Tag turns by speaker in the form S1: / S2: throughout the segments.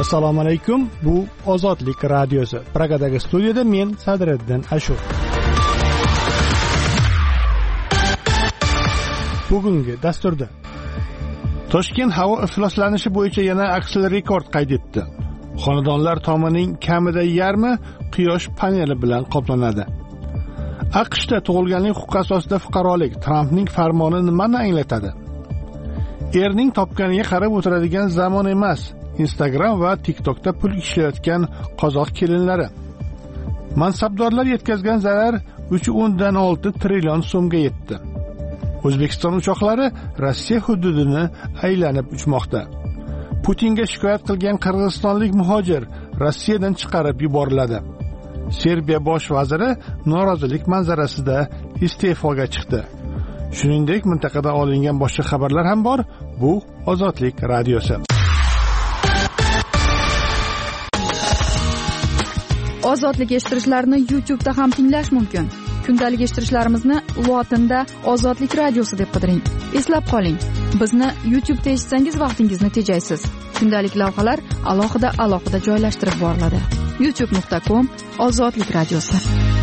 S1: Assalomu alaykum. Bu Ozodlik radiosi. Pragadagi studiyada men Sadriddin Ashur. Bugungi dasturda Toshkent havo ifloslanishi bo'yicha yana aksiya rekord qayd etdi. Xonadonlar tomining kamida yarmi quyosh paneli bilan qoplanadi. AQShda tug'ilganlik huquqi asosida fuqarolik Trampning farmoni nimani anglatadi? Erning topganiga qarab o'tiradigan zamon emas. Instagram va TikTokda pul ishlayotgan qozoq kelinlari. Mansabdorlar yetkazgan zarar 3.6 trillion so'mga yetdi. O'zbekiston uchoqlari Rossiya hududini aylanib uchmoqda. Putinga shikoyat qilgan qirg'izistonlik muhojir Rossiyadan chiqarib yuboriladi. Serbiya bosh vaziri norozilik manzarasida iste'foga chiqdi. Shuningdek, mintaqada olingan boshqa xabarlar ham bor. Bu Ozodlik radiosi.
S2: Ozodlik eshittirishlarni YouTube'da ham tinglash mumkin. Kundalik eshittirishlarimizni lotinda Ozodlik radiosi deb qidiring. Eslab qoling, bizni YouTube'da eshitsangiz vaqtingizni tejaysiz. Kundalik lavhalar alohida joylashtirib boriladi. youtube.com Ozodlik radiosi.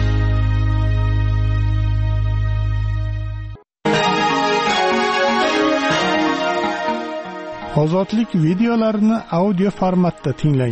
S1: Ozodlik videolarini audio formatda tinglang.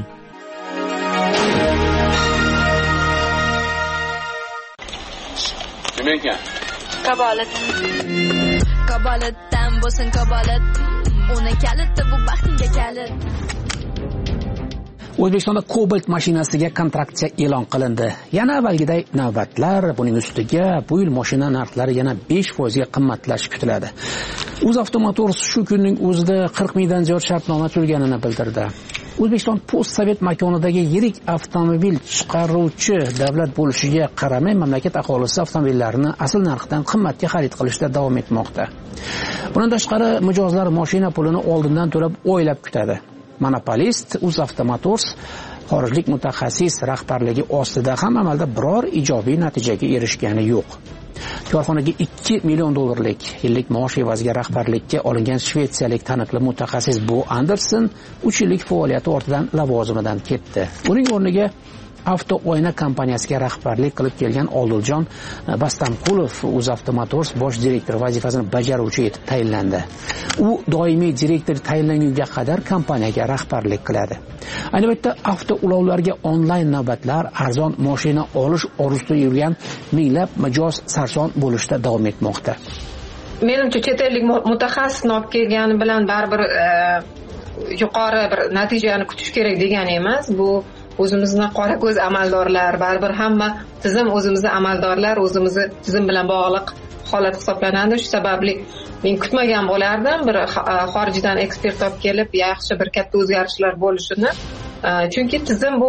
S3: Kabolatdan bo'lsin kabolat, uni kaliti bu baxtingga kalit.
S4: O'zbekistonda Cobalt mashinasiga kontraktsiya e'lon qilindi. Yana avvalgiday navbatlar, buning ustiga bu yil mashina narxlari yana 5% ga qimmatlashi kutiladi. UzAvtoMotors shu kunning o'zida 40 mingdan ziyod shartnoma tuzganini bildirdi. O'zbekiston post-sovet makonidagi yirik avtomobil chiqaruvchi davlat bo'lishiga qaramay mamlakat aholisi avtomobillarni asl narxdan qimmatga xarid qilishda davom etmoqda. Bundan tashqari mijozlar mashina pulini oldindan to'lab oylab kutadi. Monopolist UzAvtoMotors xorijlik mutaxassis rahbarligi ostida ham amalda biror ijobiy natijaga erishgani yo'q. Korxonaga 2 million dollarlik yillik maosh evaziga rahbarlikka olingan shvetsiyalik taniqli mutaxassis Bo Anderson 3 yillik faoliyati ortidan lavozimidan ketdi. Uning o'rniga Avto oyna kompaniyasiga rahbarlik qilib kelgan Oldiljon Bastamqulov UzAvtoMotors bosh direktori vazifasini bajaruvchi etib tayinlandi. U doimiy direktor tayinlangunga qadar kompaniyaga rahbarlik qiladi. Ayni paytda avto ulovlarga onlayn navbatlar, arzon mashina olish orzusida yurgan minglab mijoz sarson bo'lishda davom etmoqda.
S5: Menimcha chet ellik mutaxassis olib kelgani bilan baribir yuqori bir natijani kutish kerak degani emas. Bu o'zimizni qora ko'z amaldorlar, baribir hamma tizim o'zimizni amaldorlar, o'zimizni tizim bilan bog'liq holat hisoblanadi. Shu sababli men kutmagan bo'lardim bir xorijdan ekspert olib kelib yaxshi bir katta o'zgarishlar bo'lishini. Chunki tizim bu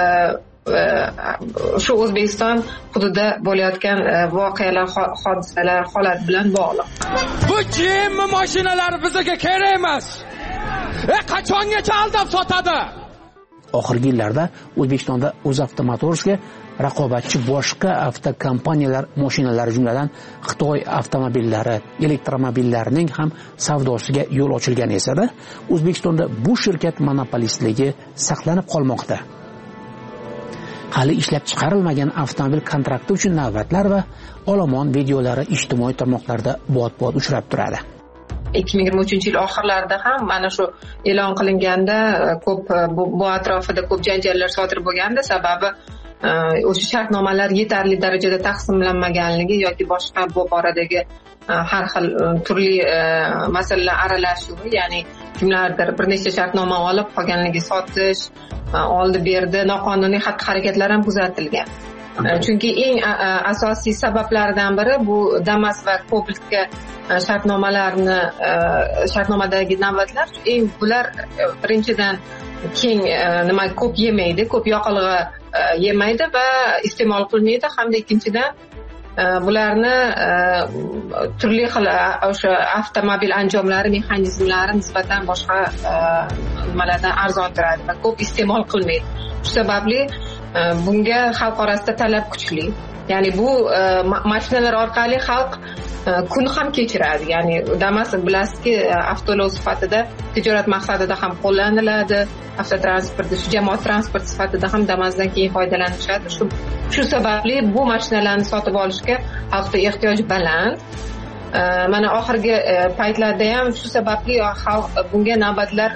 S5: shu O'zbekiston hududida bo'layotgan voqealar, hodisalar, holat bilan bog'liq.
S6: Bu kiyim mashinalar bizga kerak emas. Qachongacha aldab sotadi?
S4: Oxirgi yillarda O'zbekistonda UzAvtoMotorsga raqobatchi boshqa avtokompaniyalar mashinalari jumladan Xitoy avtomobillari, elektromobillarining ham savdosiga yo'l ochilgan esa-da, O'zbekistonda bu shirkat monopolistligi saqlanib qolmoqda. Hali ishlab chiqarilmagan avtomobil kontrakti uchun navbatlar va olomon videolari ijtimoiy tarmoqlarda bot-bot uchrab turadi.
S5: 2023-yil oxirlarida ham mana shu e'lon qilinganda ko'p bu atrofida ko'p janjallar sodir bo'lganda, sababi o'sha shartnomalar yetarli darajada taqsimlanmaganligi yoki boshqa bu boradagi har xil turli masalalar aralashuvi, ya'ni kimlardir bir nechta shartnoma olib qolganligi sotish, oldi berdi, noqonuniy xatti-harakatlar ham kuzatilgan. Chunki eng asosiy sabablardan biri bu Damas va Cobaltga shartnomadagi navbatlar. Bular birinchidan keng ko'p yemaydi, ko'p yoqilg'i yemaydi va iste'mol qilmaydi, hamda ikkinchidan bularni turli xil o'sha avtomobil anjomlari, mexanizmlari nisbatan boshqa nimalardan arzon turadi va ko'p iste'mol qilmaydi. Shu sababli bunga xalq orasida talab kuchli. Ya'ni bu mashinalar orqali xalq kun ham kechiradi. Ya'ni Damas bilasizki, avtolov sifatida tijorat maqsadida ham qo'llaniladi. Avtotransportda, jamoat transport sifatida ham Damas'dan keyin foydalanishadi. Shu sababli bu mashinalarni sotib olishga xalqda ehtiyoj baland. Mana oxirgi paytlarda ham shu sababli xalq bunga navbatlar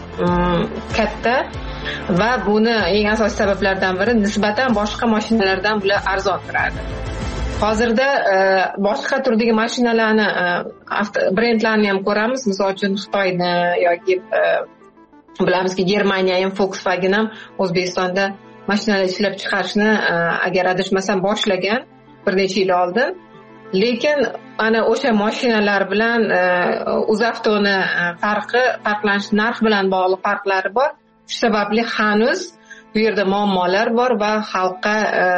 S5: katta va buni eng asosiy sabablardan biri nisbatan boshqa mashinalardan bular arzon turadi. Hozirda boshqa turdagi mashinalarni brendlarni ham ko'ramiz. Misol uchun Xitoyni yoki bilamizki Germaniya ham Volkswagen ham O'zbekistonda mashinalar ishlab chiqarishni agar adashmasam boshlagan bir necha yil oldin. Lekin ana o'sha mashinalar bilan UzAvtoni farqlanish narx bilan bog'liq farqlari bor. Shu sababli hanuz bu yerda muammolar bor va xalqqa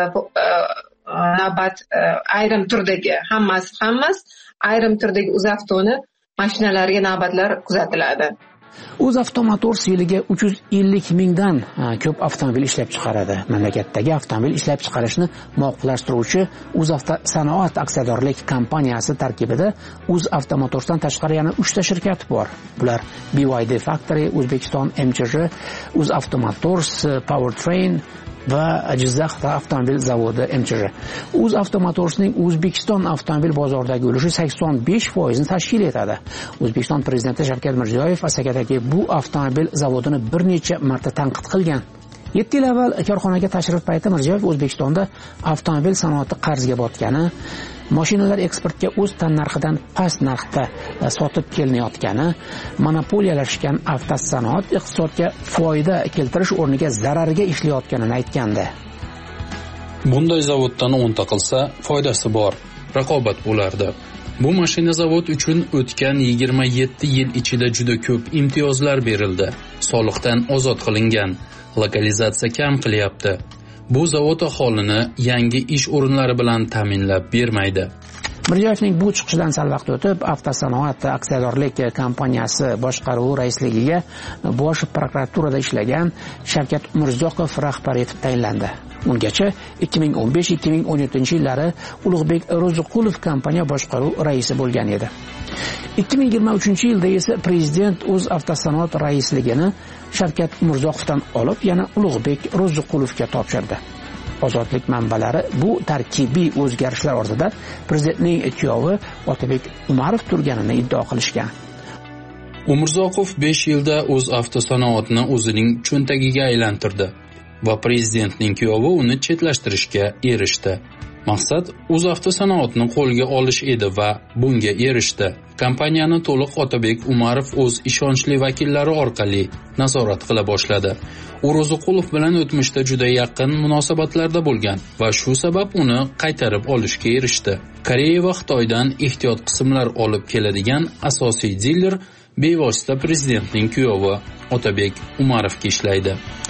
S5: navbat ayrim turdagi hammasi ayrim turdagi UzAvtoni mashinalariga navbatlar kuzatiladi.
S4: UzAvto Motors yiliga 350 mingdan ko'p avtomobil ishlab chiqaradi. Mamlakatdagi avtomobil ishlab chiqarishni muvofiqlashtiruvchi UzAvto Sanoat aksiyadorlik kompaniyasi tarkibida UzAvto Motorsdan tashqari yana 3 ta shirkat bor. Bular BYD Factory, O'zbekiston MChJ, UzAvto Motors, Powertrain va Jizzax avtomobil zavodi MChJ. UzAvto Motorsning O'zbekiston avtomobil bozoridagi ulushi 85% tashkil etadi. O'zbekiston prezidenti Shavkat Mirziyoyev Asakadagi bu avtomobil zavodini bir necha marta tanqid qilgan. 7 yil avval korxonaga tashrif payti Mirziyoyev O'zbekistonda avtomobil sanoati qarzga botgani, mashinalar eksportga o'z tannarxidan past narxda sotib kelinayotgani, monopoliyalashgan avtosanoat iqtisodga foyda keltirish o'rniga zararga ishlayotganini aytgandi.
S7: Bunday zavoddan 10 ta qilsa foydasi bor, raqobat bo'lardi. Bu mashina zavod uchun o'tgan 27 yil ichida juda ko'p imtiyozlar berildi. Soliqdan ozod qilingan, lokalizatsiya kam qilyapti. Bu zavod aholini yangi ish o'rinlari bilan ta'minlab bermaydi.
S4: Mirziyoyevning bu chiqishidan sal vaqt o'tib, Avtosanoat aksiyadorlik kompaniyasi boshqaruvi raisligiga bosh prokuraturada ishlagan Shavkat Umurzoqov rahbar etib tayinlandi. Ungacha 2015-2017 yillari Ulug'bek Ro'ziqulov kompaniya boshqaruv raisi bo'lgan edi. 2023-yilda esa prezident o'z avtosanoat raisligini Shavkat Umurzoqovdan olib, yana Ulug'bek Ro'ziqulovga topshirdi. Ozodlik manbalari bu tarkibiy o'zgarishlar ortida prezidentning kuyovi Otabek Umarov turganini iddao qilishgan.
S7: Umurzoqov 5 yilda o'z avtosanoatni o'zining cho'ntagiga aylantirdi va prezidentning kuyovi uni chetlashtirishga erishdi. Maqsad o'z avtosanoatni qo'lga olish edi va bunga erishdi. Kompaniyani to'liq Otabek Umarov o'z ishonchli vakillari orqali nazorat qila boshladi. U Ro'ziqulov bilan o'tmishda juda yaqin munosabatlarda bo'lgan va shu sabab uni qaytarib olishga erishdi. Koreya va Xitoydan ehtiyot qismlar olib keladigan asosiy diler bevosita prezidentning kuyovi Otabek Umarovga ishlaydi.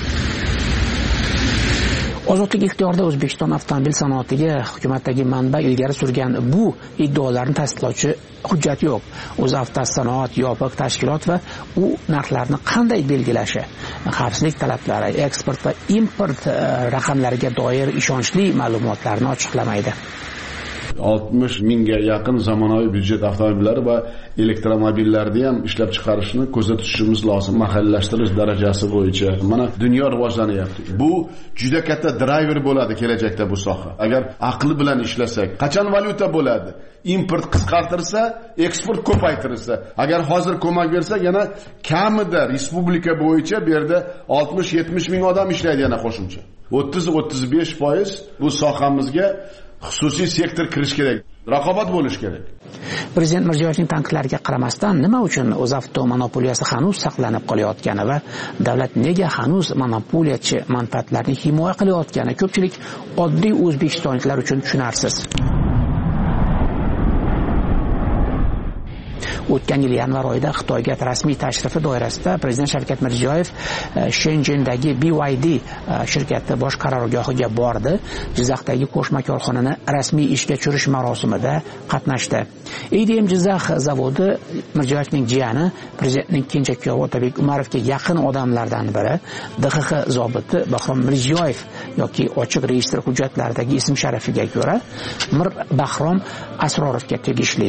S4: Ozodlik ixtiyorida O'zbekiston avtomobil sanoatiga hukumatdagi manba ilgari surgan bu iddaolarni tasdiqlovchi hujjat yo'q. O'zavtosanoat yopiq tashkilot va u narxlarni qanday belgilashi, xavfsizlik talablari, eksport va import raqamlariga doir ishonchli ma'lumotlarni ochiqlamaydi.
S8: 60 mingga yaqin zamonaviy byudjet avtomobillari va elektromobillarni ham ishlab chiqarishni ko'zda tutishimiz lozim. Mahalliylashtirish darajasi bo'yicha mana dunyo rivojlanyapti. Bu juda katta driver bo'ladi kelajakda bu soha. Agar aql bilan ishlasak, qachon valyuta bo'ladi? Import qisqartirsa, eksport ko'paytirilsa. Agar hozir ko'mak bersak, yana kamida respublika bo'yicha bu yerda 60-70 ming odam ishlaydi yana qo'shimcha. 30-35% bu sohamizga xususiy sektor kirish kerak, raqobat bo'lish kerak.
S4: Prezident Mirziyoyevning tanqidlariga qaramasdan nima uchun o'zavto monopoliyasi hanuz saqlanib qolayotgani va davlat nega hanuz monopoliyachi manfaatlarini himoya qilayotgani ko'pchilik oddiy o'zbekistonliklar uchun tushunarsiz. O'tgan yil yanvar oyida Xitoyga rasmiy tashrifi doirasida Prezident Shavkat Mirziyoyev Shenzhendagi BYD shirkati bosh qarorgohiga bordi. Jizzaxdagi qo'shma korxonani rasmiy ishga tushirish marosimida qatnashdi. ADM Jizzax zavodi Mirziyoyevning jiyani, prezidentning kenja kuyovi Otabek Umarovga yaqin odamlardan biri, DXX zobiti Bahrom Mirziyoyev yoki ochiq reyestr hujjatlaridagi ism sharafiga ko'ra Mir Bahrom Asrorovga tegishli.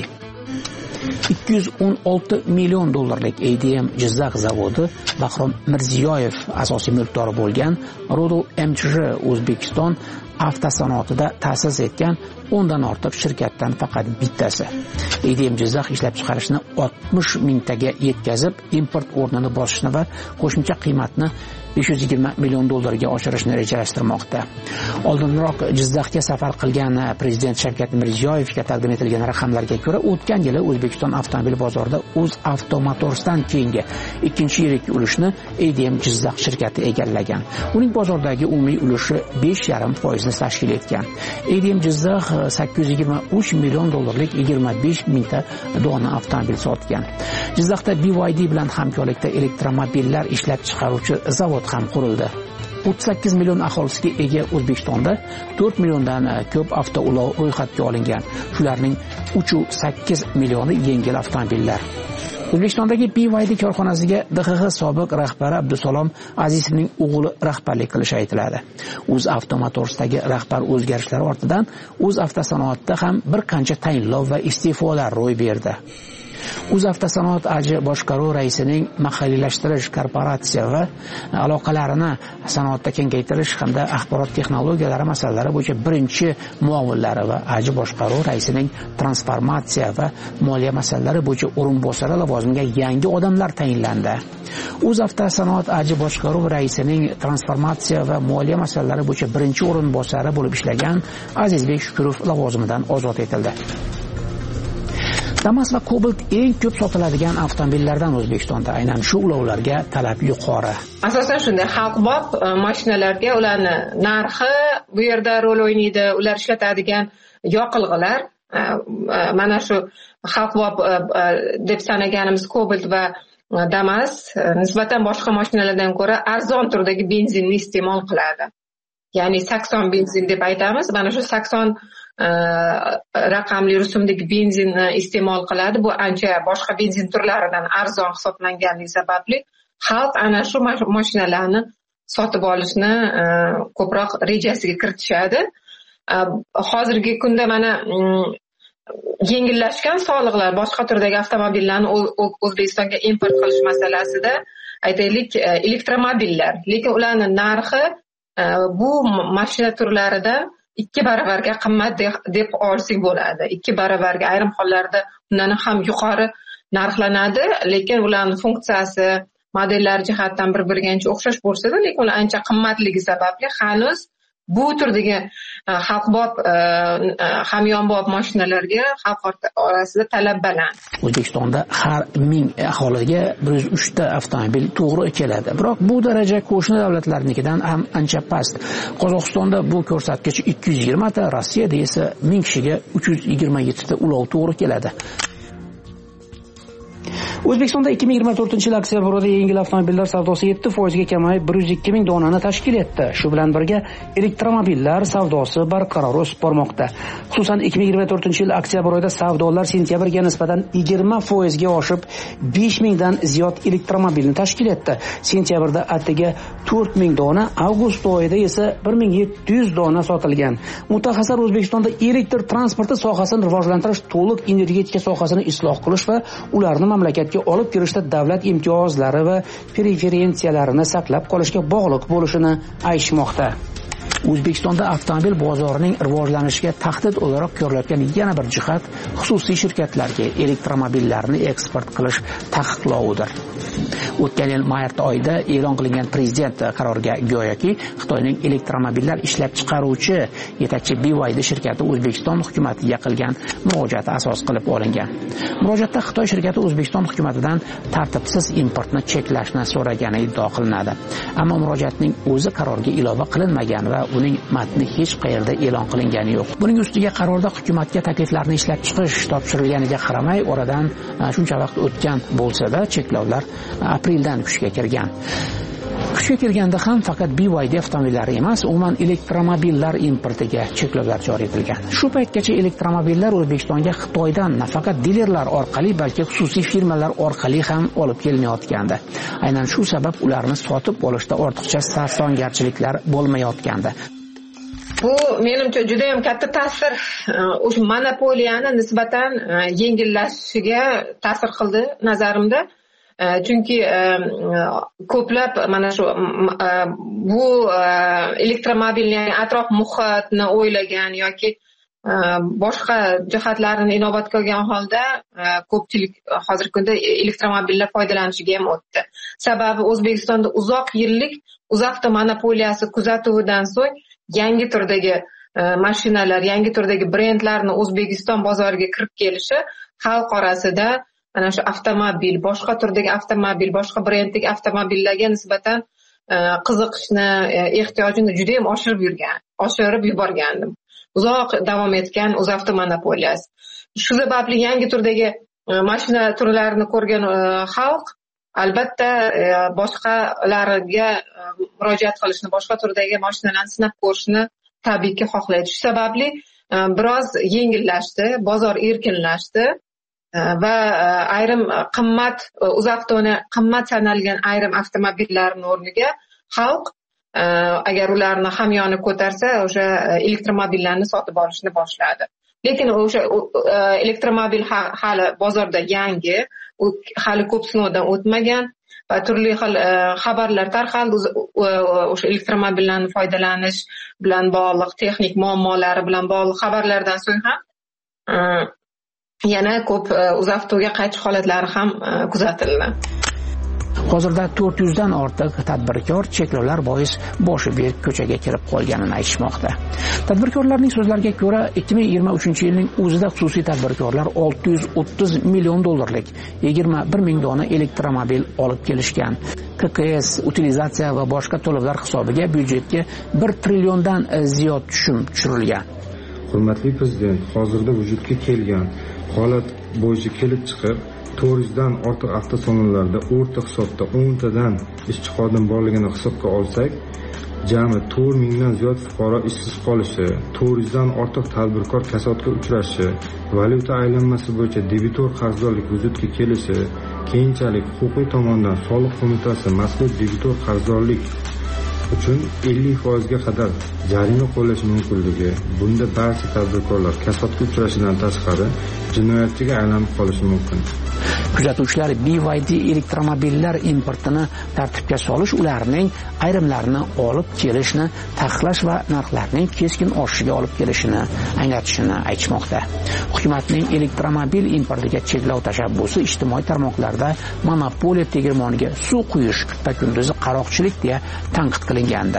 S4: 216 million dollarlik ADM Jizzax zavodi Bahrom Mirziyoyev asosiy mulkdori bo'lgan Rodo MCH O'zbekiston avtosanoatida ta'sis etgan 10 dan ortiq shirkatdan faqat bittasi. ADM Jizzax ishlab chiqarishni 60 mingtaga yetkazib, import o'rnini bosishni va qo'shimcha qiymatni 520 million dollarga oshirishni rejalashtirmoqda. Oldinroq Jizzaxga safar qilgan Prezident Shavkat Mirziyoyevga taqdim etilgan raqamlarga ko'ra, o'tgan yili O'zbekiston avtomobil bozorida UzAvto Motors'dan keyingi ikkinchi yirik ulushni ADM Jizzax shirkati egallagan. Uning bozordagi umumiy ulushi 5,5% tashkil etgan. ADM Jizzax 823 million dollarlik 25 mingta dona avtomobil sotgan. Jizzaxda BYD bilan hamkorlikda elektromobillar ishlab chiqaruvchi zavod ham qurildi. 38 million aholisiga ega O'zbekistonda 4 milliondan ko'p avtoulov ro'yxatga olingan. Shularning 3.8 millioni yengil avtomobillar. O'zbekistondagi BYD korxonasiga DXX sobiq rahbari Abdusalom Azizovning o'g'li rahbarlik qilishi aytiladi. UzAvto Motors'dagi rahbar o'zgarishlari ortidan UzAvtosanoatda ham bir qancha tayinlov va iste'folar ro'y berdi. UzAvtosanoat AJ boshqaruv raisining mahalliylashtirish, korporatsiya va aloqalarini sanoatda kengaytirish hamda axborot texnologiyalari masalalari bo'yicha birinchi muavvinlari va AJ boshqaruv raisining transformatsiya va moliya masalalari bo'yicha o'rinbosari lavozimiga yangi odamlar tayinlandi. UzAvtosanoat AJ boshqaruv raisining transformatsiya va moliya masalalari bo'yicha birinchi o'rinbosari bo'lib ishlagan Azizbek Shukurov lavozimidan ozod etildi. Damas va Cobalt eng ko'p sotiladigan avtomobillardan O'zbekistonda, aynan shu ulovlarga talab yuqori.
S5: Asosan shunday xalqbop mashinalarga ularni narxi bu yerda rol o'ynaydi. Ular ishlatadigan yoqilg'ilar mana shu xalqbop deb sanaganimiz Cobalt va Damas nisbatan boshqa mashinalardan ko'ra arzon turdagi benzinni iste'mol qiladi. Ya'ni 80 benzin deb aytamiz. Mana shu 80 raqamli rusumdagi benzinni iste'mol qiladi. Bu ancha boshqa benzin turlaridan arzon hisoblanganligi sababli xalq ana shu mashinalarni sotib olishni ko'proq rejasiga kiritishadi. Hozirgi kunda mana yengillashgan soliqlar boshqa turdagi avtomobillarni O'zbekistonga import qilish masalasida aytaylik elektromobillar, lekin ularning narxi bu mashina turlarida 2 baravarga qimmat deb olsak bo'ladi. 2 baravarga, ayrim hollarda undan ham yuqori narxlanadi, lekin ularning funksiyasi, modellari jihatdan bir-biriga ancha o'xshash bo'lsa-da, lekin ular ancha qimmatligi sababli hanuz bu turdagi xalqbop hamyonbop mashinalarga xalq orasida talab baland.
S4: O'zbekistonda har 1000 aholiga 103 ta avtomobil to'g'ri keladi. Biroq bu daraja qo'shni davlatlarnikidan ham ancha past. Qozog'istonda bu ko'rsatkich 220 ta, Rossiyada esa 1000 kishiga 327 ta ulov to'g'ri keladi. O'zbekistonda 2024-yil oktyabr oyida yengil avtomobillar savdosi 7% ga kamayib 102 ming donani tashkil etdi. Shu bilan birga elektromobillar savdosi barqaror o'sib bormoqda. Xususan 2024-yil oktyabr oyida savdolar sentyabrga nisbatan 20% ga oshib 5 mingdan ziyod elektromobilni tashkil etdi. Sentyabrda atigi 4 ming dona, avgust oyida esa 1700 dona sotilgan. Mutaxassislar O'zbekistonda elektr transporti sohasini rivojlantirish, to'liq energetika sohasini isloh qilish va ularni mamlakatga olib kirishda davlat imtiyozlari va preferensiyalarini saqlab qolishga bog'liq bo'lishini aytishmoqda. O'zbekistonda avtomobil bozorining rivojlanishiga tahdid o'laroq ko'rilayotgan yana bir jihat xususiy shirkatlarga elektromobillarni eksport qilish taqiqlovidir. O'tgan yil mart oyida e'lon qilingan prezident qaroriga go'yoki Xitoyning elektromobillar ishlab chiqaruvchi yetakchi BYD shirkati O'zbekiston hukumatiga qilgan murojaati asos qilib olingan. Murojaatda Xitoy shirkati O'zbekiston hukumatidan tartibsiz importni cheklashni so'ragani iddao qilinadi. Ammo murojaatning o'zi qarorga ilova qilinmagan va uning matni hech qayerda e'lon qilingani yo'q. Buning ustiga qarorda hukumatga takliflarni ishlab chiqish topshirilganiga qaramay, oradan shuncha vaqt o'tgan bo'lsa-da, cheklovlar apreldan kuchga kirgan. Kuchga kirganda ham faqat BYD avtomobillari emas, umuman elektromobillar importiga cheklovlar joriy etilgan. Shu paytgacha elektromobillar O'zbekistonga Xitoydan nafaqat dilerlar orqali, balki xususiy firmalar orqali ham olib kelinayotgandi. Aynan shu sabab ularni sotib olishda ortiqcha sarsongarchiliklar bo'lmayotgandi.
S5: Bu menimcha juda ham katta ta'sir, o'sha monopoliyani nisbatan yengillashishiga ta'sir qildi nazarimda. Chunki ko'plab mana shu bu elektromobilning atrof muhitni o'ylagan yoki boshqa jihatlarini inobatga olgan holda ko'pchilik hozirgi kunda elektromobillar foydalanishiga ham o'tdi. Sababi O'zbekistonda uzoq yillik UzAvto monopoliyasi kuzatuvidan so'ng yangi turdagi mashinalar, yangi turdagi brendlarni O'zbekiston bozoriga kirib kelishi xalq orasida mana shu avtomobil, boshqa turdagi avtomobil, boshqa brenddagi avtomobillarga nisbatan qiziqishni, ehtiyojini juda ham oshirib yuborgandim. Uzoq davom etgan UzAvto monopoliyasi. Shu sababli yangi turdagi mashina turlarini ko'rgan xalq albatta boshqalarga murojaat qilishni, boshqa turdagi mashinalarni sinab ko'rishni tabiiyki xohlaydi. Shu sababli biroz yengillashdi, bozor erkinlashdi. Va ayrim qimmat UzAvtoni qimmat sanalgan ayrim avtomobillarning o'rniga xalq agar ularni hamyoni ko'tarsa o'sha elektromobillarni sotib olishni boshladi. Lekin o'sha elektromobil hali bozorda yangi, u hali ko'p sinovdan o'tmagan va turli xil xabarlar tarqaldi o'sha elektromobillarni foydalanish bilan bog'liq texnik muammolari bilan bog'liq xabarlardan so'ng ham yana ko'p UzAvtoga qaytish holatlari ham kuzatildi.
S4: Hozirda 400 dan ortiq tadbirkor cheklovlar bois boshi berk ko'chaga kirib qolganini aytishmoqda. Tadbirkorlarning so'zlariga ko'ra, 2023-yilning o'zida xususiy tadbirkorlar 630 million dollarlik 21 ming dona elektromobil olib kelishgan. KKS, utilizatsiya va boshqa to'lovlar hisobiga byudjetga 1 trilliondan ziyod tushum tushirilgan.
S9: Hurmatli prezident, hozirda vujudga kelgan holat bo'yicha kelib chiqib 400 dan ortiq avtosalonlarda o'rta hisobda 10 tadan ishchi xodim borligini hisobga olsak, jami 4 mingdan ziyod fuqaro ishsiz qolishi, 400 dan ortiq tadbirkor kasodga uchrashi, valyuta aylanmasi bo'yicha debitor qarzdorlik vujudga kelishi, keyinchalik huquqiy tomondan soliq qo'mitasi mazkur debitor qarzdorlik uchun 50% ga qadar jarima qo'llashi mumkinligi, bunda barcha tadbirkorlar kasodga uchrashidan tashqari jinoyatchiga aylanib qolishi mumkin.
S4: Kuzatuvchilar BYD elektromobillar importini tartibga solish, ularning ayrimlarini olib kelishni taqiqlash va narxlarning keskin oshishiga olib kelishini anglatishini aytishmoqda. Hukumatning elektromobil importiga cheklov tashabbusi ijtimoiy tarmoqlarda monopoliya tegirmoniga suv quyish, kunda-kunduzi qaroqchilik deya tanqid qilingandi.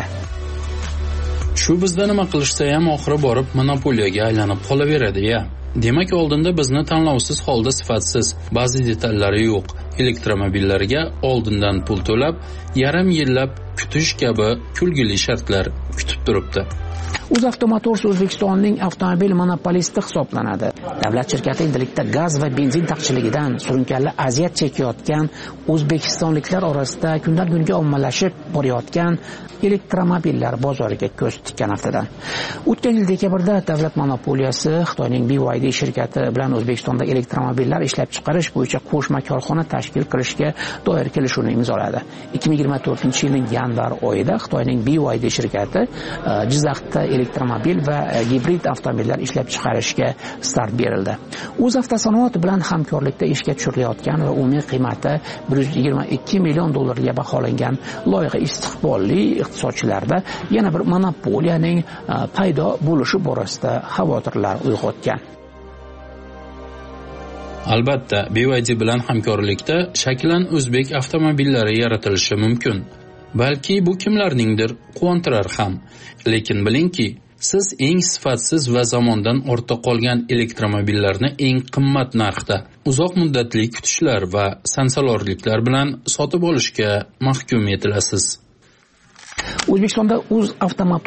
S7: Shu bizda nima qilishsa ham oxiri borib monopoliyaga aylanib qolaveradi-ya. Demak, oldinda bizni tanlovsiz holda sifatsiz, ba'zi detallari yo'q elektromobillarga oldindan pul to'lab, yarim yillab kutish kabi kulgili shartlar kutib turibdi.
S4: UzAvto Motors O'zbekistonning avtomobil monopolisti hisoblanadi. Davlat shirkati endilikda gaz va benzin taqchilligidan surunkali aziyat chekayotgan o'zbekistonliklar orasida kundan kunga ommalashib borayotgan elektromobillar bozoriga ko'z tikkan haftadan. O'tgan yil dekabrda davlat monopoliyasi Xitoyning BYD shirkati bilan O'zbekistonda elektromobillar ishlab chiqarish bo'yicha qo'shma korxona tashkil qilishga doir kelishuvni imzoladi. 2024-yilning yanvar oyida Xitoyning BYD shirkati Jizzaxda elektromobil va gibrid avtomobillar ishlab chiqarishga start berildi. UzAvtosanoat bilan hamkorlikda ishga tushirilayotgan va umumiy qiymati 122 million dollarga baholangan loyiha istiqbolli iqtisodchilarda yana bir monopoliyaning paydo bo'lishi borasida xavotirlar uyg'otgan.
S7: Albatta, BYD bilan hamkorlikda shaklan o'zbek avtomobillari yaratilishi mumkin. Balki bu kimlarningdir quvontirar ham. Lekin bilingki, siz eng sifatsiz va zamondan ortda qolgan elektromobillarni eng qimmat narxda, uzoq muddatli kutishlar va sansalorliklar bilan sotib olishga mahkum etilasiz.
S4: O'zbekistonda UzAvto Motors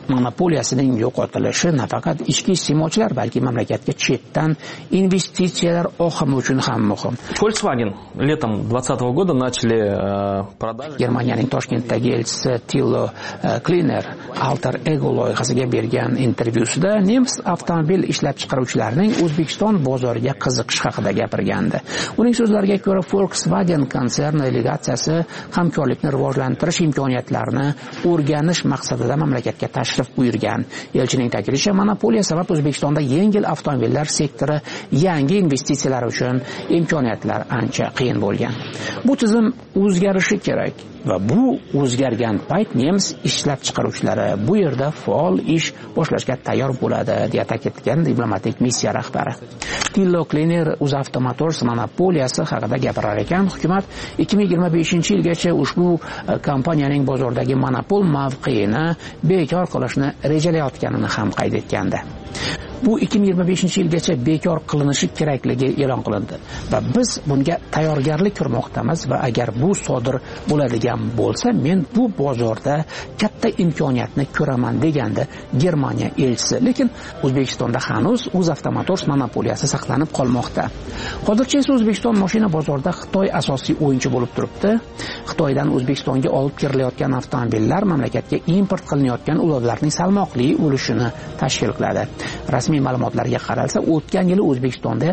S4: monopoliyasining yo'qotilishi nafaqat ichki iste'molchilar, balki mamlakatga chetdan investitsiyalar oqimi uchun ham muhim.
S10: Volkswagen летом 2020 года начали продажи.
S4: Germaniyaning Toshkentdagi elchisi Thilo Kleiner Alter Ego loyihasiga bergan intervyusida nemis avtomobil ishlab chiqaruvchilarining O'zbekiston bozoriga qiziqish haqida gapirgandi. Uning so'zlariga ko'ra, Volkswagen konserni delegatsiyasi hamkorlikni rivojlantirish imkoniyatlarini o'rganish maqsadida mamlakatga tashrif buyurgan. Elchining ta'kidlashicha, monopoliya sabab O'zbekistonda yengil avtomobillar sektori yangi investitsiyalar uchun imkoniyatlar ancha qiyin bo'lgan. Bu tizim o'zgarishi kerak va bu o'zgargan payt nemis ishlab chiqaruvchilari bu yerda faol ish boshlashga tayyor bo'ladi, deya ta'kidlagan diplomatik missiya rahbari. Thilo Kleiner UzAvto Motors monopoliyasi haqida gapirar ekan, hukumat 2025-yilgacha ushbu kompaniyaning bozordagi monopol mavqeini bekor qilishni rejalayotganini ham qayd etgandi. Bu 2025-yilgacha bekor qilinishi kerakligi e'lon qilindi va biz bunga tayyorgarlik ko'rmoqdamiz va agar bu sodir bo'ladigan bo'lsa, men bu bozorda katta imkoniyatni ko'raman, degandi Germaniya elchisi. Lekin O'zbekistonda hanuz UzAvto Motors monopoliyasi saqlanib qolmoqda. Hozircha esa O'zbekiston mashina bozorida Xitoy asosiy o'yinchi bo'lib turibdi. Xitoydan O'zbekistonga olib kirilayotgan avtomobillar mamlakatga import qilinayotgan ulovlarning salmoqli ulushini tashkil qiladi. Rasmiy ma'lumotlarga qaralsa, o'tgan yili O'zbekistonda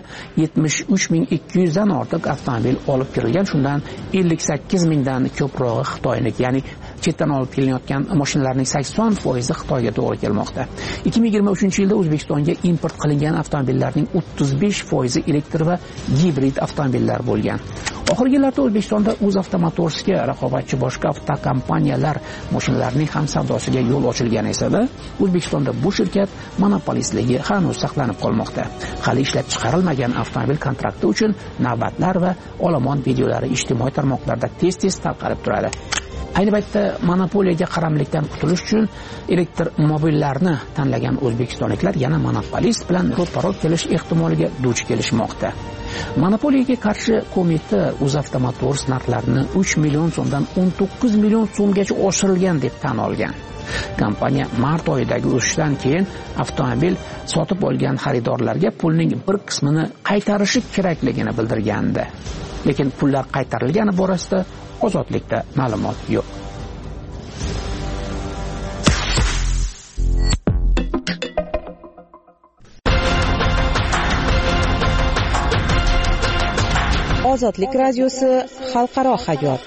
S4: 73.200 dan ortiq avtomobil olib kirilgan, shundan 58.000 dan ko'prog'i Xitoyniki, ya'ni chetdan olib kelinayotgan mashinalarning 80% Xitoyga to'g'ri kelmoqda. 2023-yilda O'zbekistonga import qilingan avtomobillarning 35% elektr va gibrid avtomobillar bo'lgan. Oxirgi yillarda O'zbekistonda UzAvto Motorsga raqobatchi boshqa avtokompaniyalar mashinalarining ham savdosiga yo'l ochilgan esa-da, O'zbekistonda bu shirkat monopolistligi hanuz saqlanib qolmoqda. Hali ishlab chiqarilmagan avtomobil kontrakti uchun navbatlar va olomon videolari ijtimoiy tarmoqlarda tez-tez tarqalib turadi. Ayni paytda monopoliyaga qaramlikdan qutulish uchun elektromobillarni tanlagan o'zbekistonliklar yana monopolist bilan ro'paro kelish ehtimoliga duch kelishmoqda. Monopoliyaga qarshi qo'mita UzAvto Motors narxlarini 3 million so'mdan 19 million so'mgacha oshirilgan deb tan olgan. Kompaniya mart oyidagi o'sishdan keyin avtomobil sotib olgan xaridorlarga pulning bir qismini qaytarishi kerakligini bildirgandi. Lekin pullar qaytarilgani borasida ozodlikda ma'lumot yo'q.
S11: Ozodlik radiosi xalqaro hayot.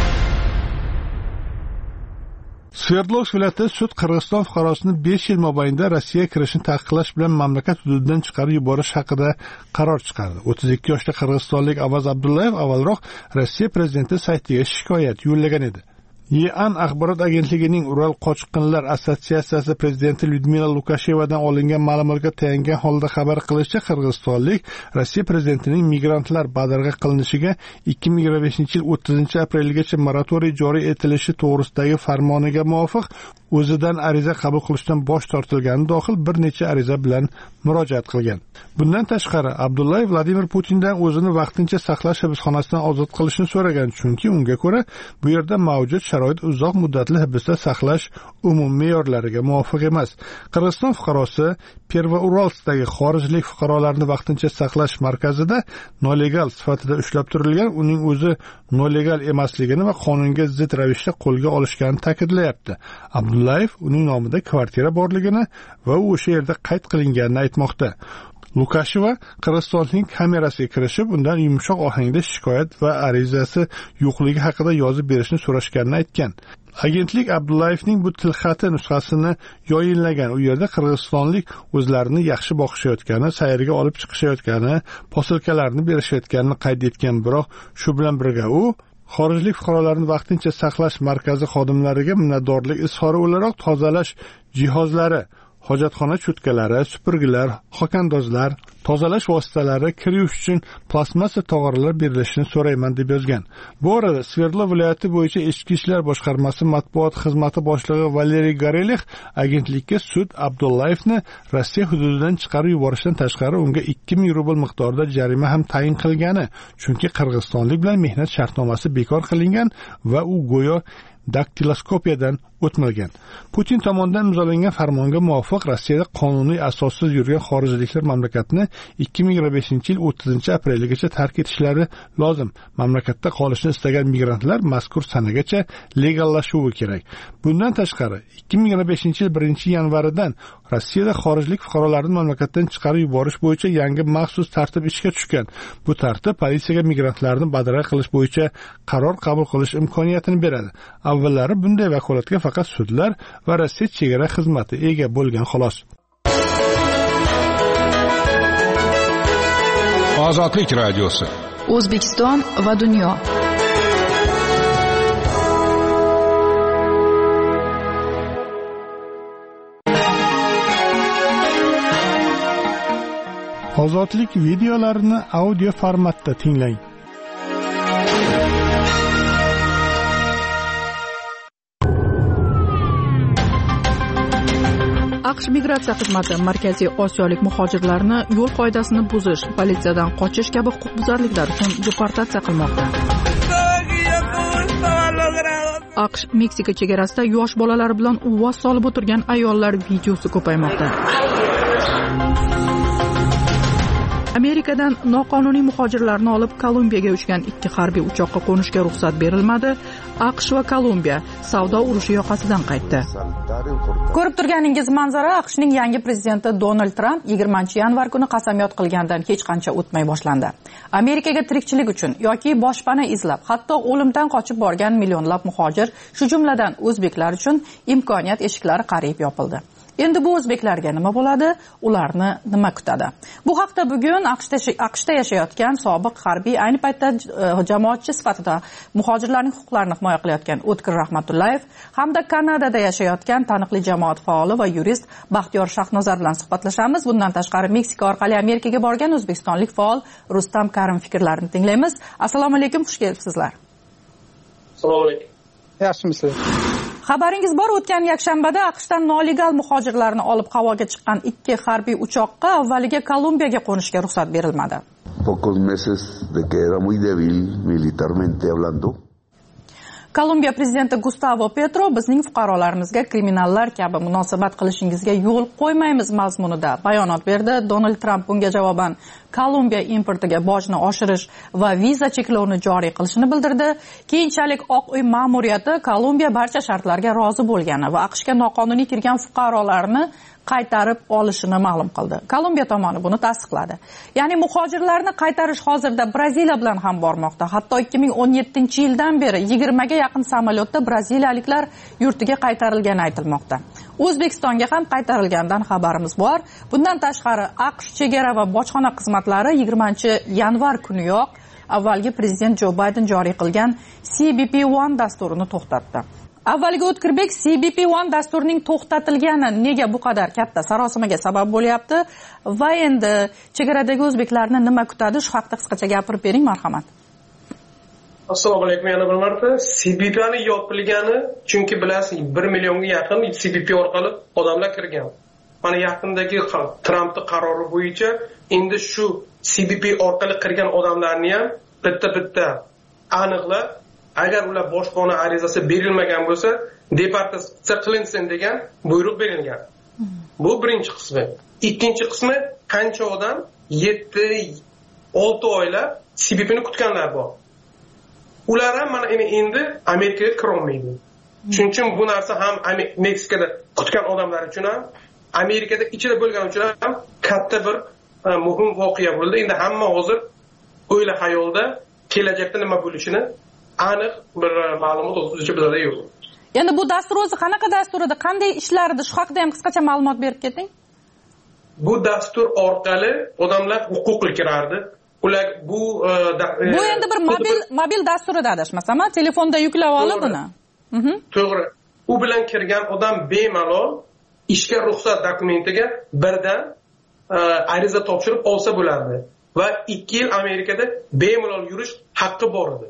S1: Sverdlovsk viloyati sud Qirg'iziston fuqarosini 5 yil mobaynida Rossiyaga kirishni taqiqlash bilan mamlakat hududidan chiqarib yuborish haqida qaror chiqardi. 32 yoshli qirg'izistonlik Avaz Abdullayev avvalroq Rossiya prezidenti saytiga shikoyat yo'llagan edi. Yan axborot agentligining Ural qochqinlar assotsiatsiyasi prezidenti Lyudmila Lukashevadan olingan ma'lumotga tayangan holda xabar qilishicha, qirg'izistonlik Rossiya prezidentining migrantlar badarg'a qilinishiga 2025-yil 30-aprelgacha moratoriy joriy etilishi to'g'risidagi farmoniga muvofiq o'zidan ariza qabul qilishdan bosh tortilgani dohil bir necha ariza bilan murojaat qilgan. Bundan tashqari, Abdullayev Vladimir Putindan o'zini vaqtincha saqlash hibsxonasidan ozod qilishni so'ragan, chunki unga ko'ra bu yerda mavjud sharoit uzoq muddatli hibsda saqlash umumiy me'yorlariga muvofiq emas. Qirg'iziston fuqarosi Pervouralskdagi xorijlik fuqarolarni vaqtincha saqlash markazida nolegal sifatida ushlab turilgan, uning o'zi nolegal emasligini va qonunga zid ravishda qo'lga olishganini ta'kidlayapti. Abdullayev uning nomida kvartira borligini va u o'sha yerda qayd qilinganini aytmoqda. Lukasheva Qirg'izistonning kamerasiga kirishib, undan yumshoq ohangda shikoyat va arizasi yo'qligi haqida yozib berishni so'rashganini aytgan. Agentlik Abdullayevning bu tilxati nusxasini yoyinlagan. U yerda qirg'izistonlik o'zlarini yaxshi boqishayotgani, sayrga olib chiqishayotgani, posilkalarni berishayotganini qayd etgan, biroq shu bilan birga u xorijlik fuqarolarni vaqtincha saqlash markazi xodimlariga minnatdorlik izhori o'laroq tozalash jihozlari, hojatxona cho'tkalari, supurgilar, xokandozlar, tozalash vositalari, kir yuvish uchun plastmassa tog'oralar berilishini so'rayman deb yozgan. Bu orada Sverdlov viloyati bo'yicha Ichki ishlar boshqarmasi matbuot xizmati boshlig'i Valeriy Gorelix agentlikka sud Abdullayevni Rossiya hududidan chiqarib yuborishdan tashqari unga 2000 rubl miqdorida jarima ham tayin qilgani, chunki qirg'izistonlik bilan mehnat shartnomasi bekor qilingan va u go'yo daktiloskopiyadan o'tmagan. Putin tomonidan imzolangan farmonga muvofiq Rossiyada qonuniy asossiz yurgan xorijliklar mamlakatni 2025-yil 30-aprelgacha tark etishlari lozim. Mamlakatda qolishni istagan migrantlar mazkur sanagacha legallashuvi kerak. Bundan tashqari 2025-yil 1-yanvaridan Rossiyada xorijlik fuqarolarni mamlakatdan chiqarib yuborish bo'yicha yangi maxsus tartib ishga tushgan. Bu tartib politsiyaga migrantlarni badrak qilish bo'yicha qaror qabul qilish imkoniyatini beradi. Avvallari bunday vakolatga faqat sudlar va Rossiya chegara xizmati ega bo'lgan xolos.
S12: Ozodlik radiosi.
S2: O'zbekiston va dunyo.
S1: Ozodlik videolarini audio formatda tinglang.
S2: AQSh migratsiya xizmati Markaziy Osiyolik muhojirlarni yo'l qoidasini buzish, politsiyadan qochish kabi huquqbuzarliklar uchun deportatsiya qilmoqda. AQSh Meksika chegarasida yosh bolalar bilan uvvos solib o'tirgan ayollar videosi ko'paymoqda. Amerikadan noqonuniy muhojirlarni olib Kolumbiyaga uchgan 2 harbiy uchoqqa qo'nishga ruxsat berilmadi. AQSh va Kolumbiya savdo urushi yoqasidan qaytdi. Ko'rib turganingiz manzara AQShning yangi prezidenti Donald Tramp 20-yanvar kuni qasamyod qilgandan hech qancha o'tmay boshlandi. Amerikaga tirikchilik uchun yoki boshpana izlab, hatto o'limdan qochib borgan millionlab muhojir, shu jumladan o'zbeklar uchun imkoniyat eshiklari qariyb yopildi. Endi bu o'zbeklarga nima bo'ladi? Ularni nima kutadi? Bu haqda bugun AQShda yashayotgan sobiq harbiy, ayni paytda jamoatchi sifatida muhojirlarning huquqlarini himoya qilayotgan O'tkir Rahmatullayev hamda Kanadada yashayotgan taniqli jamoat faoli va yurist Baxtiyor Shahnozar bilan suhbatlashamiz. Bundan tashqari Meksika orqali Amerikaga borgan o'zbekistonlik faol Rustam Karim fikrlarini tinglaymiz. Assalomu alaykum, xush kelibsizlar.
S13: Assalomu alaykum.
S2: Yaxshimisiz? Xabaringiz bor, o'tgan yakshanbada AQShdan noligal muhojirlarni olib havoga chiqqan 2 harbiy uchoqqa avvaliga Kolumbiyaga qo'nishga ruxsat berilmadi.
S14: Pocos meses de que era muy débil militarmente hablando.
S2: Kolumbiya prezidenti Gustavo Petro bizning fuqarolarimizga kriminallar kabi munosabat qilishingizga yo'l qo'ymaymiz mazmunida bayonot berdi. Donald Tramp bunga javoban Kolumbiya importiga bojni oshirish va viza cheklovini joriy qilishini bildirdi. Keyinchalik Oq uy ma'muriyati Kolumbiya barcha shartlarga rozi bo'lgani va AQShga noqonuniy kirgan fuqarolarni qaytarib olishini ma'lum qildi. Kolumbiya tomoni buni tasdiqladi. Ya'ni muhojirlarni qaytarish hozirda Braziliya bilan ham bormoqda. Hatto 2017-yildan beri 20 ga yaqin samolyotda braziliyaliklar yurtiga qaytarilgani aytilmoqda. O'zbekistonga ham qaytarilgandan xabarimiz bor. Bundan tashqari AQSh chegara va bojxona xizmatlari 20-yanvar kuniyoq avvalgi prezident Jo Bayden joriy qilgan CBP-1 dasturini to'xtatdi. Avvaliga O'tkirbek CBP-1 dasturining to'xtatilgani nega bu qadar katta sarosimaga sabab bo'lyapti va endi chegaradagi o'zbeklarni nima kutadi, shu haqida qisqacha gapirib bering, marhamat.
S13: Assalomu alaykum, yana bir marta. CBP'ni yopilgani, chunki bilasiz 1 millionga yaqin CBP orqali odamlar kirgan. Mana yaqindagi Trampning qarori bo'yicha endi shu CBP orqali kirgan odamlarni ham bitta aniqlab, agar ular boshpana arizasi berilmagan bo'lsa, deportatsiya qilinsin degan buyruq berilgan. Bu birinchi qismi. Ikkinchi qismi, qancha odam 7-6 oylab CBP'ni kutganlar bor. Ular ham mana endi Amerikaga kira olmaydi. Shuning uchun bu narsa ham Meksikada kutgan odamlar uchun ham, Amerikada ichida bo'lgan uchun ham katta bir muhim voqea bo'ldi. Endi hamma hozir o'yla xayolda kelajakda nima bo'lishini aniq bir ma'lumot o'zicha bizda yo'q.
S2: Endi bu dastur o'zi qanaqa dastur edi, qanday ishlar edi, shu haqida ham qisqacha ma'lumot berib keting.
S13: Bu dastur orqali odamlar huquqli kirardi. Ular bu
S2: endi bir mobil dasturida adashmasam, telefonda yuklab olib buni.
S13: To'g'ri. U bilan kirgan odam bemalol ishga ruxsat dokumentiga birdan ariza topshirib olsa bo'lardi va 2 yil Amerikada bemalol yurish haqqi bor edi.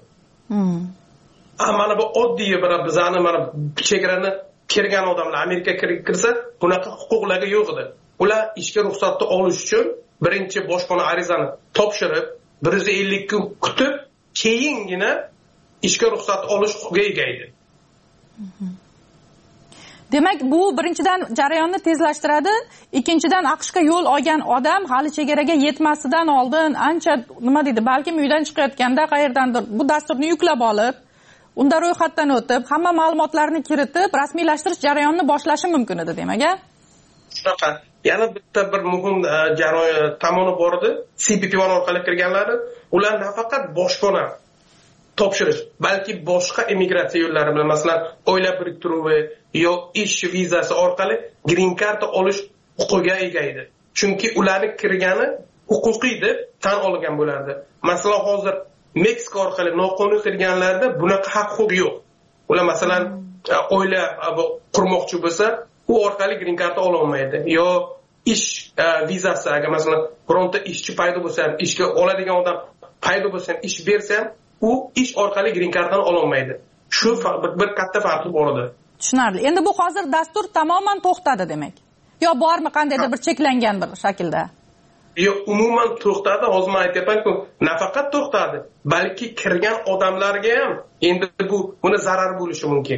S13: Mana bu oddiy bizani mana chegarani kirgan odamlar Amerikaga kirsa, bunaqa huquqlarga yo'q edi. Ular ishga ruxsatni olish uchun birinchi boshpana arizani topshirib, 150 kun kutib, keyingina ishga ruxsat olish huquqiga ega edi.
S15: demak bu birinchidan jarayonni tezlashtiradi, ikkinchidan AQShga yo'l olgan odam hali chegaraga yetmasidan oldin ancha nima deydi, balkim uydan chiqayotganda qayerdandir bu dasturni yuklab olib, unda ro'yxatdan o'tib, hamma ma'lumotlarni kiritib, rasmiylashtirish jarayonini boshlashi mumkin edi, demak-a?
S13: Shunaqa. Yana bitta bir muhim jarayon tomoni bor edi. CBP1 orqali kirganlari, ular nafaqat boshpana topshirish, balki boshqa immigratsiya yo'llari bilan, masalan, oila biriktiruvi yo ish vizasi orqali green card olish huquqiga ega edi. Chunki ularning kirgani huquqiy deb tan olgan bo'lardi. Masalan, hozir Meksika orqali noqonuniy kirganlarda bunaqa haq-huquq yo'q. Ular masalan oila qurmoqchi bo'lsa, u orqali green card ola olmaydi. Yo ish vizasi, agar masalan bironta ishchi paydo bo'lsa, ishga oladigan odam paydo bo'lsa, ish bersa, u ish orqali green carddan ola olmaydi. Shu bir katta farqi bor edi.
S15: Tushunarli. Endi bu hozir dastur tamoman to'xtadi demak. Yo bormi qandaydir bir cheklangan bir shaklda?
S13: Yo'q, umuman to'xtadi. Hozir men aytyapman-ku, nafaqat to'xtadi, balki kirgan odamlarga ham endi buni zarar bo'lishi mumkin.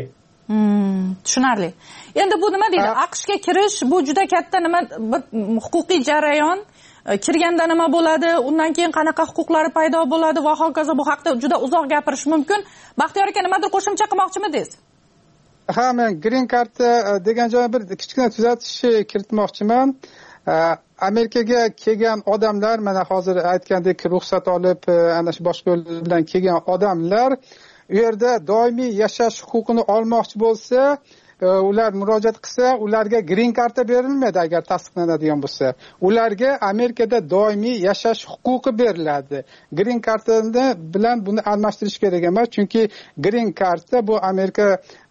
S15: Tushunarli. Endi bu nima deydi? AQShga kirish bu juda katta nima, bir huquqiy jarayon. Kirganda nima bo'ladi, undan keyin qanaqa huquqlari paydo bo'ladi va hokazo, bu haqda juda uzoq gapirish mumkin. Baxtiyor aka, nimadir qo'shimcha qilmoqchimidingiz?
S16: Ha, men green card degan joyga bir kichkina tuzatish kiritmoqchiman. Amerikaga kelgan odamlar, mana hozir aytgandek ruxsat olib, ana shu boshqa yo'l bilan kelgan odamlar u yerda doimiy yashash huquqini olmoqchi bo'lsa, ular murojaat qilsa, ularga green card berilmaydi agar tasdiqlanadigan bo'lsa. Ularga Amerikada doimiy yashash huquqi beriladi. Green card bilan buni almashtirish kerak emas, chunki green card bu Amerika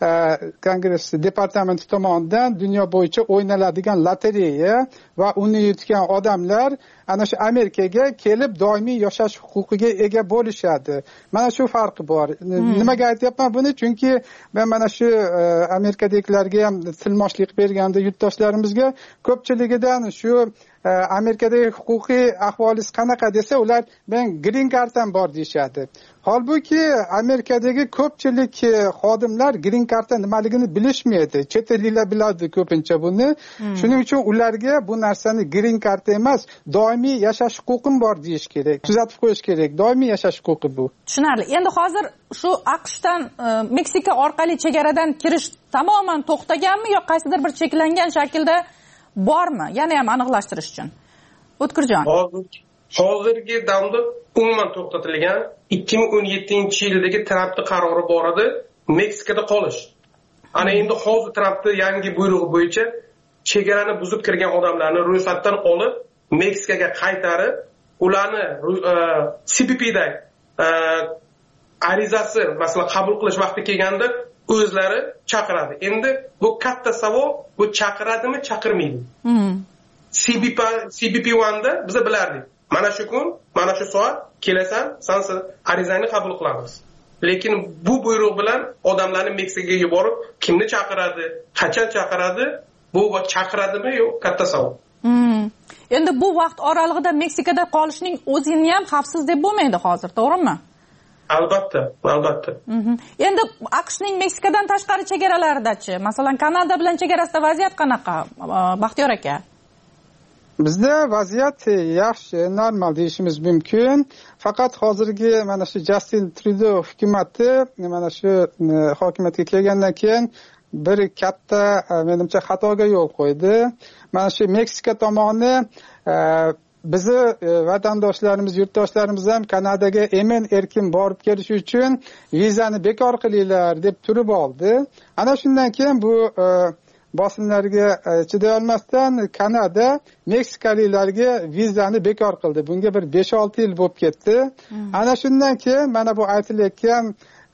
S16: Kongress departamenti tomonidan dunyo bo'yicha o'ynaladigan lotereya va uni yutgan odamlar ana shu Amerikaga kelib doimiy yashash huquqiga ega bo'lishadi. Mana shu farqi bor. Nimaga aytyapman buni? Chunki men mana shu Amerikadagilarga ham tilmoshlik berganda yurtdoshlarimizga ko'pchiligidan shu Amerikadagi huquqiy ahvolingiz qanaqa desa, ular men green carddan bor deyishadi. Holbuki Amerikadagi ko'pchilik xodimlar green carddan nimaligini bilishmaydi. Chet elliklar biladi ko'pincha buni. Shuning uchun ularga bu narsani green card emas, doimiy yashash huquqim bor deyish kerak. Tuzatib qo'yish kerak. Doimiy yashash huquqi bu.
S15: Tushunarli. Endi hozir shu AQShdan Meksika orqali chegaradan kirish tamoman to'xtaganmi yo qaysidir bir cheklangan shaklda bormi? Yana ham aniqlashtirish uchun. O'tkirjon.
S13: Hozirgi damda umuman to'xtatilgan 2017-yildagi Trampning qarori bor edi, Meksikada qolish. Ana endi hozir Trampning yangi buyrug'i bo'yicha chegarani buzib kirgan odamlarni ro'yxatdan olib, Meksikaga qaytarib, ularni CBP'da arizasi, masalan, qabul qilish vaqti kelganda o'zlari chaqiradi. Endi bu katta savol, bu chaqiradimi, chaqirmaydi? CBP1da biz bilardik. Mana shu kun, mana shu soat kelasan, sen arizangni qabul qilamiz. Lekin bu buyruq bilan odamlarni Meksikaga yuborib, kimni chaqiradi, qachon chaqiradi, bu chaqiradimi yo'q, katta savol.
S15: Endi bu vaqt oralig'ida Meksikada qolishning o'zini ham xavfsiz deb bo'lmaydi hozir, to'g'rimi?
S13: Albatta, albatta.
S15: Endi AQShning Meksikadan tashqari chegaralaridachi, masalan, Kanada bilan chegarasida vaziyat qanaqa, Baxtiyor aka?
S16: Bizda vaziyat yaxshi, normal deyishimiz mumkin. Faqat hozirgi mana shu Justin Trudeau hukumatı mana shu hokimiyatga kelgandan keyin bir katta, menimcha, xatoga yo'l qo'ydi. Mana shu Meksika tomoni bizni vatandoshlarimiz, yurtdoshlarimiz ham Kanadaga erkin borib kelish uchun vizani bekor qilinglar deb turib oldi. Ana shundan keyin bu bosimlarga chiday olmasdan Kanada Meksikaliklarga vizani bekor qildi. Bunga bir 5-6 yil bo'lib ketdi. Ana shundan keyin mana bu aytilayotgan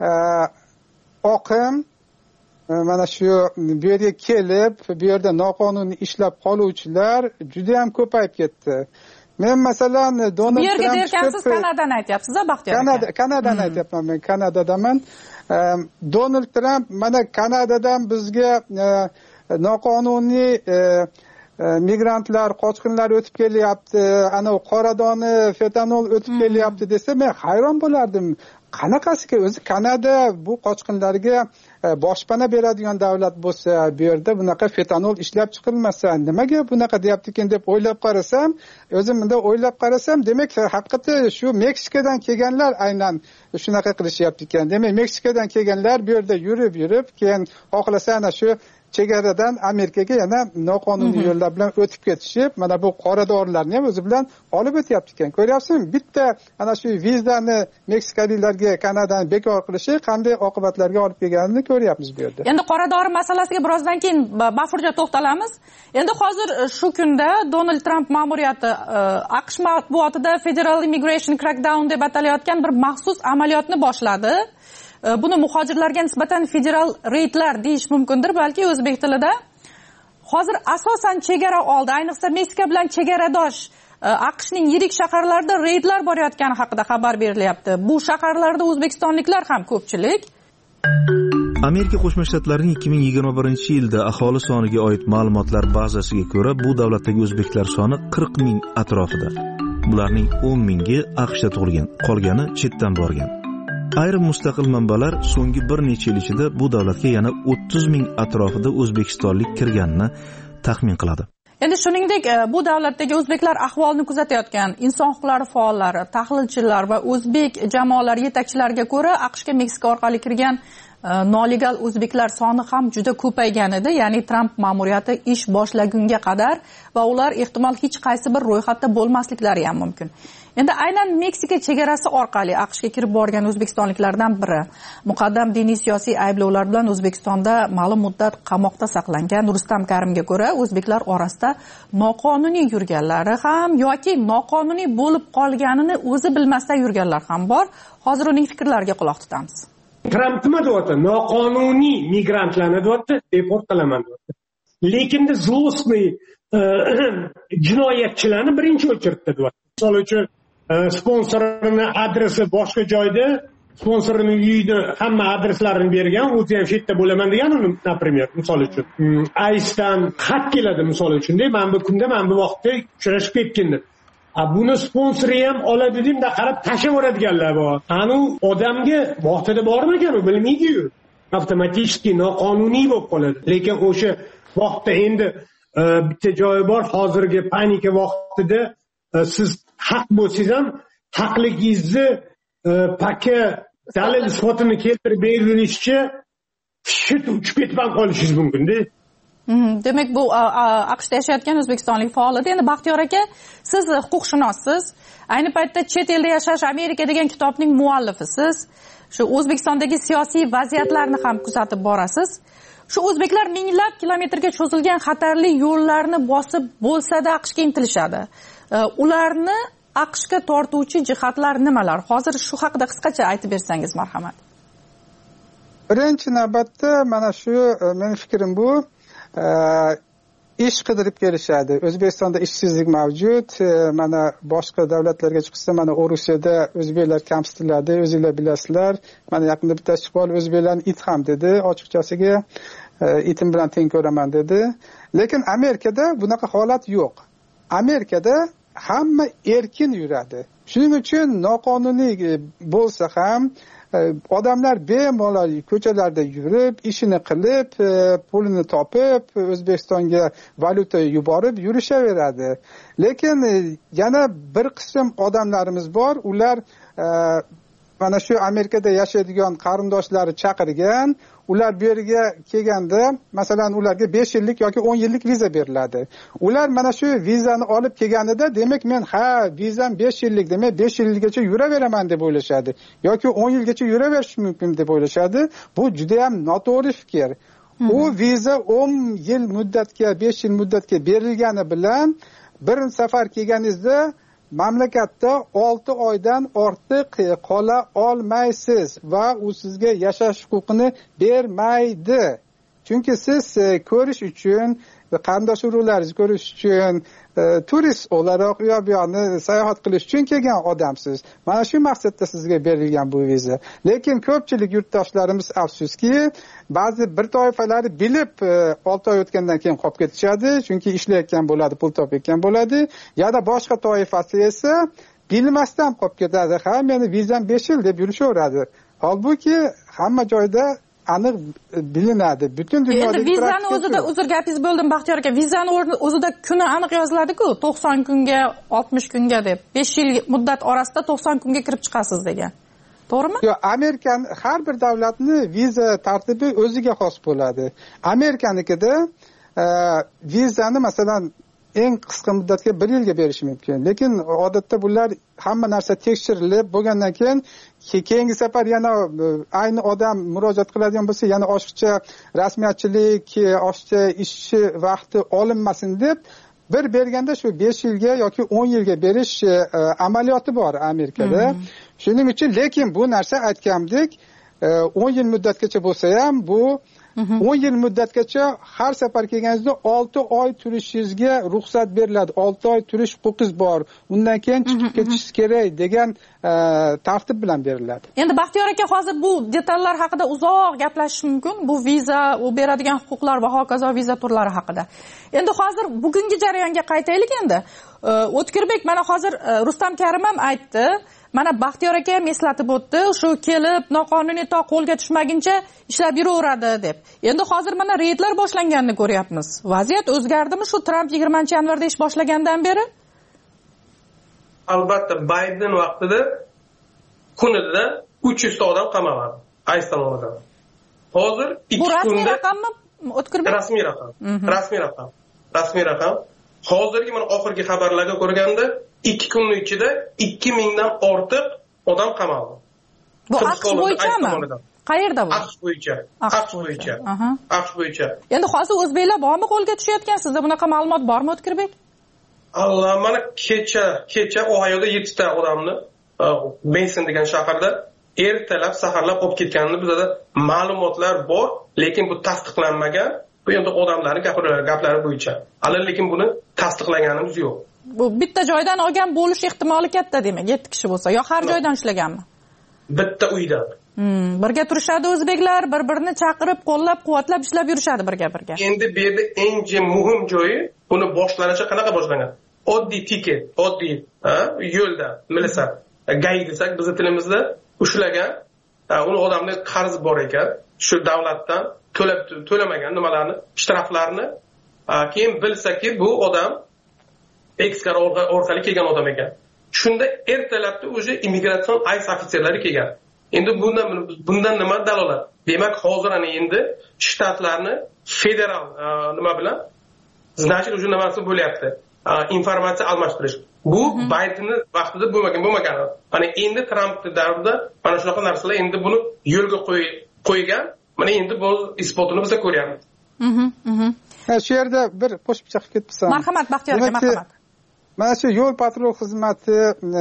S16: oqim mana shu bu yerga kelib, bu yerda noqonuniy ishlab qoluvchilar juda ham ko'payib ketdi. Men masalan Donald Trump, bu yerga
S15: derkansiz Kanadani aytyapsiz-a, Baxtiyor aka?
S16: Kanadani aytyapman men, Kanadadaman. Donald Trump mana Kanadadan bizga noqonuniy migrantlar, qochqinlar o'tib kelyapti, ana qoradoni, fetanol o'tib kelyapti desa, men hayron bo'lardim. Qanaqasiga o'zi Kanada bu qochqinlarga boshpana beradigan davlat bo'lsa, bu yerda bunaqa fetanol ishlab chiqilmasa, nimaga bunaqa deyapti ekan deb o'ylab qarasam, o'zim bunda o'ylab qarasam, demak haqiqati shu Meksikadan kelganlar aynan shunaqa qilishyapti ekan. Demak Meksikadan kelganlar bu yerda yurib, keyin xohlasa ana shu chegaradan Amerikaga yana noqonuniy yo'llar bilan o'tib ketishib, mana bu qora dorilarni ham o'zi bilan olib o'tyapti ekan. Ko'ryapsizmi? Bitta ana shu vizani Meksikaliklarga Kanadani bekor qilishi qanday oqibatlarga olib kelganini ko'ryapmiz bu yerda.
S15: Endi qora dori masalasiga birozdan keyin bafurja to'xtalamiz. Endi hozir shu kunda Donald Trump ma'muriyati AQSh matbuotida Federal Immigration Crackdown deb atalayotgan bir maxsus amaliyotni boshladi. Buni muhojirlarga nisbatan federal reydlar deyish mumkindir, balki o'zbek tilida. Hozir asosan chegara oldi, ayniqsa Meksika bilan chegaradosh AQShning yirik shaharlarida reydlar borayotgani haqida xabar berilyapti. Bu shaharlarda o'zbekistonliklar ham ko'pchilik.
S17: Amerika Qo'shma Shtatlarining 2021-yilda aholi soniga oid ma'lumotlar bazasiga ko'ra, bu davlatdagi o'zbeklar soni 40 ming atrofida. Bularning 10 mingi AQShda tug'ilgan, qolgani chetdan borgan. Ayrim mustaqil manbalar so'nggi bir necha yil ichida bu davlatga yana 30 ming atrofida o'zbekistonlik kirganini taxmin qiladi.
S15: Endi shuningdek, bu davlatdagi o'zbeklar ahvolini kuzatayotgan inson huquqlari faollari, tahlilchilar va o'zbek jamoalari yetakchilariga ko'ra, AQShga Meksika orqali kirgan noligal o'zbeklar soni ham juda ko'paygan edi, ya'ni Trump ma'muriyati ish boshlagunga qadar, va ular ehtimol hech qaysi bir ro'yxatda bo'lmasliklari ham mumkin. Endi aynan Meksika chegarasi orqali AQShga kirib borgan o'zbekistonliklardan biri muqaddam diniy siyosiy ayblovlar bilan O'zbekistonda ma'lum muddat qamoqda saqlangan Rustam Karimga ko'ra, o'zbeklar orasida noqonuniy yurganlari ham yoki noqonuniy bo'lib qolganini o'zi bilmasdan yurganlar ham bor. Hozir uning fikrlariga quloq tutamiz.
S13: Tramp nima deyapti? Noqonuniy migrantlarni deyapti, deport qilaman deyapti. Lekin zlostniy jinoyatchilarni birinchi o'chiribdi deyapti. Misol uchun sponsorini adresi boshqa joyda, sponsorining uyida hamma adreslarini bergan, o'zi ham shu yerda bo'laman degan, например, misol uchun ICEdan xat keladi misol uchun, men bu kunda, men bu vaqtda uchrashib ketdim. Buni sponsori ham oladi deb qarab tashaveradiganlar bor. Anu odamga vaqtida bormi ekan, u bilmaydi-yu. Avtomatik noqonuniy bo'lib qoladi. Lekin o'sha vaqtda endi bitta joyi bor, hozirgi panika vaqtida siz haq bo'lsangiz ham haqligingizni paka dalil isbotini keltirib berilishcha shit uchib ketib qolishingiz mumkin-da.
S15: Demak, bu AQShda yashayotgan o'zbekistonlik faol edi. Endi Baxtiyor aka, siz huquqshunossiz. Ayni paytda Chet elda yashash Amerika degan kitobning muallifisiz. Shu O'zbekistondagi siyosiy vaziyatlarni ham kuzatib borasiz. Shu o'zbeklar minglab kilometrga cho'zilgan xatarli yo'llarni bosib bo'lsa-da AQShga intilishadi. Ularni AQShga tortuvchi jihatlar nimalar? Hozir shu haqida qisqacha aytib bersangiz, marhamat.
S16: Birinchi navbatda mana shu mening fikrim bu, ish qidirib kelishadi. O'zbekistonda ishsizlik mavjud. Mana boshqa davlatlarga chiqsa, mana Rusiyada o'zbeklar kamsitiladi, o'zingizlar bilasizlar. Mana yaqinda bittasi chiqib olib, o'zbeklarni it ham dedi, ochiqchasiga itim bilan teng ko'raman dedi. Lekin Amerikada bunaqa holat yo'q. Amerikada hamma erkin yuradi. Shuning uchun noqonuniy bo'lsa ham odamlar bemalol ko'chalarda yurib, ishini qilib, pulini topib, O'zbekistonga valyuta yuborib yurishaveradi. Lekin yana bir qism odamlarimiz bor, ular mana shu Amerikada yashaydigan qarindoshlari chaqirgan, ular bu yerga kelganda, masalan, ularga 5 yillik yoki 10 yillik viza beriladi. Ular mana shu vizani olib kelganida, demak men vizam 5 yillik, demak 5 yilgacha yuraveraman deb o'ylashadi yoki 10 yilgacha yuraverish mumkin deb o'ylashadi. Bu juda ham noto'g'ri fikr. U viza 10 yil muddatga, 5 yil muddatga berilgani bilan bir safar kelganingizda mamlakatda 6 oydan ortiq qola olmaysiz va u sizga yashash huquqini bermaydi. Chunki siz ko'rish uchun, qarindosh urug'laringizni ko'rish uchun, turist o'laroq u yoqni sayohat qilish uchun kelgan odamsiz. Mana shu maqsadda sizga berilgan bu viza. Lekin ko'pchilik yurtdoshlarimiz afsuski, ba'zi bir toifalari bilib 6 oy o'tgandan keyin qolib ketishadi, chunki ishlayotgan bo'ladi, pul topayotgan bo'ladi. Yana boshqa toifasi esa bilmasdan qolib ketadi. Meni vizam 5 yil deb yurishaveradi. Holbuki hamma joyda aniq bilinadi. Butun dunyoda
S15: endi vizani o'zida, uzr gapingiz bo'ldim Baxtiyor aka, vizani o'zida kuni aniq yoziladi-ku, 90 kunga, 60 kunga deb. 5 yil muddat orasida 90 kunga kirib chiqasiz degan. To'g'rimi?
S16: Yo'q, Amerikan har bir davlatni viza tartibi o'ziga xos bo'ladi. Amerikanikida vizani masalan eng qisqa muddatga 1 yilga berish mumkin. Lekin odatda bular hamma narsa tekshirilib bo'lgandan keyin keyingi safar yana ayni odam murojaat qiladigan bo'lsa, yana oshiqcha rasmiyatchilik, oshiqcha ishchi vaqti olinmasin deb bir berganda shu 5 yilga yoki 10 yilga berish amaliyoti bor Amerikada. Shuning uchun lekin bu narsa aytgandek 10 yil muddatgacha bo'lsa ham bu 10 yil muddatgacha har safar kelganingizda 6 oy turishingizga ruxsat beriladi. 6 oy turish huquqingiz bor. Undan keyin chiqib ketishingiz kerak degan tartib bilan beriladi.
S15: Endi Baxtiyor aka, hozir bu detallar haqida uzoq gaplashish mumkin. Bu viza, u beradigan huquqlar va hokazo viza turlari haqida. Endi hozir bugungi jarayonga qaytaylik endi. O'tkirbek mana hozir Rustam Karim ham aytdi. Mana Baxtiyor aka ham eslatib o'tdi, shu kelib noqonuniy to qo'lga tushmaguncha ishlab yuraveradi deb. Endi hozir mana reydlar boshlanganini ko'ryapmiz. Vaziyat o'zgardimi shu Tramp 20-yanvarda ish boshlagandan beri?
S13: Albatta, Bayden vaqtida kunida 300 ta odam qamaladi. ICE tomonidan. Hozir 2 kunda... Bu
S15: rasmiy raqammi? O'tkirbek?
S13: Rasmiy raqam. Rasmiy raqam. Hozirgi mana oxirgi xabarlarga ko'rganda 2 kunning ichida 2000 dan ortiq odam qamaldi.
S15: Bu AQSh bo'yichami? Qayerda bu?
S13: AQSh bo'yicha. AQSh bo'yicha.
S15: Endi hozir o'zbeklar bormi qo'lga tushayotgan? Sizda bunaqa ma'lumot bormi, O'tkirbek?
S13: Allah, mana kecha Ohioda 7 ta odamni Mason degan shaharda ertalab saharlab olib ketganini bizda ma'lumotlar bor, lekin bu tasdiqlanmagan. Bu endi odamlarning gaplari bo'yicha. Lekin buni tasdiqlaganimiz yo'q.
S15: Bu bitta joydan olgan bo'lish ehtimoli katta demak, 7 kishi bo'lsa, yo har joydan ushlaganmi?
S13: Bitta uydan.
S15: Birga turishadi o'zbeklar, bir-birini chaqirib, qo'llab-quvvatlab ishlab yurishadi birga-birga.
S13: Endi bu yerda eng muhim joyi, buni boshlanishi qanaqa boshlangan? Oddiy tiket, oddiy yo'lda, milisa, gay desak bizning tilimizda ushlagan, uni odamning qarzi bor ekan, shu davlatdan to'lamagan nimalarni, shtraflarni, keyin bilsaki bu odam ekskar orqali kelgan odam ekan. Shunda ertalabda o'sha immigratsion ICE ofitserlari kelgan. Endi bundan nima dalolat? Demak, hozir ana endi shtatlarni federal nima bilan значит o'sha nimasi bo'lyapti. Informatsiya almashtirish. Bu Baydenning vaqtida bo'lmagan. Mana endi Tramp davrida mana shunaqa narsalar endi buni yo'lga qo'ygan. Mana endi bu isbotini biz ko'ryapmiz.
S16: Shu yerda bir qo'shimcha qilib ketibsan.
S15: Marhamat Baxtiyor aka, marhamat.
S16: Mana shu yo'l patrul xizmati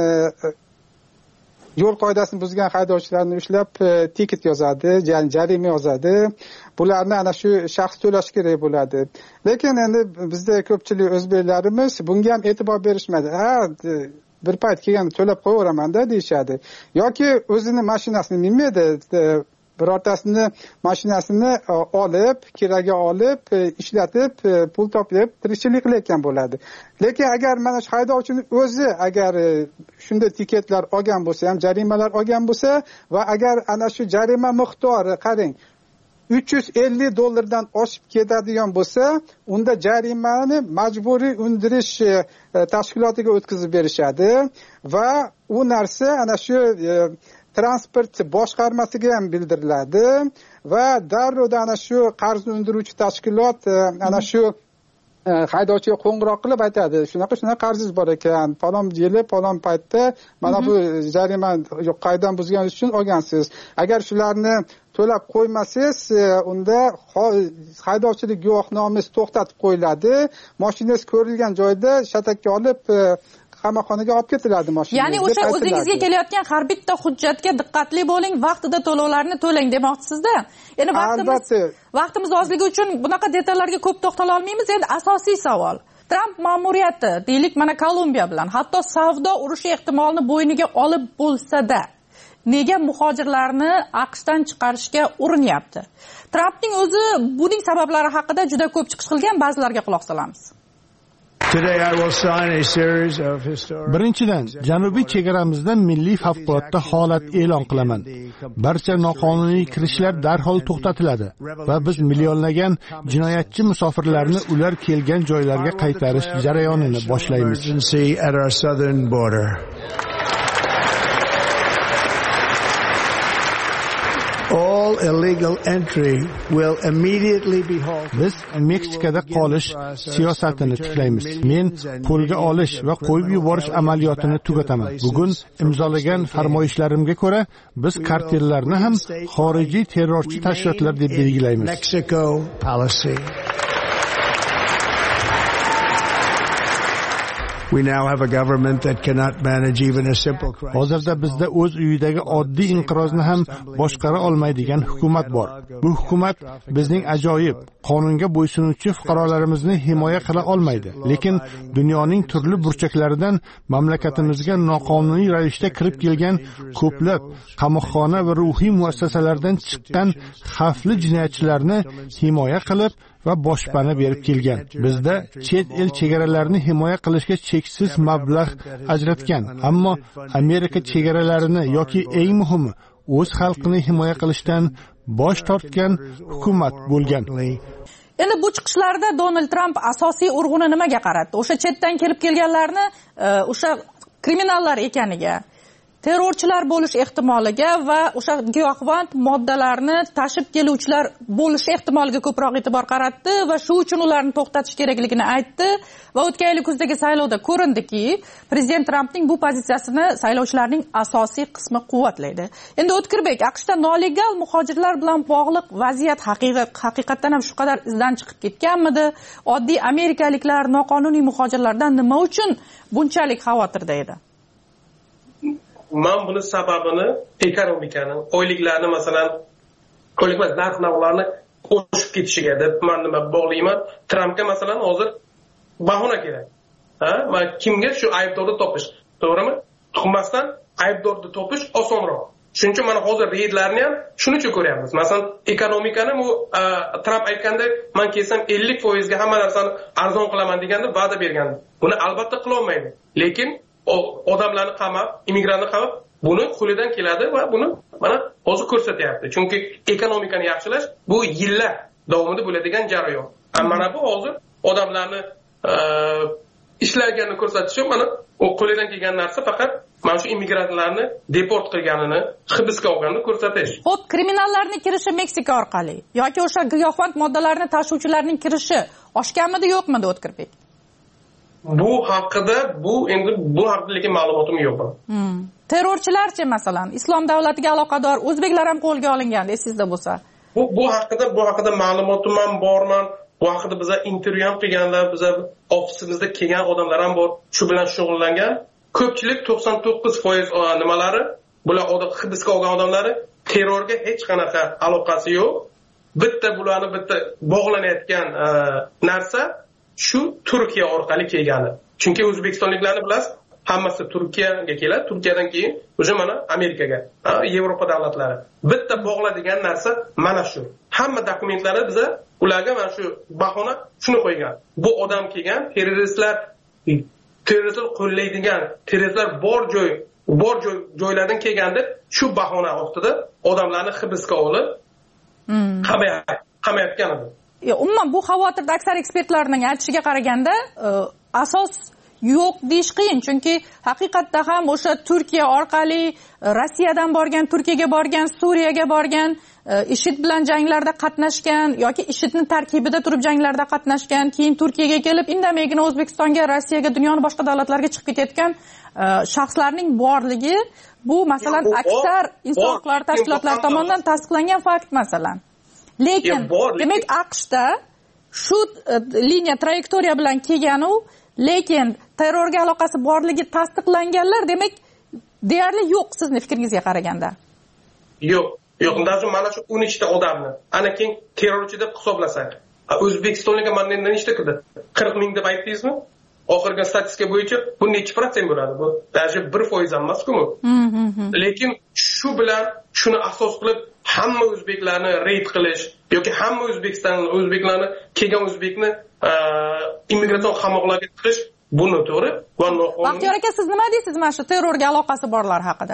S16: yo'l qoidasini buzgan haydovchilarni ushlab tiket yozadi, ya'ni jarima yozadi. Bularni ana shu shaxs to'lash kerak bo'ladi. Lekin endi bizda ko'pchilik o'zbeklarimiz bunga ham e'tibor berishmadi. Bir payt kelganda to'lab qo'yaveraman-da deyshadi. Yoki o'zini mashinasini minmaydi. Birortasini mashinasini olib, kiraga olib, ishlatib, pul to'plab, tirikchilik qilayotgan bo'ladi. Lekin agar mana shu haydovchining o'zi agar shunday tiketlar olgan bo'lsa, ham jarimalar olgan bo'lsa va agar ana shu jarima miqdori qarang $350 oshib ketadigan bo'lsa, unda jarimani majburiy undirish tashkilotiga o'tkazib berishadi va u narsa ana shu transport boshqarmasiga ham bildiriladi va darrov ana shu qarzni undiruvchi tashkilot ana shu haydovchiga qo'ng'iroq qilib aytadi, shunaqa qarzingiz bor ekan, falon yili falon paytda mana bu jarima qoidadan buzganingiz uchun olgansiz. Agar shularni to'lab qo'ymasangiz, unda haydovchilik guvohnomangiz to'xtatib qo'yiladi, mashinangiz ko'rilgan joyda shatakka olib qamoqxonaga olib ketiladi mashina.
S15: Ya'ni o'sha o'zingizga kelayotgan har bitta hujjatga diqqatli bo'ling, vaqtida to'lovlarni to'lang demoqchisizda. Endi vaqtimiz ozligi uchun bunaqa detallarga ko'p to'xtala olmaymiz. Endi asosiy savol. Tramp ma'muriyati, deylik mana Kolumbiya bilan, hatto savdo urushi ehtimolini bo'yniga olib bo'lsa-da, nega muhojirlarni AQShdan chiqarishga urinyapti? Trampning o'zi buning sabablari haqida juda ko'p chiqish qilgan, ba'zilarga quloq solamiz.
S1: Birinchidan, janubiy chegaramizda milliy favqulodda holat e'lon qilaman. Barcha noqonuniy kirishlar darhol to'xtatiladi va biz millionlagan jinoyatchi musofirlarni ular kelgan joylarga qaytarish jarayonini boshlaymiz.
S18: All illegal entry will immediately be halted.
S1: Biz Meksikada qolish siyosatini tiklaymiz. Men qo'lga olish va qo'yib yuborish amaliyotini tugataman. Bugun imzolagan farmoyishlarimga ko'ra, biz kartellarni ham xorijiy terrorchi tashkilotlar deb belgilaymiz.
S18: Mexico policy. We now have a government that cannot manage even a simple crisis.
S1: Hozirda bizda o'z uyidagi oddiy inqirozni ham boshqara olmaydigan hukumat bor. Bu hukumat bizning ajoyib, qonunga bo'ysunuvchi fuqarolarimizni himoya qila olmaydi. Lekin dunyoning turli burchaklaridan mamlakatimizga noqonuniy ravishda kirib kelgan ko'plab qamoqxona va ruhiy muassasalardan chiqqan xavfli jinoyatchilarni himoya qilib va boshpana berib kelgan. Bizda chet el chegaralarini himoya qilishga cheksiz mablag' ajratgan, ammo Amerika chegaralarini yoki eng muhimi o'z xalqini himoya qilishdan bosh tortgan hukumat bo'lgan.
S15: Endi bu chiqishlarda Donald Trump asosiy urg'uni nimaga qaratdi? O'sha chetdan kelib kelganlarni o'sha kriminallar ekaniga, terrorchilar bo'lish ehtimoliga va o'sha giyohvand moddalarni tashib keluvchilar bo'lish ehtimoliga ko'proq e'tibor qaratdi va shu uchun ularni to'xtatish kerakligini aytdi va o'tgan yil kuzdagi saylovda ko'rindiki, prezident Trampning bu pozitsiyasini saylovchilarning asosiy qismi quvvatlaydi. Endi O'tkirbek, AQShda nolegal muhojirlar bilan bog'liq vaziyat haqiqatdan ham shu qadar izdan chiqib ketganmidi? Oddiy amerikaliklar noqonuniy muhojirlardan nima uchun bunchalik xavotirda edi?
S13: Men buni sababini ekonomikani, oyliklarni masalan, ko'likmas narx-navlarni o'sib ketishiga deb men nima bog'layman. Trampga masalan hozir bahona kerak. Men kimga shu aybdorni topish, to'g'rimi? Tuhmatdan aybdorni topish osonroq. Shuning uchun mana hozir reydlarni ham shuning uchun ko'ryapmiz. Masalan, ekonomikani bu Tramp aytgandek, men kelsam 50% ga hamma narsani arzon qilaman deganda va'da bergandi. Buni albatta qila olmaydi. Lekin odamlarni qamab, immigrantni qamab, buni qo'lidan keladi va buni mana hozir ko'rsatyapti. Chunki ekonomikani yaxshilash bu yillar davomida bo'ladigan jarayon. Mana bu hozir odamlarni ishlaganini ko'rsatish uchun mana u qo'lidan kelgan narsa faqat mana shu immigrantlarni deport qilganini, hibsga olganini ko'rsatish.
S15: Xo'p, kriminallarning kirishi Meksika orqali yoki o'sha giyohvand moddalarni tashuvchilarning kirishi oshganmidi, yo'qmidi O'tkirbek?
S13: Bu haqida lekin ma'lumotim yo'q.
S15: Terrorchilarchi masalan, Islom davlatiga aloqador o'zbeklar ham qo'lga olingan, esingizda bo'lsa.
S13: Bu haqida ma'lumotim ham borman. Bu haqida biza intervyu ham qilganlar, biza ofisimizda kelgan odamlar ham bor, shu bilan shug'ullangan. Ko'pchilik 99% nimalari, bular hibsga olgan odamlari terrorga hech qanaqa aloqasi yo'q. Bularni bog'lanayotgan narsa shu Turkiya orqali kelgani. Chunki o'zbekistonliklarni bilasiz, hammasi Turkiyaga keladi, Turkiyadan keyin o'sha mana Amerikaga, Yevropa davlatlari. Bitta bog'ladigan narsa mana shu. Hamma dokumentlarni biza ularga mana shu bahona shuni qo'ygan. Bu odam kelgan, terroristlar qo'llaydigan, terroristlar bor joylardan kelganda shu bahona ostida odamlarni hibsga olib qamayotgan edi.
S15: Umuman bu xavotirda aksar ekspertlarning aytishiga qaraganda asos yo'q deyish qiyin, chunki haqiqatda ham o'sha Turkiya orqali Rossiyadan borgan, Turkiyaga borgan, Suriyaga borgan, IShID bilan janglarda qatnashgan yoki IShIDning tarkibida turib janglarda qatnashgan, keyin Turkiyaga kelib indamaygina O'zbekistonga, Rossiyaga, dunyoning boshqa davlatlariga chiqib ketayotgan shaxslarning borligi bu masalan aksar inson huquqlari tashkilotlari tomonidan tasdiqlangan fakt masalan. Lekin demak AQShda shu liniya trayektoriya bilan kelgan u, lekin terrorga aloqasi borligi tasdiqlanganlar demak deyarli yo'q sizni fikringizga qaraganda.
S13: Yo'q, даже mana shu 13 ta odamni ana keyin terrorchi deb hisoblasak, O'zbekistonga mana nechta kirdi? 40 ming deb aytdingizmi? Oxirgi statistika bo'yicha bu necha % bo'ladi? Bu даже 1% ham emas-ku. Lekin shu bilan shuni asos qilib hamma o'zbeklarni reyd qilish, yoki hamma o'zbeklarni kelgan o'zbekni immigratsion qamoqlarga tiqish bu noto'g'ri va noqonuniy.
S15: Baxtiyor aka, siz nima deysiz mana shu terrorga aloqasi borlar haqida?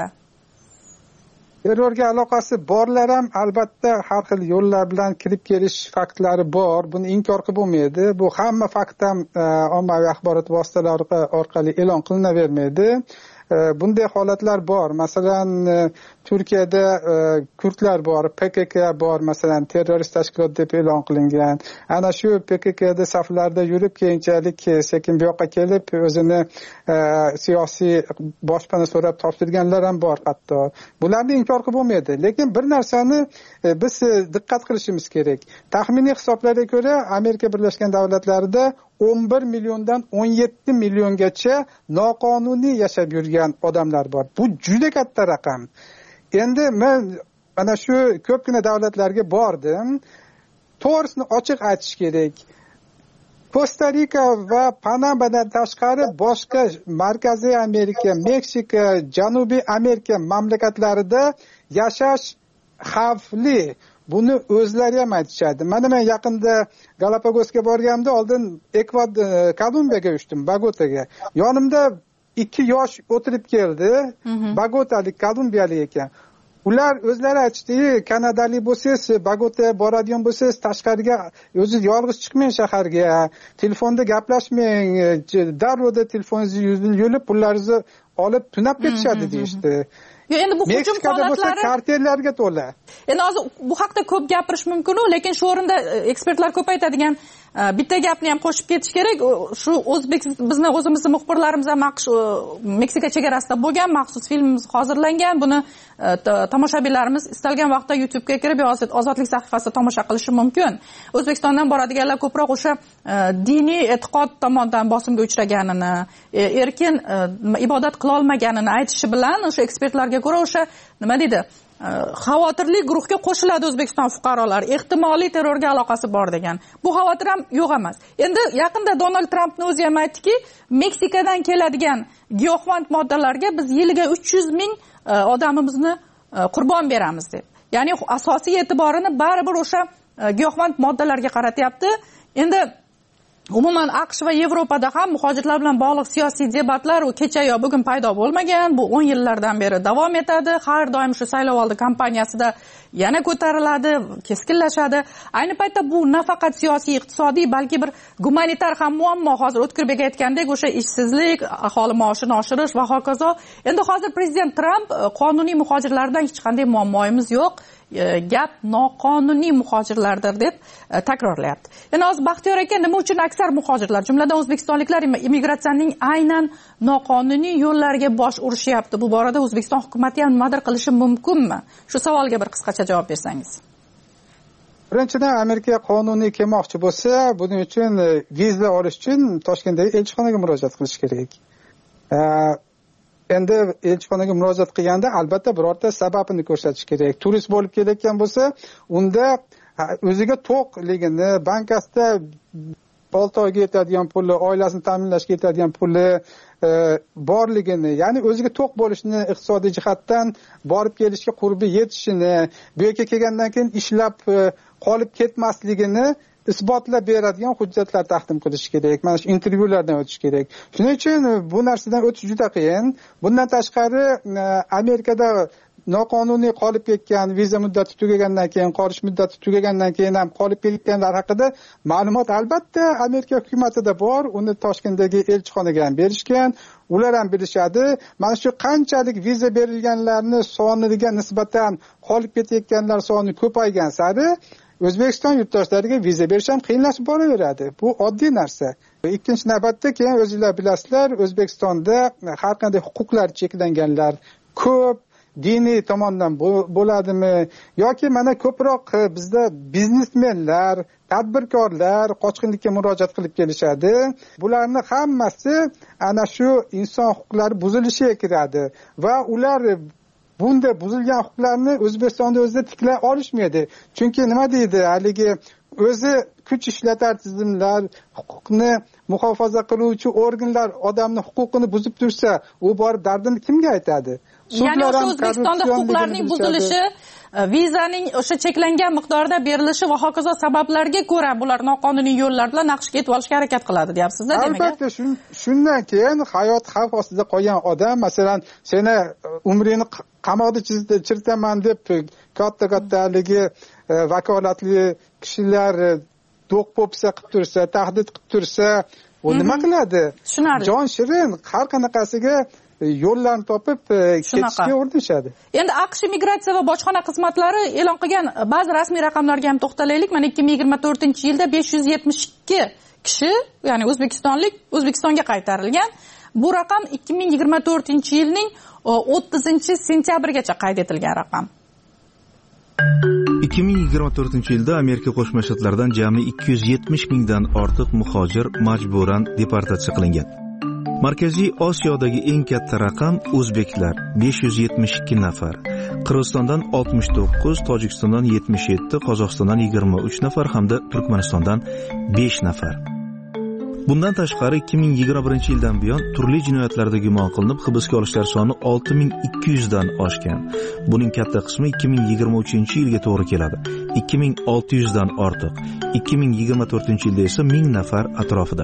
S16: Terrorga aloqasi borlar ham albatta har xil yo'llar bilan kirib kelish faktlari bor. Buni inkor qilib bo'lmaydi. Bu hamma fakt ham ommaviy axborot vositalari orqali e'lon qilinavermaydi. Bunday holatlar bor. Masalan, Turkiyada kurdlar bor, PKK bor, masalan, terrorist tashkilot deb e'lon qilingan. Ana shu PKKda saflarda yurib, keyinchalik sekin bu yoqqa kelib, o'zini siyosiy boshpana so'rab topshirganlar ham bor hatto. Bularni inkor qilib bo'lmaydi. Lekin bir narsani biz diqqat qilishimiz kerak. Taxminiy hisoblarga ko'ra, Amerika Birlashgan Davlatlarida 11 milliondan 17 milliongacha noqonuniy yashab yurgan odamlar bor. Bu juda katta raqam. Endi men mana shu ko'pgina davlatlarga bordim. To'g'risini ochiq aytish kerak. Kosta-Rika va Panamadan tashqari boshqa Markaziy Amerika, Meksika, Janubiy Amerika mamlakatlarida yashash xavfli. Buni o'zlari ham aytishadi. Mana men yaqinda Galapagosga borganimda oldin Kolumbiyaga uchdim, Bogotaga. Yonimda 2 yosh o'tirib keldi. Bogotalik, kolumbiyalik ekan. Ular o'zlari aytishdi, Kanadalik bo'lsangiz, Bogotaga boradigan bo'lsangiz, tashqariga o'zingiz yolg'iz chiqmang shaharga. Telefonda gaplashmang, darrov telefoningizni yulib, pullaringizni olib tunab ketishadi deyishdi.
S15: Endi bu hujum holatlari
S16: kartellarga to'la.
S15: Endi hozir bu haqda ko'p gapirish mumkin-ku, lekin shu o'rinda ekspertlar ko'p aytadigan bitta gapni ham qo'shib ketish kerak. Shu bizni o'zimizning muxbirlarimiz ham Meksika chegarasida bo'lgan, maxsus filmimiz hozirlangan. Buni tomoshabinlarimiz istalgan vaqtda YouTube'ga kirib, Ozodlik sahifasida tomosha qilishi mumkin. O'zbekistondan boradiganlar ko'proq o'sha diniy e'tiqod tomonidan bosimga uchraganini, erkin ibodat qila olmaganini aytishi bilan o'sha ekspertlarga ko'ra o'sha nima deydi, xavotirli guruhga qo'shiladi O'zbekiston fuqarolari, ehtimoliy terrorga aloqasi bor degan. Bu xavotir ham yo'q emas. Endi yaqinda Donald Trampning o'zi ham aytdiki, Meksikadan keladigan giyohvand moddalarga biz yiliga 300 ming odamimizni qurbon beramiz deb. Ya'ni asosiy e'tiborini baribir o'sha giyohvand moddalarga qaratyapti. Endi umuman AQSh va Yevropada ham muhojirlar bilan bog'liq siyosiy debatlar u kecha yo bugun paydo bo'lmagan. Bu 10 yillardan beri davom etadi. Har doim shu saylovoldi kampaniyasida yana ko'tariladi, keskinlashadi. Ayni paytda bu nafaqat siyosiy, iqtisodiy, balki bir gumanitar ham muammo. Hozir O'tkirbek aytgandek, o'sha ishsizlik, aholi maoshini oshirish va hokazo. Endi hozir prezident Tramp qonuniy muhojirlardan hech qanday muammoyimiz yo'q, gap noqonuniy muhojirlardir deb takrorlayapti. Endi hozir Baxtiyor aka, nima uchun aksar muhojirlar, jumladan o'zbekistonliklar imigratsiyaning aynan noqonuniy yo'llariga bosh urishyapti? Bu borada O'zbekiston hukumati ham nimadir qilishi mumkinmi? Shu savolga bir qisqacha javob bersangiz.
S16: Birinchidan, Amerika qonuniy kelmoqchi bo'lsa, buning uchun viza olish uchun Toshkentdagi elchixonaga murojaat qilish kerak. Endi elchixonaga murojaat qilganda albatta birorta sababini ko'rsatish kerak. Turist bo'lib kelayotgan bo'lsa, unda o'ziga to'qligini, bankasida 6 oyga yetadigan puli, oilasini ta'minlashga yetadigan puli borligini, ya'ni o'ziga to'q bo'lishini, iqtisodiy jihatdan borib kelishga qurbi yetishini, bu yerga kelgandan keyin ishlab qolib ketmasligini isbotlab beradigan hujjatlar taqdim qilish kerak. Mana shu intervyulardan o'tish kerak. Shuning uchun bu narsadan o'tish juda qiyin. Bundan tashqari Amerikada noqonuniy qolib ketgan, viza muddati tugagandan keyin, qolish muddati tugagandan keyin ham qolib ketganlar haqida ma'lumot albatta Amerika hukumatida bor. Uni Toshkentdagi elchixonaga ham berishgan. Ular ham bilishadi. Mana shu qanchalik viza berilganlarning soniga nisbatan qolib ketayotganlar soni ko'paygan sari O'zbekiston yurtdoshlariga viza berish ham qiyinlashib boraveradi. Bu oddiy narsa. Ikkinchi navbatda keyin o'zingizlar bilasizlar, O'zbekistonda har qanday huquqlar cheklanganlar ko'p. Diniy tomondan bo'ladimi yoki mana ko'proq bizda biznesmenlar, tadbirkorlar qochqinlikka murojaat qilib kelishadi. Bularning hammasi ana shu inson huquqlari buzilishiga kiradi va ular bunda buzilgan huquqlarni O'zbekistonda o'zida tiklay olishmaydi. Chunki nima deydi, haligi o'zi kuch ishlatar tizimlar, huquqni muhofaza qiluvchi organlar odamning huquqini buzib tursa, u borib dardini kimga aytadi?
S15: Ya'ni o'sha O'zbekistonda huquqlarning buzilishi vizaning o'sha cheklangan miqdorda berilishi va hokazo sabablarga ko'ra bular noqonuniy yo'llar bilan AQShga ketib olishga harakat qiladi deyapsiz-da, demak.
S16: Albatta, shundan keyin hayot xavf ostida qolgan odam, masalan, seni umringni qamoqda chiritaman deb katta haligi vakolatli kishilar do'q popsa qilib tursa, tahdid qilib tursa, u nima qiladi? Jon shirin har qanaqasiga yo'llarni topib ketishga urinishadi.
S15: Endi AQSh migratsiya va bojxona xizmatlari e'lon qilgan ba'zi rasmiy raqamlarga ham to'xtalaylik. Mana 2024-yilda 572 kishi, ya'ni O'zbekistonga qaytarilgan. Bu raqam 2024-yilning 30-sentyabrigacha qayd etilgan raqam.
S17: 2024-yilda Amerika Qo'shma Shtatlaridan jami 270 mingdan ortiq muhojir majburan deportatsiya qilingan. Markaziy Osiyodagi eng katta raqam o'zbeklar 572 nafar, Qirg'izistondan 69, Tojikistondan 77, Qozog'istondan 23 nafar hamda Turkmanistondan 5 nafar. Bundan tashqari 2021-yildan buyon turli jinoyatlarda gumon qilinib hibsga olishlar soni 6200 dan oshgan. Buning katta qismi 2023-yilga to'g'ri keladi. 2600 dan ortiq. 2024-yilda esa 1000 nafar atrofida.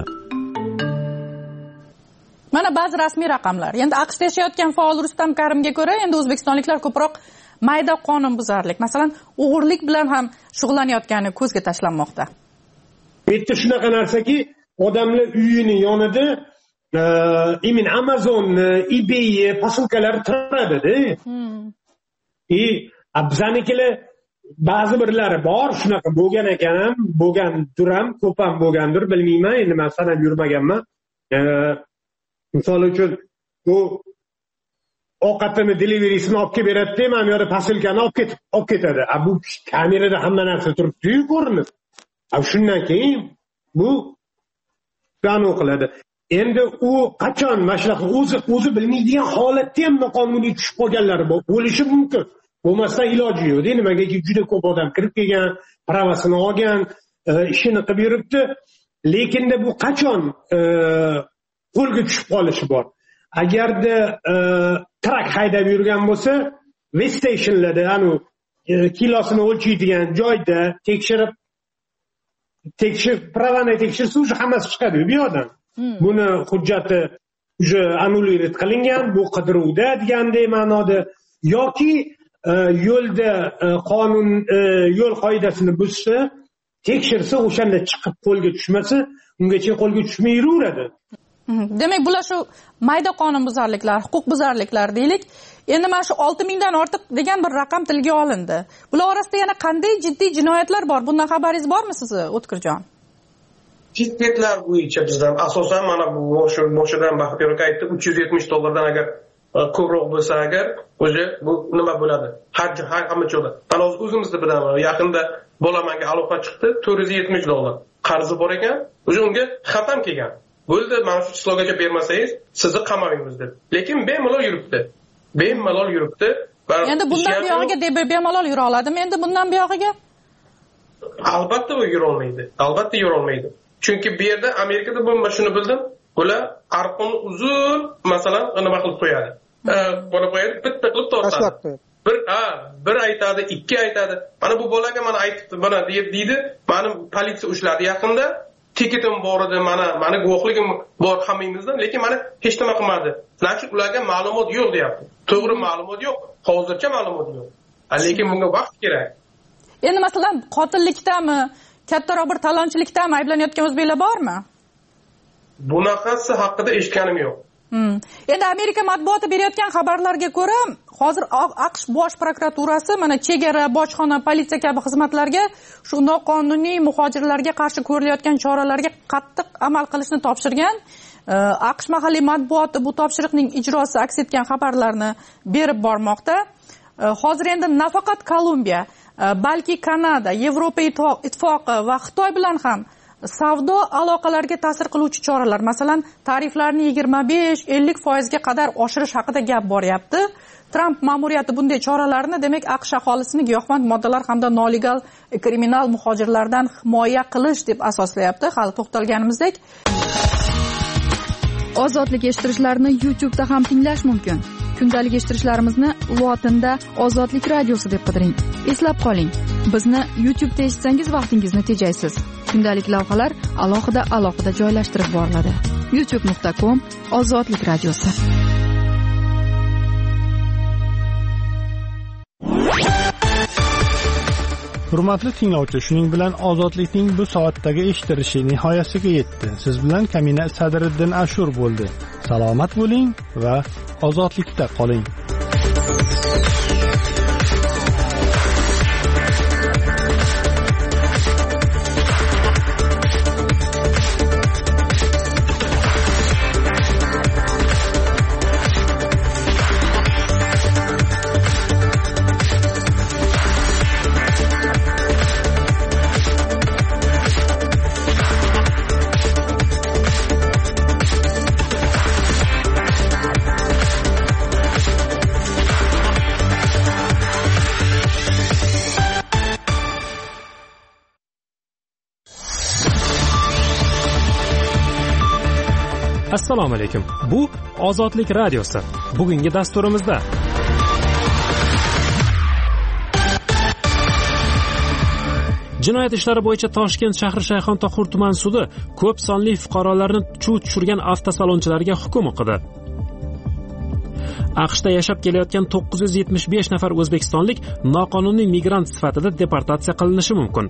S15: Mana ba'zi rasmiy raqamlar. Endi AQShda yashayotgan faol Rustam Karimga ko'ra, endi o'zbekistonliklar ko'proq mayda qonunbuzarlik, masalan, o'g'irlik bilan ham shug'ullanayotgani ko'zga tashlanmoqda.
S19: Bu yerda shunaqa narsaki, odamlar uyini yonida Amazon, eBay posilkalar turadi-da. Bizanikilar ba'zi birlari bor, shunaqa bo'lgan ekan ham, bo'lgandir ham, ko'p ham bo'lgandir, bilmayman. Endi men sanab yurmaganman. Misol uchun u ovqatini deliverisini olib kelib beradi-da, mana bu yerda posilkani olib ketadi. Bu kamerada hamma narsa turibdi-yu ko'rinib. Shundan keyin bu qanday qiladi? Endi u qachon mashnaqa o'zi bilmaydigan holatda ham noqonuniy tushib qolganlari bo'lishi mumkin. Bo'lmasdan iloji yo'q. Nimagaki juda ko'p odam kirib kelgan, pravasini olgan, ishini qilib yuribdi. Lekin bu qachon qo'lga tushib qolishi bor. Agarda trak haydab yurgan bo'lsa, west stationlarda, kilosini o'lchaydigan joyda pravani tekshirsa, уже hammasi chiqadi bu yoqdan. Buni hujjati уже annulirat qilingan, bu qidiruvda degandek ma'noda yoki yo'lda qonun yo'l qoidasini buzsa, tekshirsa, o'shanda chiqib qo'lga tushmasa, ungacha qo'lga tushmay yuraveradi.
S15: Demak, bular shu mayda qonunbuzarliklar, huquqbuzarliklar deylik. Endi mana shu 6000 dan ortiq degan bir raqam tilga olindi. Bular orasida yana qanday jiddiy jinoyatlar bor? Bundan xabaringiz bormi sizni, O'tkirjon?
S13: Jiddiyatlar bo'yicha bizdan asosan mana bu boshidan Baxtiyor aytdi, $370 agar ko'proq bo'lsa agar, o'zi bu nima bo'ladi? Hamma joyda. Mana o'zimizda bilaman, yaqinda bolamanga aloqa chiqdi, $470 qarzi bor ekan, o'zi unga xatam kelgan. Bo'ldi, mana shu chislog'acha bermasangiz, sizni qamaymiz deb. Lekin bemalol yuribdi.
S15: Endi bundan buyog'iga bemalol yura oladimi? Endi bundan buyog'iga?
S13: Albatta u yura olmaydi. Chunki bu yerda Amerikada bo'lma shuni bildim. Ular arqonni uzun, masalan, nima qilib qo'yadi. Buni qo'yadi, bitta qilib tortadi. Bir aytadi, ikki aytadi. Mana bu bolaga mana aytibdi, mana deydi, meni politsiya ushladi yaqinda. Tikitim bor edi, mana guvohligim bor hammamizdan, lekin mana hech nima qilmadi. Значит, ularga ma'lumot yo'q deyapti. To'g'ri ma'lumot yo'q, hozircha ma'lumot yo'q. Lekin bunga vaqt kerak.
S15: Endi masalan, qotillikdami, kattaroq bir talonchilikdami ayblanayotgan o'zbeklar bormi?
S13: Bunaqasi haqida eshitganim yo'q.
S15: Endi Amerika matbuoti berayotgan xabarlarga ko'ra, hozir AQSh bosh prokuraturasi mana chegara, bojxona, politsiya kabi xizmatlarga shu noqonuniy muhojirlarga qarshi ko'rilayotgan choralarga qattiq amal qilishni topshirgan. AQSh mahalliy matbuoti bu topshiriqning ijrosi aks etgan xabarlarni berib bormoqda. Hozir endi nafaqat Kolumbiya, balki Kanada, Yevropa ittifoqi va Xitoy bilan ham savdo aloqalariga ta'sir qiluvchi choralar, masalan, tariflarni 25-50% ga qadar oshirish haqida gap boryapti. Tramp ma'muriyati bunday choralarni, demak, AQSh aholisini giyohvand moddalar hamda nolegal kriminal muhojirlardan himoya qilish deb asoslayapti. Hali to'xtalganimizdek.
S2: Ozodlik eshittirishlarni YouTube'da ham tinglash mumkin. kundalik eshittirishlarimizni lotinda ozodlik radiosi deb qidiring. Eslab qoling, bizni YouTube'da eshitsangiz vaqtingizni tejaysiz. Kundalik lavhalar alohida joylashtirib boriladi. youtube.com/ozodlik radiosi.
S1: Hurmatli tinglovchi, shuning bilan ozodlikning bu soatdagi eshittirishi nihoyasiga yetdi. Siz bilan Kamina Sadriddin Ashur bo'ldi. Salomat bo'ling va ozodlikda qoling.
S20: Assalomu alaykum. Bu Ozodlik radiosi. Bugungi dasturimizda jinoyat ishlari bo'yicha Toshkent shahri Shayxontohur tuman sudi ko'p sonli fuqarolarni chuv tushirgan avtosalonchilarga hukm o'qidi. AQShda yashab kelayotgan 975 nafar o'zbekistonlik noqonuniy migrant sifatida deportatsiya qilinishi mumkin.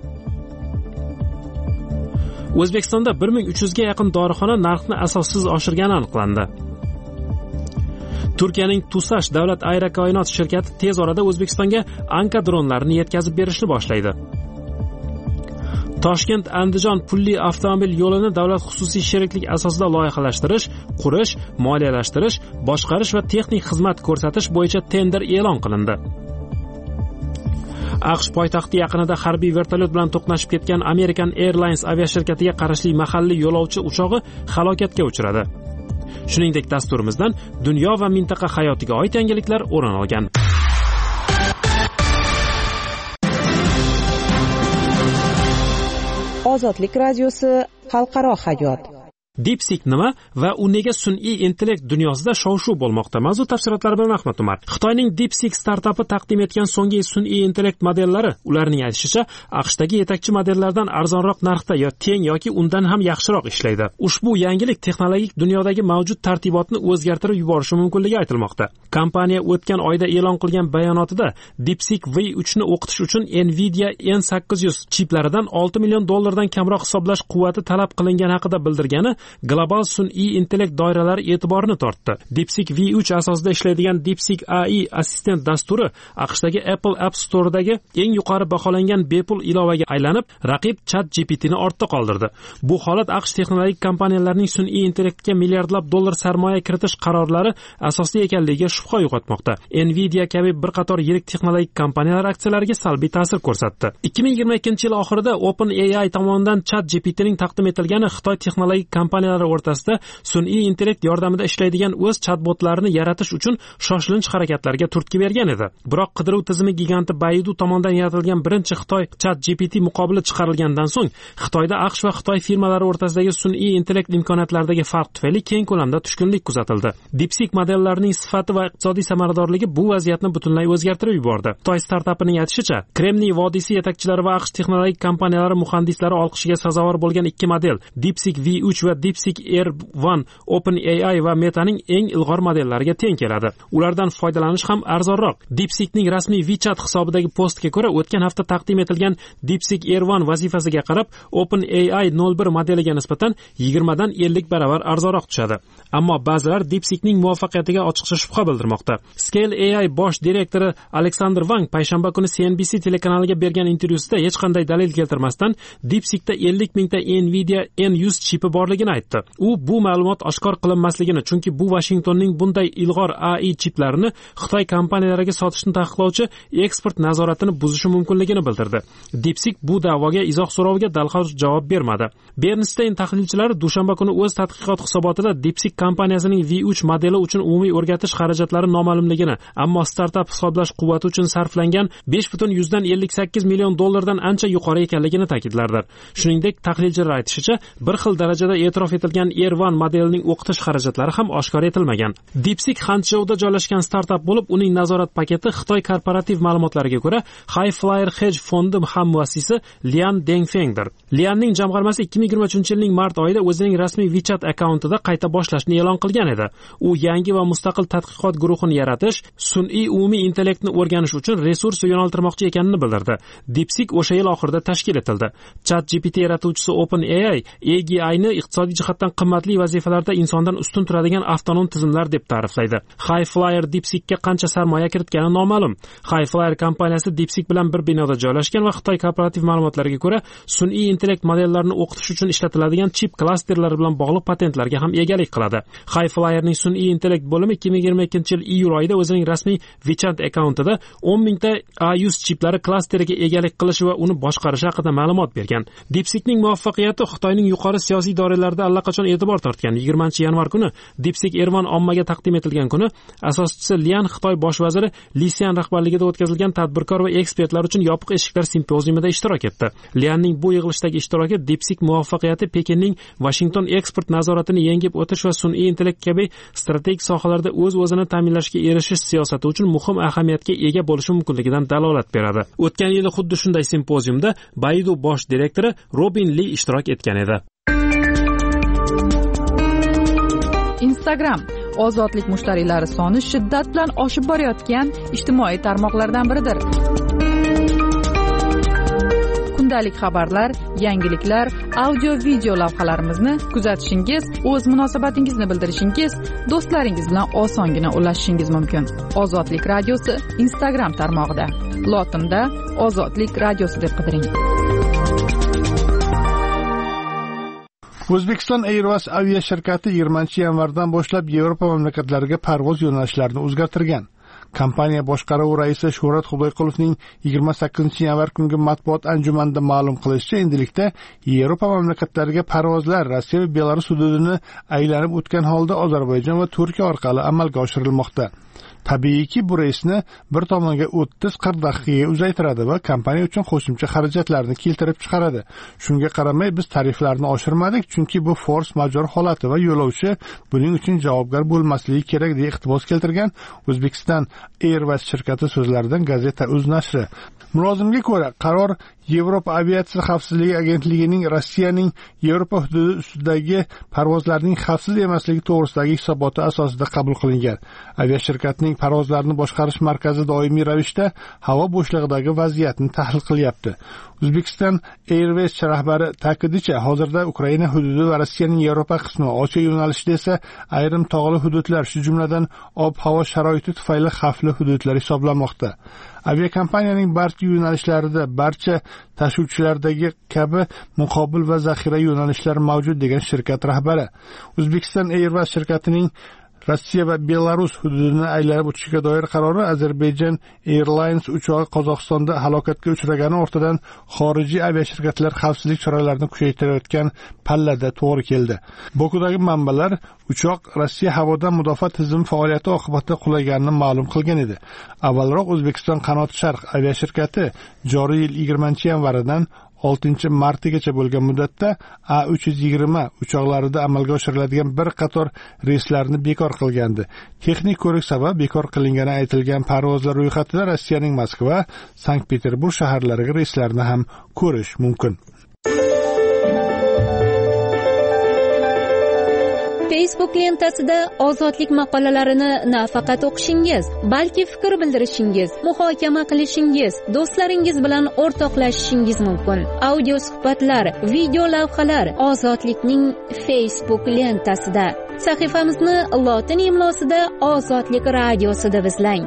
S20: O'zbekistonda 1300 ga yaqin dorixona narxni asossiz oshirgani aniqlandi. Turkiyaning Tusash davlat aerokoinot shirkati tez orada O'zbekistonga Anka dronlarini yetkazib berishni boshlaydi. Toshkent-Andijon pulli avtomobil yo'lini davlat xususiy sheriklik asosida loyihalashtirish, qurish, moliyalashtirish, boshqarish va texnik xizmat ko'rsatish bo'yicha tender e'lon qilindi. AQSh poytaxti yaqinida harbiy vertolyot bilan to'qnashib ketgan American Airlines aviashirkatiga qarashli mahalliy yo'lovchi uchog'i halokatga uchradi. Shuningdek, dasturimizdan dunyo va mintaqa hayotiga oid yangiliklar o'rin olgan.
S11: Ozodlik radiosi xalqaro hayot.
S20: DeepSeek nima va u nega sun'iy intellekt dunyosida shov-shuv bo'lmoqda? Mavzu tafsilotlari bilan Ahmad Umar. Xitoyning DeepSeek startapi taqdim etgan so'nggi sun'iy intellekt modellari, ularning aytishicha, AQShdagi yetakchi modellardan arzonroq narxda teng yoki undan ham yaxshiroq ishlaydi. Ushbu yangilik texnologik dunyodagi mavjud tartibotni o'zgartirib yuborishi mumkinligi aytilmoqda. Kompaniya o'tgan oyda e'lon qilgan bayonotida DeepSeek V3 ni o'qitish uchun Nvidia N800 chiplaridan $6 million kamroq hisoblash quvvati talab qilingani haqida bildirgani global sun'iy intellekt doiralari e'tiborini tortdi. DeepSeek V3 asosida ishlaydigan DeepSeek AI assistent dasturi AQShdagi Apple App Store'dagi eng yuqori baholangan bepul ilovaga aylanib, raqib ChatGPTni ortda qoldirdi. Bu holat AQSh texnologik kompaniyalarining sun'iy intellektga milliardlab dollar sarmoya kiritish qarorlari asosli ekanligiga shubha uyg'otmoqda. Nvidia kabi bir qator yirik texnologik kompaniyalar aksiyalariga salbiy ta'sir ko'rsatdi. 2022-yil oxirida OpenAI tomonidan ChatGPTning taqdim etilgani Xitoy texnologik kompaniyalari o'rtasida sun'iy intellekt yordamida ishlaydigan o'z chatbotlarini yaratish uchun shoshilinch harakatlarga turtki bergan edi. Biroq qidiruv tizimi giganti Baidu tomonidan yaratilgan birinchi Xitoy ChatGPT muqobili chiqarilgandan so'ng Xitoyda AQSh va Xitoy firmalari o'rtasidagi sun'iy intellekt imkoniyatlaridagi farq tufayli keng ko'lamda tushkunlik kuzatildi. DeepSeek modellarining sifati va iqtisodiy samaradorligi bu vaziyatni butunlay o'zgartirib yubordi. Xitoy startapining aytishicha, Kremniy vodiysi yetakchilari va AQSh texnologik kompaniyalari muhandislari olqishiga sazovor bo'lgan ikki model DeepSeek V3 va DeepSeek Air1 OpenAI va Metaning eng ilg'or modellariga teng keladi. Ulardan foydalanish ham arzonroq. DeepSeekning rasmiy WeChat hisobidagi postga ko'ra, o'tgan hafta taqdim etilgan DeepSeek Air1 vazifasiga qarab OpenAI 01 modeliga nisbatan 20 dan 50 baravar arzonroq tushadi. Ammo ba'zilar DeepSeekning muvaffaqiyatiga ochiqcha shubha bildirmoqda. Scale AI bosh direktori Alexander Wang payshanba kuni CNBC telekanaliga bergan intervyusida hech qanday dalil keltirmasdan DeepSeekda 50 mingta Nvidia N100 chipi borligini aytdi. U bu ma'lumot oshkor qilinmasligini, chunki bu Washingtonning bunday ilg'or AI chiplarini Xitoy kompaniyalariga sotishni taqiqlovchi eksport nazoratini buzishi mumkinligini bildirdi. DeepSeek bu da'voga izoh so'roviga darhol javob bermadi. Bernstein tahlilchilari dushanba kuni o'z tadqiqot hisobotida DeepSeek kompaniyasining V3 modeli uchun umumiy o'rgatish xarajatlari noma'lumligini, ammo startap hisoblash quvvati uchun sarflangan 5,58 million dollardan ancha yuqori ekanligini ta'kidlardi. Shuningdek, tahlilchilar aytishicha, bir xil darajada e'tirof e'tirof etilgan Air-One modelining o'qitish xarajatlari ham oshkor etilmagan. DeepSeek Xanchjouda joylashgan startap bo'lib, uning nazorat paketi Xitoy korporativ ma'lumotlariga ko'ra High Flyer Hedge fondi hammuassisi Lian Dengfengdir. Lianning jamg'armasi 2023-yilning mart oyida o'zining rasmiy WeChat akkauntida qayta boshlashni e'lon qilgan edi. U yangi va mustaqil tadqiqot guruhini yaratish, sun'iy umumiy intellektni o'rganish uchun resurs yo'naltirmoqchi ekanini bildirdi. DeepSeek o'sha yil oxirida tashkil etildi. ChatGPT yaratuvchisi OpenAI AGI'ni iqtisodiy jihatdan qimmatli vazifalarda insondan ustun turadigan avtonom tizimlar deb ta'riflaydi. High Flyer DeepSeek'ga qancha sarmoya kiritgani noma'lum. High Flyer kompaniyasi DeepSeek bilan bir binoda joylashgan va Xitoy korporativ ma'lumotlariga ko'ra sun'iy intellekt modellarini o'qitish uchun ishlatiladigan chip klasterlari bilan bog'liq patentlarga ham egalik qiladi. High Flyerning sun'iy intellekt bo'limi 2022-yil iyul oyida o'zining rasmiy WeChat akkauntida 10 mingta A100 chiplari klasteriga egalik qilishi va uni boshqarishi haqida ma'lumot bergan. DeepSeekning muvaffaqiyati Xitoyning yuqori siyosiy doiralarida allaqachon e'tibor tortgan. 20-yanvar kuni DeepSeek Air-One ommaga taqdim etilgan kuni asoschisi Lian Xitoy bosh vaziri Li Xian rahbarligida o'tkazilgan tadbirkor va ekspertlar uchun yopiq eshiklar simpoziumida ishtirok etdi. Lianning bu yig'ilishdagi ishtiroki DeepSeek muvaffaqiyati Pekinning Washington eksport nazoratini yengib o'tish va sun'iy intellekt kabi strategik sohalarda o'z-o'zini ta'minlashga erishish siyosati uchun muhim ahamiyatga ega bo'lishi mumkinligidan dalolat beradi. O'tgan yili xuddi shunday simpoziumda Baidu bosh direktori Robin Li ishtirok etgan edi.
S2: Instagram ozodlik mushtariylari soni shiddat bilan oshib borayotgan ijtimoiy tarmoqlardan biridir. Kundalik xabarlar, yangiliklar, audio-video lavhalarimizni kuzatishingiz, o'z munosabatingizni bildirishingiz, do'stlaringiz bilan osongina ulashishingiz mumkin. Ozodlik radiosi Instagram tarmog'ida. Lotinda Ozodlik radiosi deb qidiring.
S1: O'zbekiston Airways aviashirkati 20-yanvardan boshlab Yevropa mamlakatlariga parvoz yo'nalishlarini o'zgartirgan. Kompaniya boshqaruvi raisi Shuhrat Xudoyqulovning 28-yanvar kungi matbuot anjumanida ma'lum qilishicha, endilikda Yevropa mamlakatlariga parvozlar Rossiya va Belarus hududini aylanib o'tgan holda Ozarbayjon va Turkiya orqali amalga oshirilmoqda. Tabiiyki, bu reysni bir tomonga 30-40 daqiqaga uzaytiradi va kompaniya uchun qo'shimcha xarajatlarni keltirib chiqaradi. Shunga qaramay biz tariflarni oshirmadik, chunki bu force majeure holati va yo'lovchi buning uchun javobgar bo'lmasligi kerak deya iqtibos keltirgan O'zbekiston Airways shirkati so'zlaridan Gazeta.uz nashri. Mulozimga ko'ra, qaror Yevropa aviatsiya xavfsizligi agentligining Rossiyaning Yevropa hududi ustidagi parvozlarning xavfsiz emasligi to'g'risidagi hisoboti asosida qabul qilingan. Aviashirkatning parvozlarni boshqarish markazi doimiy ravishda havo bo'shlig'idagi vaziyatni tahlil qilyapti. O'zbekiston Airways rahbari ta'kidlashicha, hozirda Ukraina hududi va Rossiyaning Yevropa qismi Osiyo yo'nalishida esa ayrim tog'li hududlar, shu jumladan ob-havo sharoiti tufayli xavfli hududlar hisoblanmoqda. Aviakompaniyaning barcha yo'nalishlarida barcha tashuvchilardagi kabi muqobil va zaxira yo'nalishlari mavjud degan shirkat rahbari. O'zbekiston Airways shirkatining Rossiya va Belarus hududini aylanib o'tishga doir qarori Azerbaijan Airlines uchog'i Qozog'istonda halokatga uchragani ortidan xorijiy aviashirkatlar xavfsizlik choralarini kuchaytirayotgan pallada to'g'ri keldi. Bokudagi manbalar uchoq Rossiya havodan mudofaa tizimi faoliyati oqibatida qulaganini ma'lum qilgan edi. Avvalroq O'zbekiston Qanot Sharq aviashirkati joriy yil 20-yanvaridan 6-martigacha bo'lgan muddatda A320 uchoqlarida amalga oshiriladigan bir qator reyslarni bekor qilgandi. Texnik ko'rik sabab bekor qilingani aytilgan parvozlar ro'yxatida Rossiyaning Moskva, Sankt-Peterburg shaharlariga reyslarni ham ko'rish mumkin.
S21: Facebook lentasida ozodlik maqolalarini nafaqat o'qishingiz, balki fikr bildirishingiz, muhokama qilishingiz, do'stlaringiz bilan o'rtoqlashishingiz mumkin. Audio suhbatlar, video lavhalar ozodlikning Facebook lentasida. Sahifamizni lotin imlosida Ozodlik radiosida deb izlang.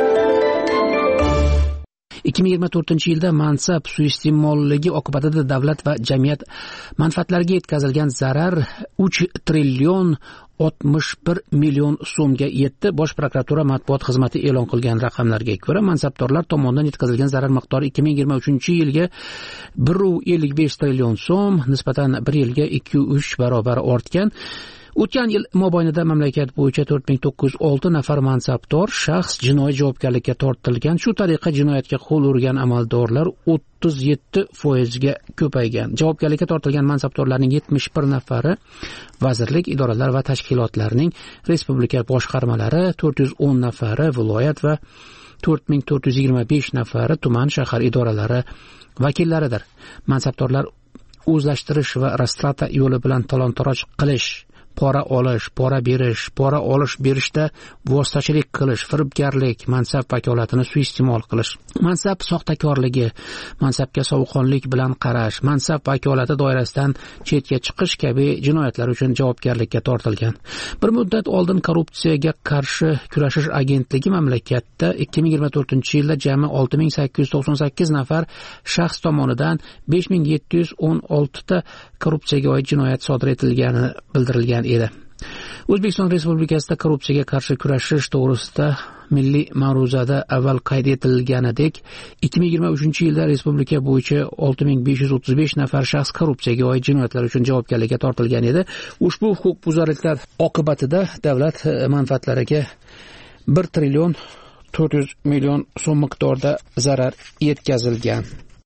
S4: 2024-yilda mansab suiiste'molligi oqibatida davlat va jamiyat manfaatlariga yetkazilgan zarar 3 trillion 61 million so'mga yetdi. Bosh prokuratura matbuot xizmati e'lon qilgan raqamlarga ko'ra, mansabdorlar tomonidan yetkazilgan zarar miqdori 2023-yilga 1,55 trillion so'm, nisbatan bir yilga 2-3 barobar ortgan. O'tgan yil mobaynida mamlakat bo'yicha 4906 nafar mansabdor shaxs jinoiy javobgarlikka tortilgan. Shu tariqa jinoyatga qo'l urgan amaldorlar 37% ga ko'paygan. Javobgarlikka tortilgan mansabdorlarning 71 nafari vazirlik, idoralar va tashkilotlarning respublika boshqarmalari, 410 nafari viloyat va 4425 nafari tuman shahar idoralari vakillaridir. Mansabdorlar o'zlashtirish va rastrata yo'li bilan talon-taroj qilish, pora olish, pora berish, pora olish berishda vositachilik qilish, firibgarlik, mansab vakolatini suiiste'mol qilish, mansab soxtakorligi, mansabga sovuqqonlik bilan qarash, mansab vakolati doirasidan chetga chiqish kabi jinoyatlar uchun javobgarlikka tortilgan. Bir muddat oldin korrupsiyaga qarshi kurashish agentligi mamlakatda 2024-yilda jami 6898 nafar shaxs tomonidan 5716 ta korrupsiyaga oid jinoyat sodir etilgani bildirilgan edi. O'zbekiston Respublikasida korrupsiyaga qarshi kurashish to'g'risida milliy ma'ruzada avval qayd etilganidek 2023-yilda respublika bo'yicha 6535 nafar shaxs korrupsiyaga oid jinoyatlar uchun javobgarlikka tortilgan edi. Ushbu huquqbuzarliklar oqibatida davlat manfaatlariga 1 trillion 400 million so'm miqdorida zarar yetkazilgan.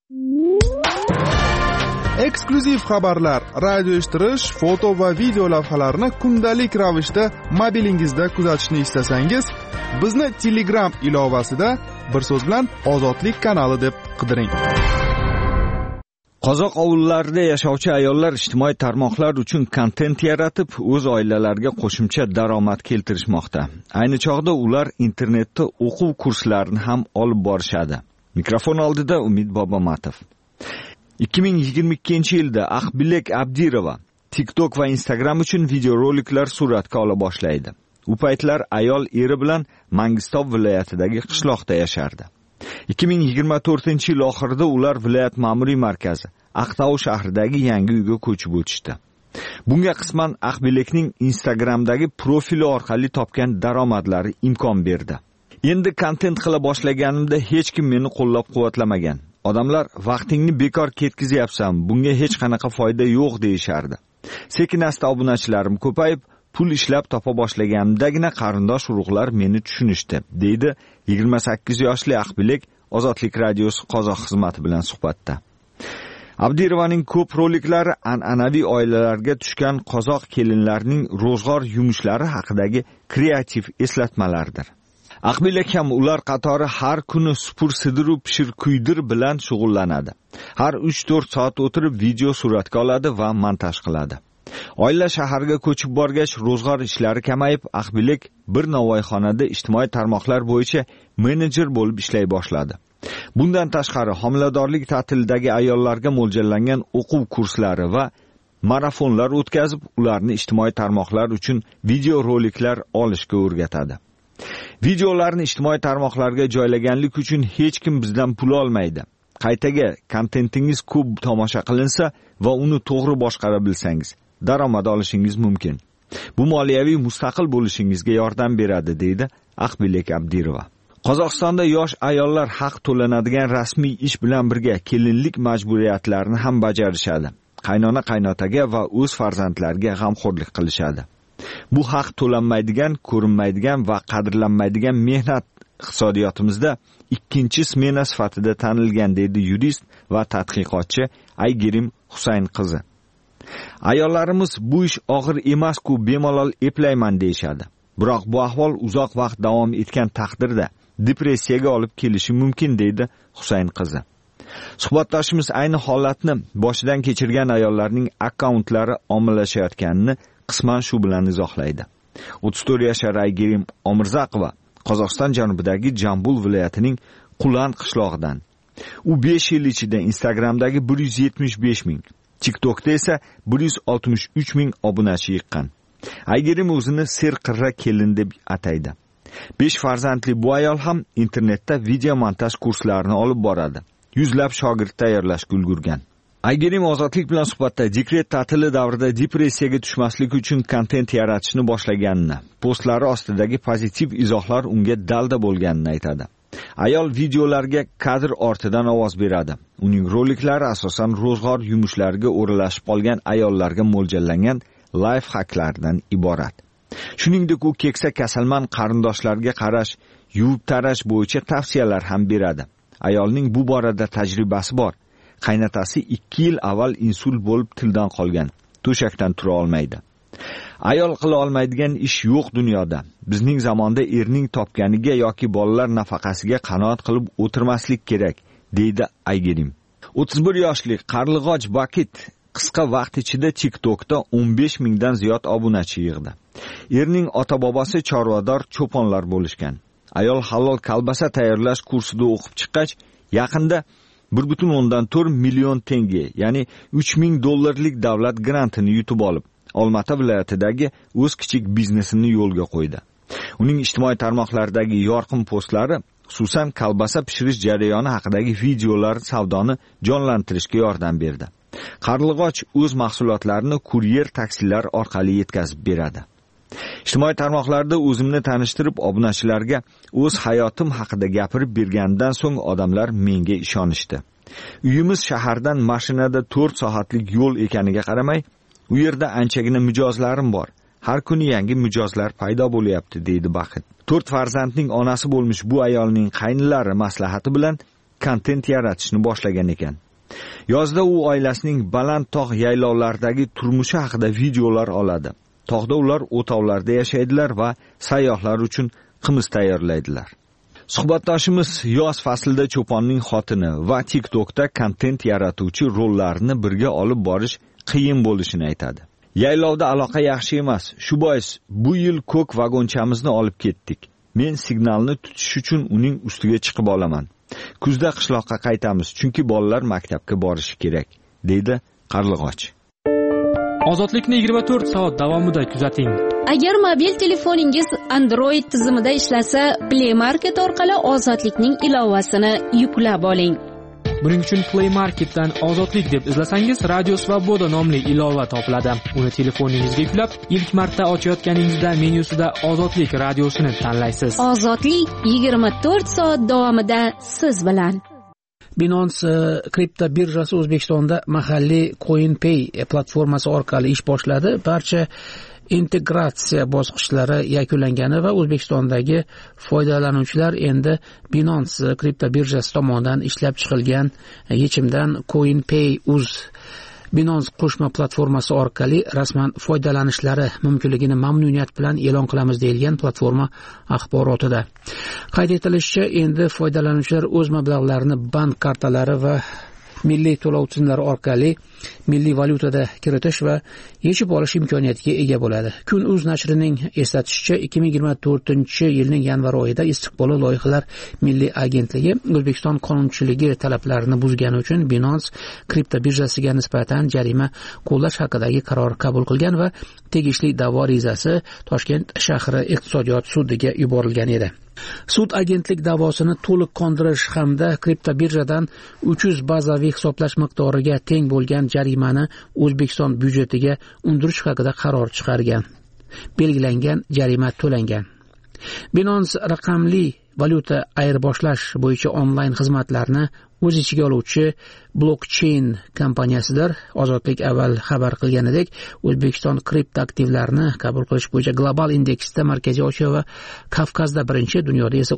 S3: Eksklyuziv xabarlar, radio eshittirish, foto va video lavhalarni kundalik ravishda mobilingizda kuzatishni istasangiz, bizni Telegram ilovasida bir so'z bilan Ozodlik kanali deb qidiring.
S22: Qozoq ovullarida yashovchi ayollar ijtimoiy tarmoqlar uchun kontent yaratib, o'z oilalariga qo'shimcha daromad keltirishmoqda. Ayni chog'da ular internetda o'quv kurslarini ham olib borishadi. Mikrofon oldida Umid Bobomatov. 2022-yilda Aqbilek Abdirova TikTok va Instagram uchun videoroliklar suratga ola boshlaydi. U paytlar ayol eri bilan Mangistov viloyatidagi qishloqda yashardi. 2024-yil oxirida ular viloyat ma'muriy markazi Aqtau shahridagi yangi uyga ko'chib o'tishdi. Bunga qisman Aqbilekning Instagramdagi profili orqali topgan daromadlari imkon berdi. Endi kontent qila boshlaganimda hech kim meni qo'llab-quvvatlamagan. Odamlar vaqtingni bekor ketkizyapsan, bunga hech qanaqa foyda yo'q deyishardi. Sekin-asta obunachilarim ko'payib, pul ishlab topa boshlaganimdagina qarindosh urug'lar meni tushunishdi, deydi 28 yoshli Aqbilek Ozodlik radiosi qozoq xizmati bilan suhbatda. Abdirovaning ko'p roliklari an'anaviy oilalarga tushgan qozoq kelinlarining ro'zg'or yumushlari haqidagi kreativ eslatmalardir. Aqbilek ham ular qatori har kuni supur sidiru pishir kuydir bilan shug'ullanadi. Har 3-4 soat o'tirib video suratga oladi va montaj qiladi. Oila shaharga ko'chib borgach, ro'zg'or ishlari kamayib, Aqbilek bir novvoyxonada ijtimoiy tarmoqlar bo'yicha menejer bo'lib ishlay boshladi. Bundan tashqari, homiladorlik ta'tilidagi ayollarga mo'ljallangan o'quv kurslari va marafonlar o'tkazib, ularni ijtimoiy tarmoqlar uchun video roliklar olishga o'rgatadi. Videolarni ijtimoiy tarmoqlarga joylaganlik uchun hech kim bizdan pul olmaydi. Qaytaga kontentingiz ko'p tomosha qilinsa va uni to'g'ri boshqara bilsangiz, daromad olishingiz mumkin. Bu moliyaviy mustaqil bo'lishingizga yordam beradi, deydi Aqbilek Abdirova. Qozog'istonda yosh ayollar haq to'lanadigan rasmiy ish bilan birga kelinlik majburiyatlarini ham bajarishadi. Qaynona-qaynotaga va o'z farzandlariga g'amxo'rlik qilishadi. Bu haq to'lanmaydigan, ko'rinmaydigan va qadrlanmaydigan mehnat iqtisodiyotimizda ikkinchi smena sifatida tanilgan, deydi yurist va tadqiqotchi Aygirim Husayn qizi. Ayollarimiz bu ish og'ir emas-ku, bemalol eplayman deyshadi. Biroq bu ahvol uzoq vaqt davom etgan taqdirda depressiyaga olib kelishi mumkin, deydi Husayn qizi. Suhbatdoshimiz ayni holatni boshidan kechirgan ayollarning akkauntlari ommalashayotganini qisman shu bilan izohlaydi. 34 yashar Aygirim Omirzaqova Qozog'iston janubidagi Jambul viloyatining Qulan qishlog'idan. U 5 yil ichida Instagramdagi 175 ming, TikTokda esa 163 ming obunachi yiqqan. Aygirim o'zini serqirra kelin deb ataydi. 5 farzandli bu ayol ham internetda video montaj kurslarini olib boradi. Yuzlab shogird tayyorlashga ulgurgan. Aygirim Ozodlik bilan suhbatda dekret ta'tili davrida depressiyaga tushmaslik uchun kontent yaratishni boshlaganini, postlari ostidagi pozitiv izohlar unga dalda bo'lganini aytadi. Ayol videolarga kadr ortidan ovoz beradi. Uning roliklari asosan ro'zg'or yumushlariga o'ralashib qolgan ayollarga mo'ljallangan life hacklardan iborat. Shuningdek, u keksa kasalmand qarindoshlarga qarash, yuvib tarash bo'yicha tavsiyalar ham beradi. Ayolning bu borada tajribasi bor. Qaynotasi 2 yil avval insult bo'lib tildan qolgan. To'shakdan tura olmaydi. Ayol qila olmaydigan ish yo'q dunyoda. Bizning zamonda erning topganiga yoki bolalar nafaqasiga qanoat qilib o'tirmaslik kerak, deydi Aygerim. 31 yoshli Qarlig'och Bakit qisqa vaqt ichida TikTokda 15 mingdan ziyod obunachi yig'di. Erning ota-bobosi chorvador cho'ponlar bo'lishgan. Ayol halol kolbasa tayyorlash kursida o'qib chiqqach, yaqinda 1.4 million tenge, ya'ni $3000 davlat grantini yutib olib, Olmata viloyatidagi o'z kichik biznesini yo'lga qo'ydi. Uning ijtimoiy tarmoqlardagi yorqin postlari, xususan kolbasa pishirish jarayoni haqidagi videolar savdoni jonlantirishga yordam berdi. Qarlig'och o'z mahsulotlarini kuryer taksilar orqali yetkazib beradi. Ijtimoiy tarmoqlarda o'zimni tanishtirib, obunachilarga o'z hayotim haqida gapirib bergandan so'ng odamlar menga ishonishdi. Uyimiz shahardan mashinada 4 soatlik yo'l ekaniga qaramay, u yerda anchagina mijozlarim bor. Har kuni yangi mijozlar paydo bo'lyapti, deydi Baxit. 4 farzandning onasi bo'lmish bu ayolning qaynilari maslahati bilan kontent yaratishni boshlagan ekan. Yozda u oilasining baland tog' yaylovlaridagi turmushi haqida videolar oladi. Tog'da ular o'tovlarda yashaydilar va sayyohlar uchun qimiz tayyorlaydilar. Suhbatdoshimiz yoz faslida cho'ponning xotini va TikTokda kontent yaratuvchi rollarini birga olib borish qiyin bo'lishini aytadi. Yaylovda aloqa yaxshi emas. Shu bois bu yil ko'k vagonchamizni olib ketdik. Men signalni tutish uchun uning ustiga chiqib olaman. Kuzda qishloqqa qaytamiz, chunki bolalar maktabga borishi kerak, deydi Qarlig'och.
S20: Ozodlikni 24 soat davomida kuzating.
S21: Agar mobil telefoningiz Android tizimida ishlasa, Play Market orqali Ozodlikning ilovasini yuklab oling.
S20: Buning uchun Play Marketdan Ozodlik deb izlasangiz, Radio Svoboda nomli ilova topiladi. Uni telefoningizga yuklab, ilk marta ochayotganingizda menyusida Ozodlik radiosini tanlaysiz.
S21: Ozodlik 24 soat davomida siz bilan.
S4: Binance kripto birjasi O'zbekistonda mahalliy CoinPay platformasi orqali ish boshladi. Barcha integratsiya bosqichlari yakunlangani va O'zbekistondagi foydalanuvchilar endi Binance kripto birjasi tomonidan ishlab chiqilgan yechimdan CoinPay.uz Binance qo'shma platformasi orqali rasman foydalanishlari mumkinligini mamnuniyat bilan e'lon qilamiz deyilgan platforma axborotida. Qayd etilishicha, endi foydalanuvchilar o'z mablag'larini bank kartalari va milliy to'lov tizimlari orqali milliy valyutada kiritish va yechib olish imkoniyatiga ega bo'ladi. Kun.uz nashrining eslatishicha, 2024-yilning yanvar oyida istiqbolli loyihalar milliy agentligi O'zbekiston qonunchiligi talablarini buzgani uchun Binance kripto birjasiga nisbatan jarima qo'llash haqidagi qaror qabul qilgan va tegishli da'vo arizasi Toshkent shahri iqtisodiyot sudiga yuborilgan edi. Sud agentlik da'vosini to'liq qondirish hamda kripto birjadan 300 bazaviy hisoblash miqdoriga teng bo'lgan jarimani O'zbekiston byudjetiga undirish haqida qaror chiqargan. Belgilangan jarima to'langan. Binance raqamli valyuta ayirboshlash bo'yicha onlayn xizmatlarni o'z ichiga oluvchi blockchain kompaniyasidir. Ozodlik avval xabar qilganidek, O'zbekiston kripto aktivlarini qabul qilish bo'yicha global indeksda Markaziy Osiyo va Kavkazda birinchi, dunyoda esa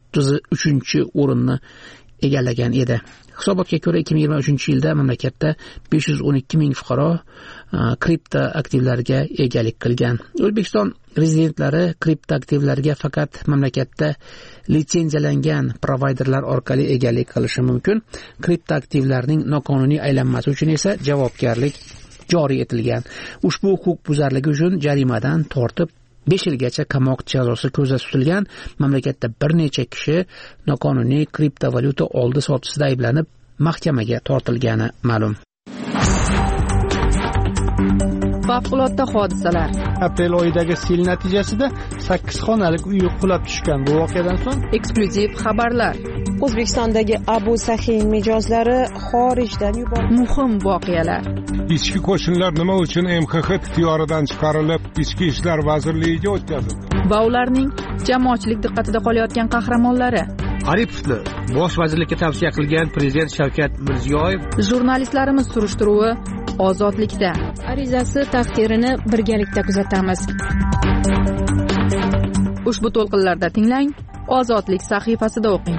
S4: 33-o'rinni egallagan edi. Hisobotga ko'ra 2023-yilda mamlakatda 512 ming fuqaro kripto aktivlarga egalik qilgan. O'zbekiston rezidentlari kripto aktivlarga faqat mamlakatda litsenziyalangan provayderlar orqali egalik qilishi mumkin. Kripto aktivlarning noqonuniy aylanmasi uchun esa javobgarlik joriy etilgan. Ushbu huquqbuzarlik uchun jarimadan tortib 5 yilgacha qamoq jazosi ko'zda tutilgan. Mamlakatda bir necha kishi noqonuniy kriptovalyuta oldi-sotisida ayblanib mahkamaga tortilgani ma'lum.
S2: Favqulodda hodisalar.
S1: Aprel oyidagi sel natijasida 8 xonalik uy qulab tushgan. Bu voqeadan so'ng
S2: eksklyuziv xabarlar.
S11: O'zbekistondagi Abu Sahin mijozlari xorijdan yuborildi.
S2: Muhim voqealar.
S12: Ichki qo'shinlar nima uchun MXX ixtiyoridan chiqarilib, Ichki ishlar vazirligiga o'tkazildi?
S2: Va ularning jamoatchilik diqqatida qolayotgan qahramonlari.
S6: Aripovni bosh vazirlikka tavsiya qilgan prezident Shavkat Mirziyoyev.
S2: Jurnalistlarimiz surishtiruvi Ozodlikda.
S21: arizasi taqdirini birgalikda kuzatamiz.
S2: Ushbu to'lqinlarda tinglang, Ozodlik sahifasida o'qing.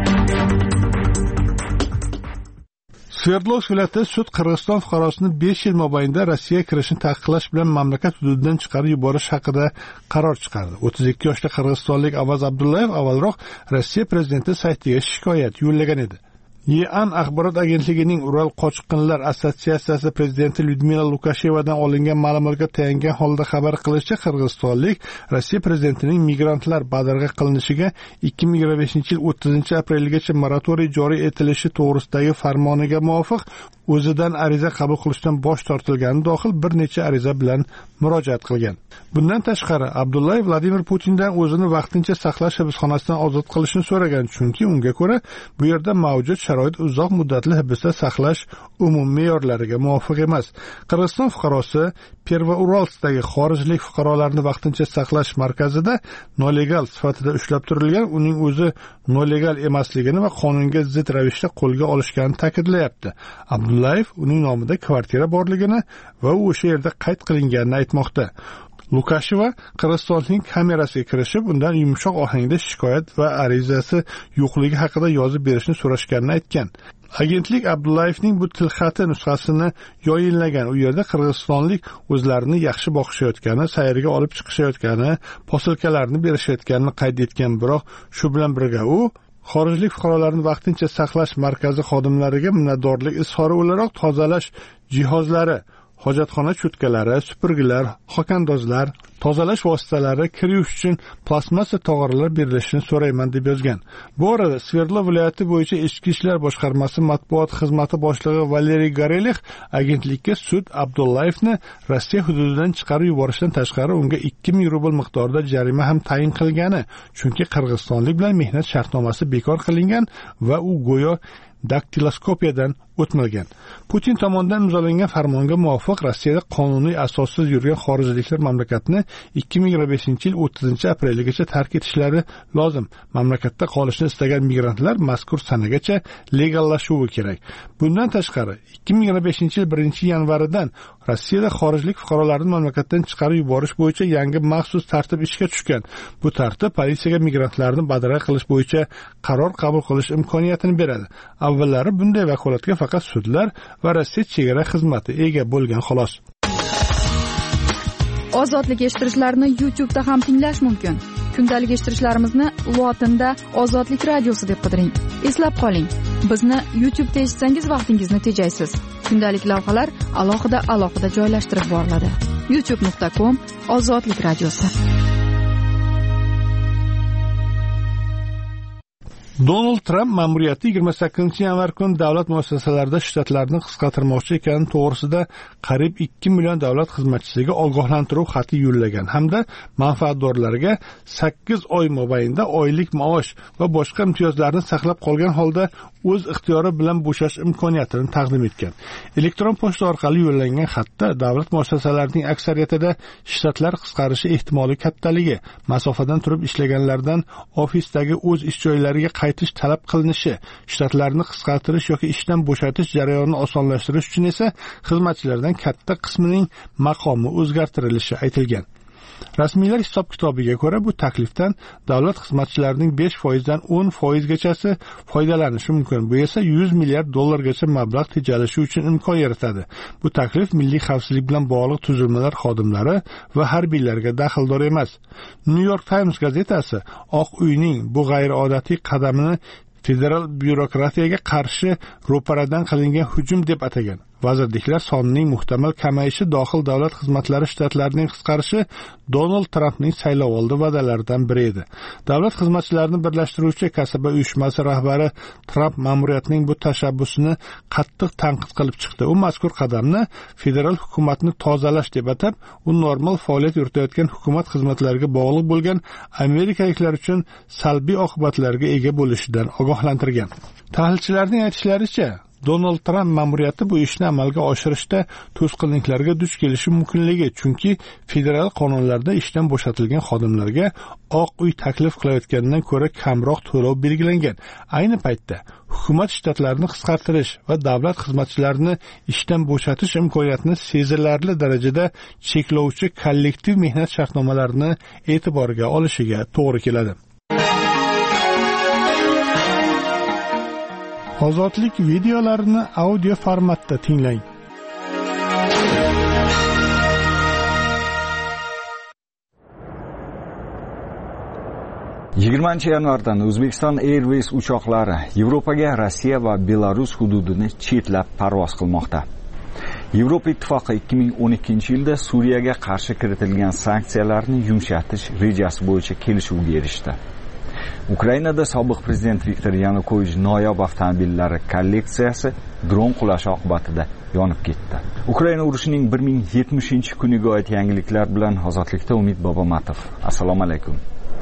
S1: Sverdlovsk viloyati sud Qirg'iziston fuqarosini 5 yil mobaynida Rossiyaga kirishni taqiqlash bilan mamlakat hududidan chiqarib yuborish haqida qaror chiqardi. 32 yoshli qirg'izistonlik Avaz Abdullayev avvalroq Rossiya prezidenti saytiga shikoyat yo'llagan edi. YAN axborot agentligining Ural qochqinlar assotsiatsiyasi prezidenti Lyudmila Lukashevadan olingan ma'lumotga tayangan holda xabar qilishicha, qirg'izistonlik Rossiya prezidentining migrantlar badarg'a qilinishiga 2025 yil 30 aprelgacha moratoriy joriy etilishi to'g'risidagi farmoniga muvofiq o'zidan ariza qabul qilishdan bosh tortilgani dohil bir necha ariza bilan murojaat qilgan. Bundan tashqari, Abdullayev Vladimir Putindan o'zini vaqtincha saqlash hibsxonasidan ozod qilishni so'ragan, chunki unga ko'ra bu yerda mavjud sharoit uzoq muddatli hibsda saqlash umumiy me'yorlariga muvofiq emas. Qirg'iziston fuqarosi Pervouralskdagi xorijlik fuqarolarni vaqtincha saqlash markazida nolegal sifatida ushlab turilgan, uning o'zi nolegal emasligini va qonunga zid ravishda qo'lga olishganini ta'kidlayapti. Abdullayev uning nomida kvartira borligini va u o'sha yerda qayd qilinganini aytmoqda. Lukasheva Qirg'izistonning kamerasiga kirishib, undan yumshoq ohangda shikoyat va arizasi yo'qligi haqida yozib berishni so'rashganini aytgan. Agentlik Abdullayevning bu tilxati nusxasini yoyinlagan. U yerda qirg'izistonlik o'zlarini yaxshi boqishayotgani, sayrga olib chiqishayotgani, posilkalarni berishayotganini qayd etgan, biroq shu bilan birga u xorijlik fuqarolarni vaqtincha saqlash markazi xodimlariga minnatdorlik izhori o'laroq tozalash jihozlari, hojatxona cho'tkalari, supurgilar, xokandozlar, tozalash vositalari, kir yuvish uchun plastmassa tog'oralar berilishini so'rayman deb yozgan. Bu orada Sverdlov viloyati bo'yicha Ichki ishlar boshqarmasi matbuot xizmati boshlig'i Valeriy Gorelix agentlikka sud Abdullayevni Rossiya hududidan chiqarib yuborishdan tashqari unga 2000 rubl miqdorida jarima ham tayin qilgani, chunki qirg'izistonlik bilan mehnat shartnomasi bekor qilingan va u go'yo daktiloskopiyadan o'tmagan. Putin tomonidan imzolangan farmonga muvofiq Rossiyada qonuniy asossiz yurgan xorijliklar mamlakatni 2025 yil 30 aprelgacha tark etishlari lozim. Mamlakatda qolishni istagan migrantlar mazkur sanagacha legallashuvi kerak. Bundan tashqari 2025 yil 1-yanvaridan Rossiyada xorijlik fuqarolarni mamlakatdan chiqarib yuborish bo'yicha yangi maxsus tartib ishga tushgan. Bu tartib politsiyaga migrantlarni badarg'a qilish bo'yicha qaror qabul qilish imkoniyatini beradi. Avvallari bunday vakolatga faqat sudlar va Rossiya chegara xizmati ega bo'lgan xolos.
S2: Ozodlik eshittirishlarni YouTube'da ham tinglash mumkin. Kundalik eshittirishlarimizni lotinda Ozodlik radiosi deb qidiring. Eslab qoling, bizni YouTube'da eshitsangiz vaqtingizni tejaysiz. Kundalik lavhalar alohida joylashtirib boriladi. youtube.com/Ozodlik radiosi.
S1: Donald Trump ma'muriyati 28-yanvar kuni davlat muassasalarida shtatlarni qisqartirmoqchi ekani to'g'risida qariyb 2 million davlat xizmatchisiga ogohlantiruv xati yo'llagan hamda manfaatdorlarga 8 oy mobaynida oylik maosh va boshqa imtiyozlarni saqlab qolgan holda o'z ixtiyori bilan bo'shash imkoniyatini taqdim etgan. Elektron pochta orqali yo'llangan xatda davlat muassasalarining aksariyatida shtatlar qisqarishi ehtimoli kattaligi, masofadan turib ishlaganlardan ofisdagi o'z ish joylariga qaytish talab qilinishi, shtatlarni qisqartirish yoki ishdan bo'shatish jarayonini osonlashtirish uchun esa xizmatchilardan katta qismining maqomi o'zgartirilishi aytilgan. Rasmiylar hisob-kitobiga ko'ra bu taklifdan davlat xizmatchilarining 5% dan 10% gachasi foydalanishi mumkin. Bu esa 100 milliard dollargacha mablag' tejalishi uchun imkon yaratadi. Bu taklif milliy xavfsizlik bilan bog'liq tuzilmalar xodimlari va harbiylarga daxldor emas. New York Times gazetasi Oq uyning bu g'ayriodatiy qadamini federal byurokratiyaga qarshi ro'paradan qilingan hujum deb atagan. Vazirliklar sonining muhtamal kamayishi, dohil davlat xizmatlari shtatlarining qisqarishi Donald Trampning saylovoldi va'dalaridan biri edi. Davlat xizmatchilarini birlashtiruvchi kasaba uyushmasi rahbari Trump ma'muriyatining bu tashabbusini qattiq tanqid qilib chiqdi. U mazkur qadamni federal hukumatni tozalash deb atab, u normal faoliyat yuritayotgan hukumat xizmatlariga bog'liq bo'lgan amerikaliklar uchun salbiy oqibatlarga ega bo'lishidan ogohlantirgan. Tahlilchilarning aytishlaricha, Donald Trump ma'muriyati bu ishni amalga oshirishda to'sqinliklarga duch kelishi mumkinligi, chunki federal qonunlarda ishdan bo'shatilgan xodimlarga Oq uy taklif qilayotganidan ko'ra kamroq to'lov belgilangan. Ayni paytda hukumat shtatlarni qisqartirish va davlat xizmatchilarini ishdan bo'shatish imkoniyatini sezilarli darajada cheklovchi kollektiv mehnat shartnomalarini e'tiborga olishiga to'g'ri keladi. Ozodlik videolarini audio formatda tinglang.
S22: yanvardan O'zbekiston Airways uchoqlari Yevropaga Rossiya va Belarus hududini chetlab parvoz qilmoqda. Yevropa Ittifoqi 2012-yilda Suriyaga qarshi kiritilgan sanksiyalarni yumshatish rejasi bo'yicha kelishuvga erishdi. Ukrainada sobiq prezident Viktor Yanukovich noyob avtomobillari kolleksiyasi dron qulashi oqibatida yonib ketdi. Ukraina urushining 1070-kuniga oid yangiliklar bilan Ozodlikda Umid Bobomatov. Assalomu alaykum.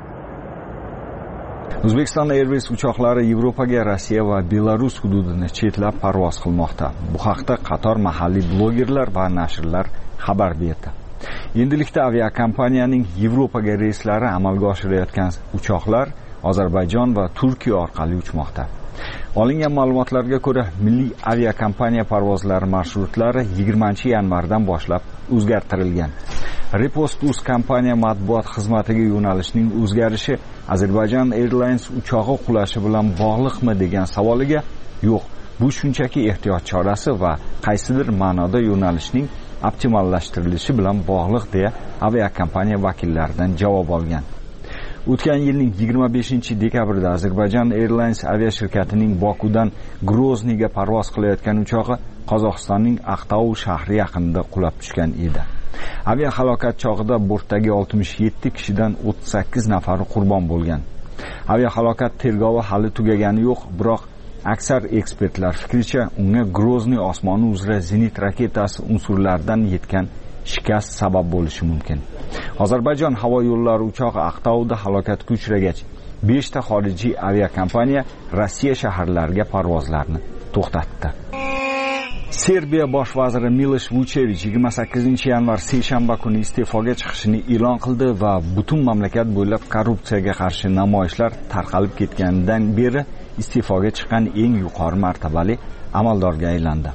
S22: O'zbekiston Airways uchoqlari Yevropaga Rossiya va Belarus hududini chetlab parvoz qilmoqda. Bu haqda qator mahalliy blogerlar va nashrlar xabar berdi. Endilikda aviakompaniyaning Yevropaga reyslari amalga oshirayotgan uchoqlar Ozarbayjon va Turkiya orqali uchmoqda. Olingan ma'lumotlarga ko'ra, milliy aviakompaniya parvozlari marsrutlari 20-yanvardan boshlab o'zgartirilgan. Repost.uz kompaniya matbuot xizmatiga yo'nalishning o'zgarishi Azerbaijan Airlines uchog'i qulashi bilan bog'liqmi degan savoliga yo'q, bu shunchaki ehtiyot chorasi va qaysidir ma'noda yo'nalishning optimallashtirilishi bilan bog'liq deya aviakompaniya vakillaridan javob olgan. O'tgan yilning 25-dekabrda Azerbaijan Airlines aviashirkatining Bokudan Grozniyga parvoz qilayotgan uchog'i Qozog'istonning Aqtau shahri yaqinida qulab tushgan edi. Aviahalokat chog'ida bortdagi 67 kishidan 38 nafari qurbon bo'lgan. Aviahalokat tergovi hali tugagani yo'q, biroq aksar ekspertlar fikricha unga Grozniy osmoni uzra zenit raketasi unsurlaridan yetgan shikast sabab bo'lishi mumkin. Ozarbayjon havo yo'llari uchog'i Aqtauda halokatga uchragach, 5 ta xorijiy aviakompaniya Rossiya shaharlariga parvozlarni to'xtatdi. Serbiya bosh vaziri Miloš Vučević 28-yanvar seshanba kuni iste'foga chiqishini e'lon qildi va butun mamlakat bo'ylab korrupsiyaga qarshi namoyishlar tarqalib ketganidan beri iste'foga chiqqan eng yuqori martabali amaldorga aylandi.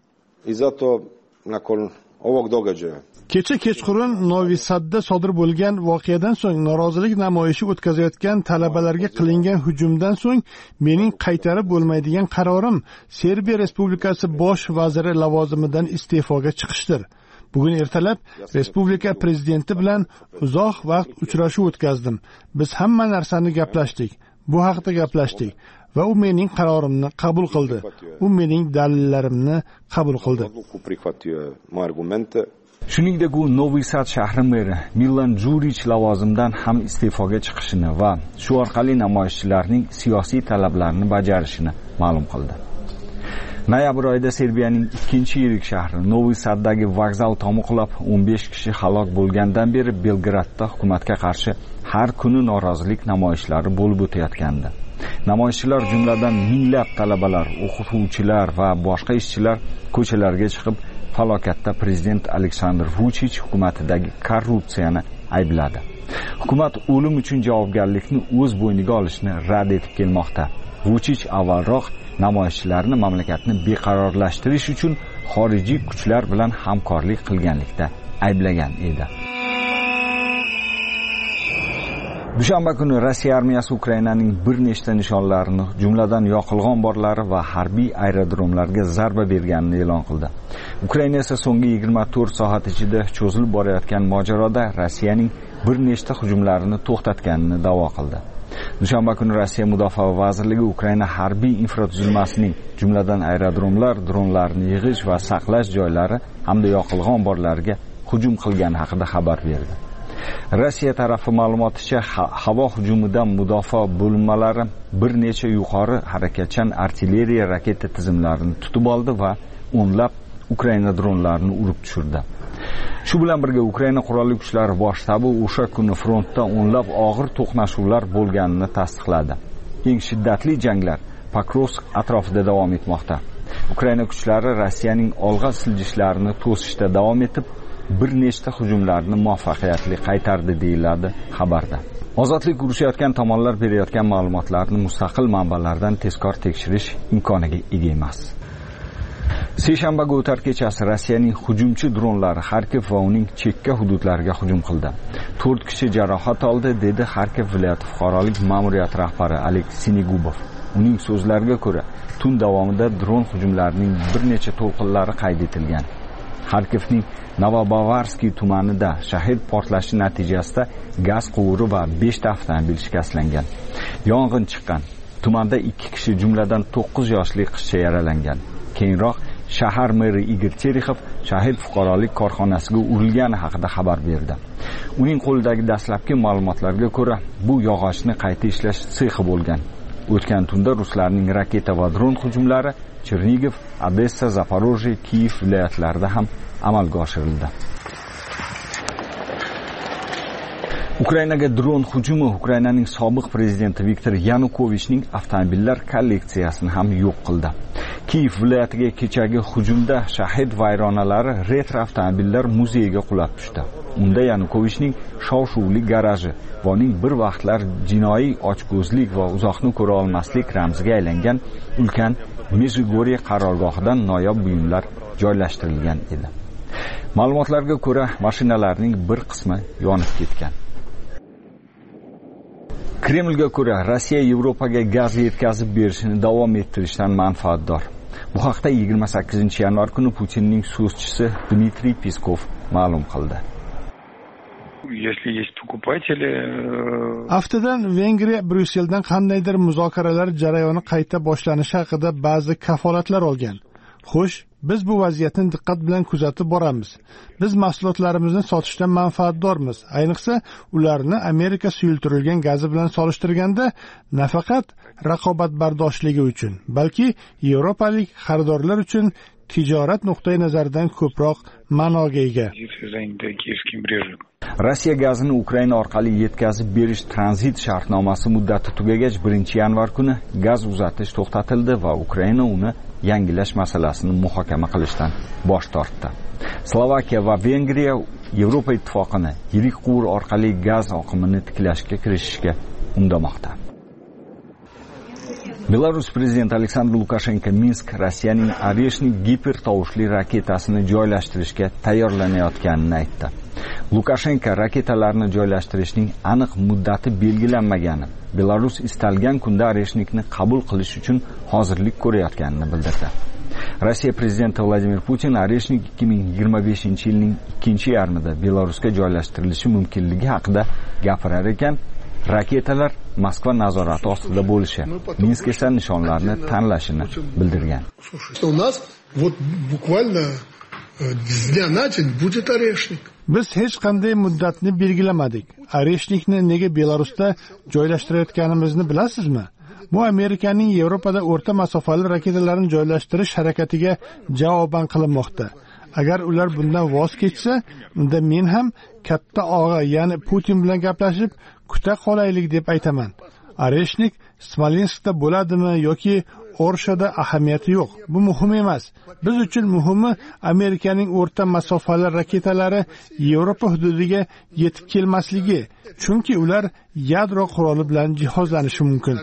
S1: Kecha kechqurun Novi Sadda sodir bo'lgan voqeadan so'ng norozilik namoyishi o'tkazayotgan talabalarga qilingan hujumdan so'ng mening qaytarib bo'lmaydigan qarorim Serbiya Respublikasi bosh vaziri lavozimidan iste'foga chiqishdir. Bugun ertalab Respublika prezidenti bilan uzoq vaqt uchrashuv o'tkazdim. Biz hamma narsani gaplashdik. Bu haqda gaplashdik va u mening qarorimni qabul qildi. U mening dalillarimni qabul qildi.
S22: Shuningdek, u Novi Sad shahri meri Milan Jurić lavozimdan ham iste'foga chiqishini va shu orqali namoyishchilarning siyosiy talablarini bajarishini ma'lum qildi. Noyabr oyida Serbiyaning ikkinchi yirik shahri Novi Saddagi vokzal tomi qulab 15 kishi halok bo'lgandan beri Belgradda hukumatga qarshi har kuni norozilik namoyishlari bo'lib o'tayotgandi. Namoyishchilar jumladan minglab talabalar, o'qituvchilar va boshqa ishchilar ko'chalarga chiqib falokatda prezident Aleksandr Vučić hukumatidagi korrupsiyani aybladi. Hukumat o'lim uchun javobgarlikni o'z bo'yniga olishni rad etib kelmoqda. Vučić avvalroq namoyishchilarni mamlakatni beqarorlashtirish uchun xorijiy kuchlar bilan hamkorlik qilganlikda ayblagan edi. Dushanba kuni Rossiya armiyasi Ukrainaning bir nechta nishonlarini, jumladan yoqilg'i omborlari va harbiy aerodromlarga zarba berganini e'lon qildi. Ukraina esa so'nggi 24 soat ichida cho'zilib borayotgan mojaroda Rossiyaning bir nechta hujumlarini to'xtatganini da'vo qildi. Dushanba kuni Rossiya Mudofaa vazirligi Ukraina harbiy infratuzilmasining, jumladan aerodromlar, dronlarni yig'ish va saqlash joylari hamda yoqilg'i omborlariga hujum qilgani haqida xabar berdi. Rossiya tarafi ma'lumoticha, havo hujumidan mudofaa bo'linmalari bir necha yuqori harakatchan artilleriya raketa tizimlarini tutib oldi va o'nlab Ukraina dronlarini urib tushirdi. Shu bilan birga Ukraina qurolli kuchlari bosh shtabi o'sha kuni frontda o'nlab og'ir to'qnashuvlar bo'lganini tasdiqladi. Eng shiddatli janglar Pokrovsk atrofida davom etmoqda. Ukraina kuchlari Rossiyaning olg'a siljishlarini to'sishda davom etib, bir nechta hujumlarni muvaffaqiyatli qaytardi deyiladi xabarda. Ozodlik urushayotgan tomonlar berayotgan ma'lumotlarni mustaqil manbalardan tezkor tekshirish imkoniga ega emas. Seshanbaga o'tar kechasi Rossiyaning hujumchi dronlari Xarkov va uning chekka hududlariga hujum qildi. 4 kishi jarohat oldi, dedi Xarkov viloyati fuqarolik ma'muriyati rahbari Alek Sinegubov. Uning so'zlariga ko'ra, tun davomida dron hujumlarining bir necha to'lqinlari qayd etilgan. Xarkovning Novobavarskiy tumanida shahid portlashi natijasida gaz quvuri va 5 ta avtomobil shikastlangan. Yong'in chiqqan. Tumanda 2 kishi, jumladan 9 yoshli qizcha yaralangan. Keyinroq shahar meri Igor Terexov shahid fuqarolik korxonasiga urilgani haqida xabar berdi. Uning qo'lidagi dastlabki ma'lumotlarga ko'ra, bu yog'ochni qayta ishlash sexi bo'lgan. O'tgan tunda ruslarning raketa va dron hujumlari Chernigov, Odessa, Zaporojye, Kiyev viloyatlarida ham amalga oshirildi. Ukrainaga dron hujumi Ukrainaning sobiq prezidenti Viktor Yanukovichning avtomobillar kolleksiyasini ham yo'q qildi. Kiyev viloyatiga kechagi hujumda shahid vayronalari retro avtomobillar muzeyiga qulab tushdi. Unda Yanukovichning shov-shuvli garaji va uning bir vaqtlar jinoiy ochko'zlik va uzoqni ko'ra olmaslik ramziga aylangan ulkan Mezhigorye qarorgohidan noyob buyumlar joylashtirilgan edi. Ma'lumotlarga ko'ra, mashinalarning bir qismi yonib ketgan. Kremlga ko'ra, Rossiya Yevropaga gaz yetkazib berishni davom ettirishdan manfaatdor. Bu haqda 28-yanvar kuni Putinning so'zchisi Dmitriy Peskov ma'lum qildi.
S1: Haftadan Vengriya Bryusseldan qandaydir muzokaralar jarayoni qayta boshlanishi haqida ba'zi kafolatlar olgan. Xo'sh, biz bu vaziyatni diqqat bilan kuzatib boramiz. Biz mahsulotlarimizni sotishdan manfaatdormiz. Ayniqsa, ularni Amerika suyultirilgan gazi bilan solishtirganda nafaqat raqobatbardoshligi uchun, balki yevropalik xaridorlar uchun tijorat nuqtai nazaridan ko'proq ma'noga ega.
S22: Rossiya gazini Ukraina orqali yetkazib berish tranzit shartnomasi muddati tugagach 1-yanvar kuni gaz uzatish to'xtatildi va Ukraina uni yangilash masalasini muhokama qilishdan bosh tortdi. Slovakiya va Vengriya Yevropa ittifoqini yirik quvur orqali gaz oqimini tiklashga kirishishga undamoqda. Belarus prezidenti Aleksandr Lukashenko Minsk Rossiyaning Oreshnik gipertovushli raketasini joylashtirishga tayyorlanayotganini aytdi. Lukashenko raketalarni joylashtirishning aniq muddati belgilanmagani, Belarus istalgan kunda Oreshnikni qabul qilish uchun hozirlik ko'rayotganini bildirdi. Rossiya prezidenti Vladimir Putin Oreshnik 2025-yilning 2-yarmida Belarusga joylashtirilishi mumkinligi haqida gapirar ekan, raketalar Moskva nazorati ostida bo'lishi, Minsk esa nishonlarni tanlashini bildirgan.
S1: Biz hech qanday muddatni belgilamadik. Oreshnikni nega Belarusda joylashtirayotganimizni bilasizmi? Bu Amerikaning Yevropada o'rta masofali raketalarni joylashtirish harakatiga javoban qilinmoqda. Agar ular bundan voz kechsa, unda men ham katta og'a, ya'ni Putin bilan gaplashib, kuta qolaylik deb aytaman. Oreshnik Smolenskda bo'ladimi yoki Orshoda ahamiyati yo'q. Bu muhim emas. Biz uchun muhimi Amerikaning o'rta masofali raketalari Yevropa hududiga yetib kelmasligi, chunki ular yadro quroli bilan jihozlanishi mumkin.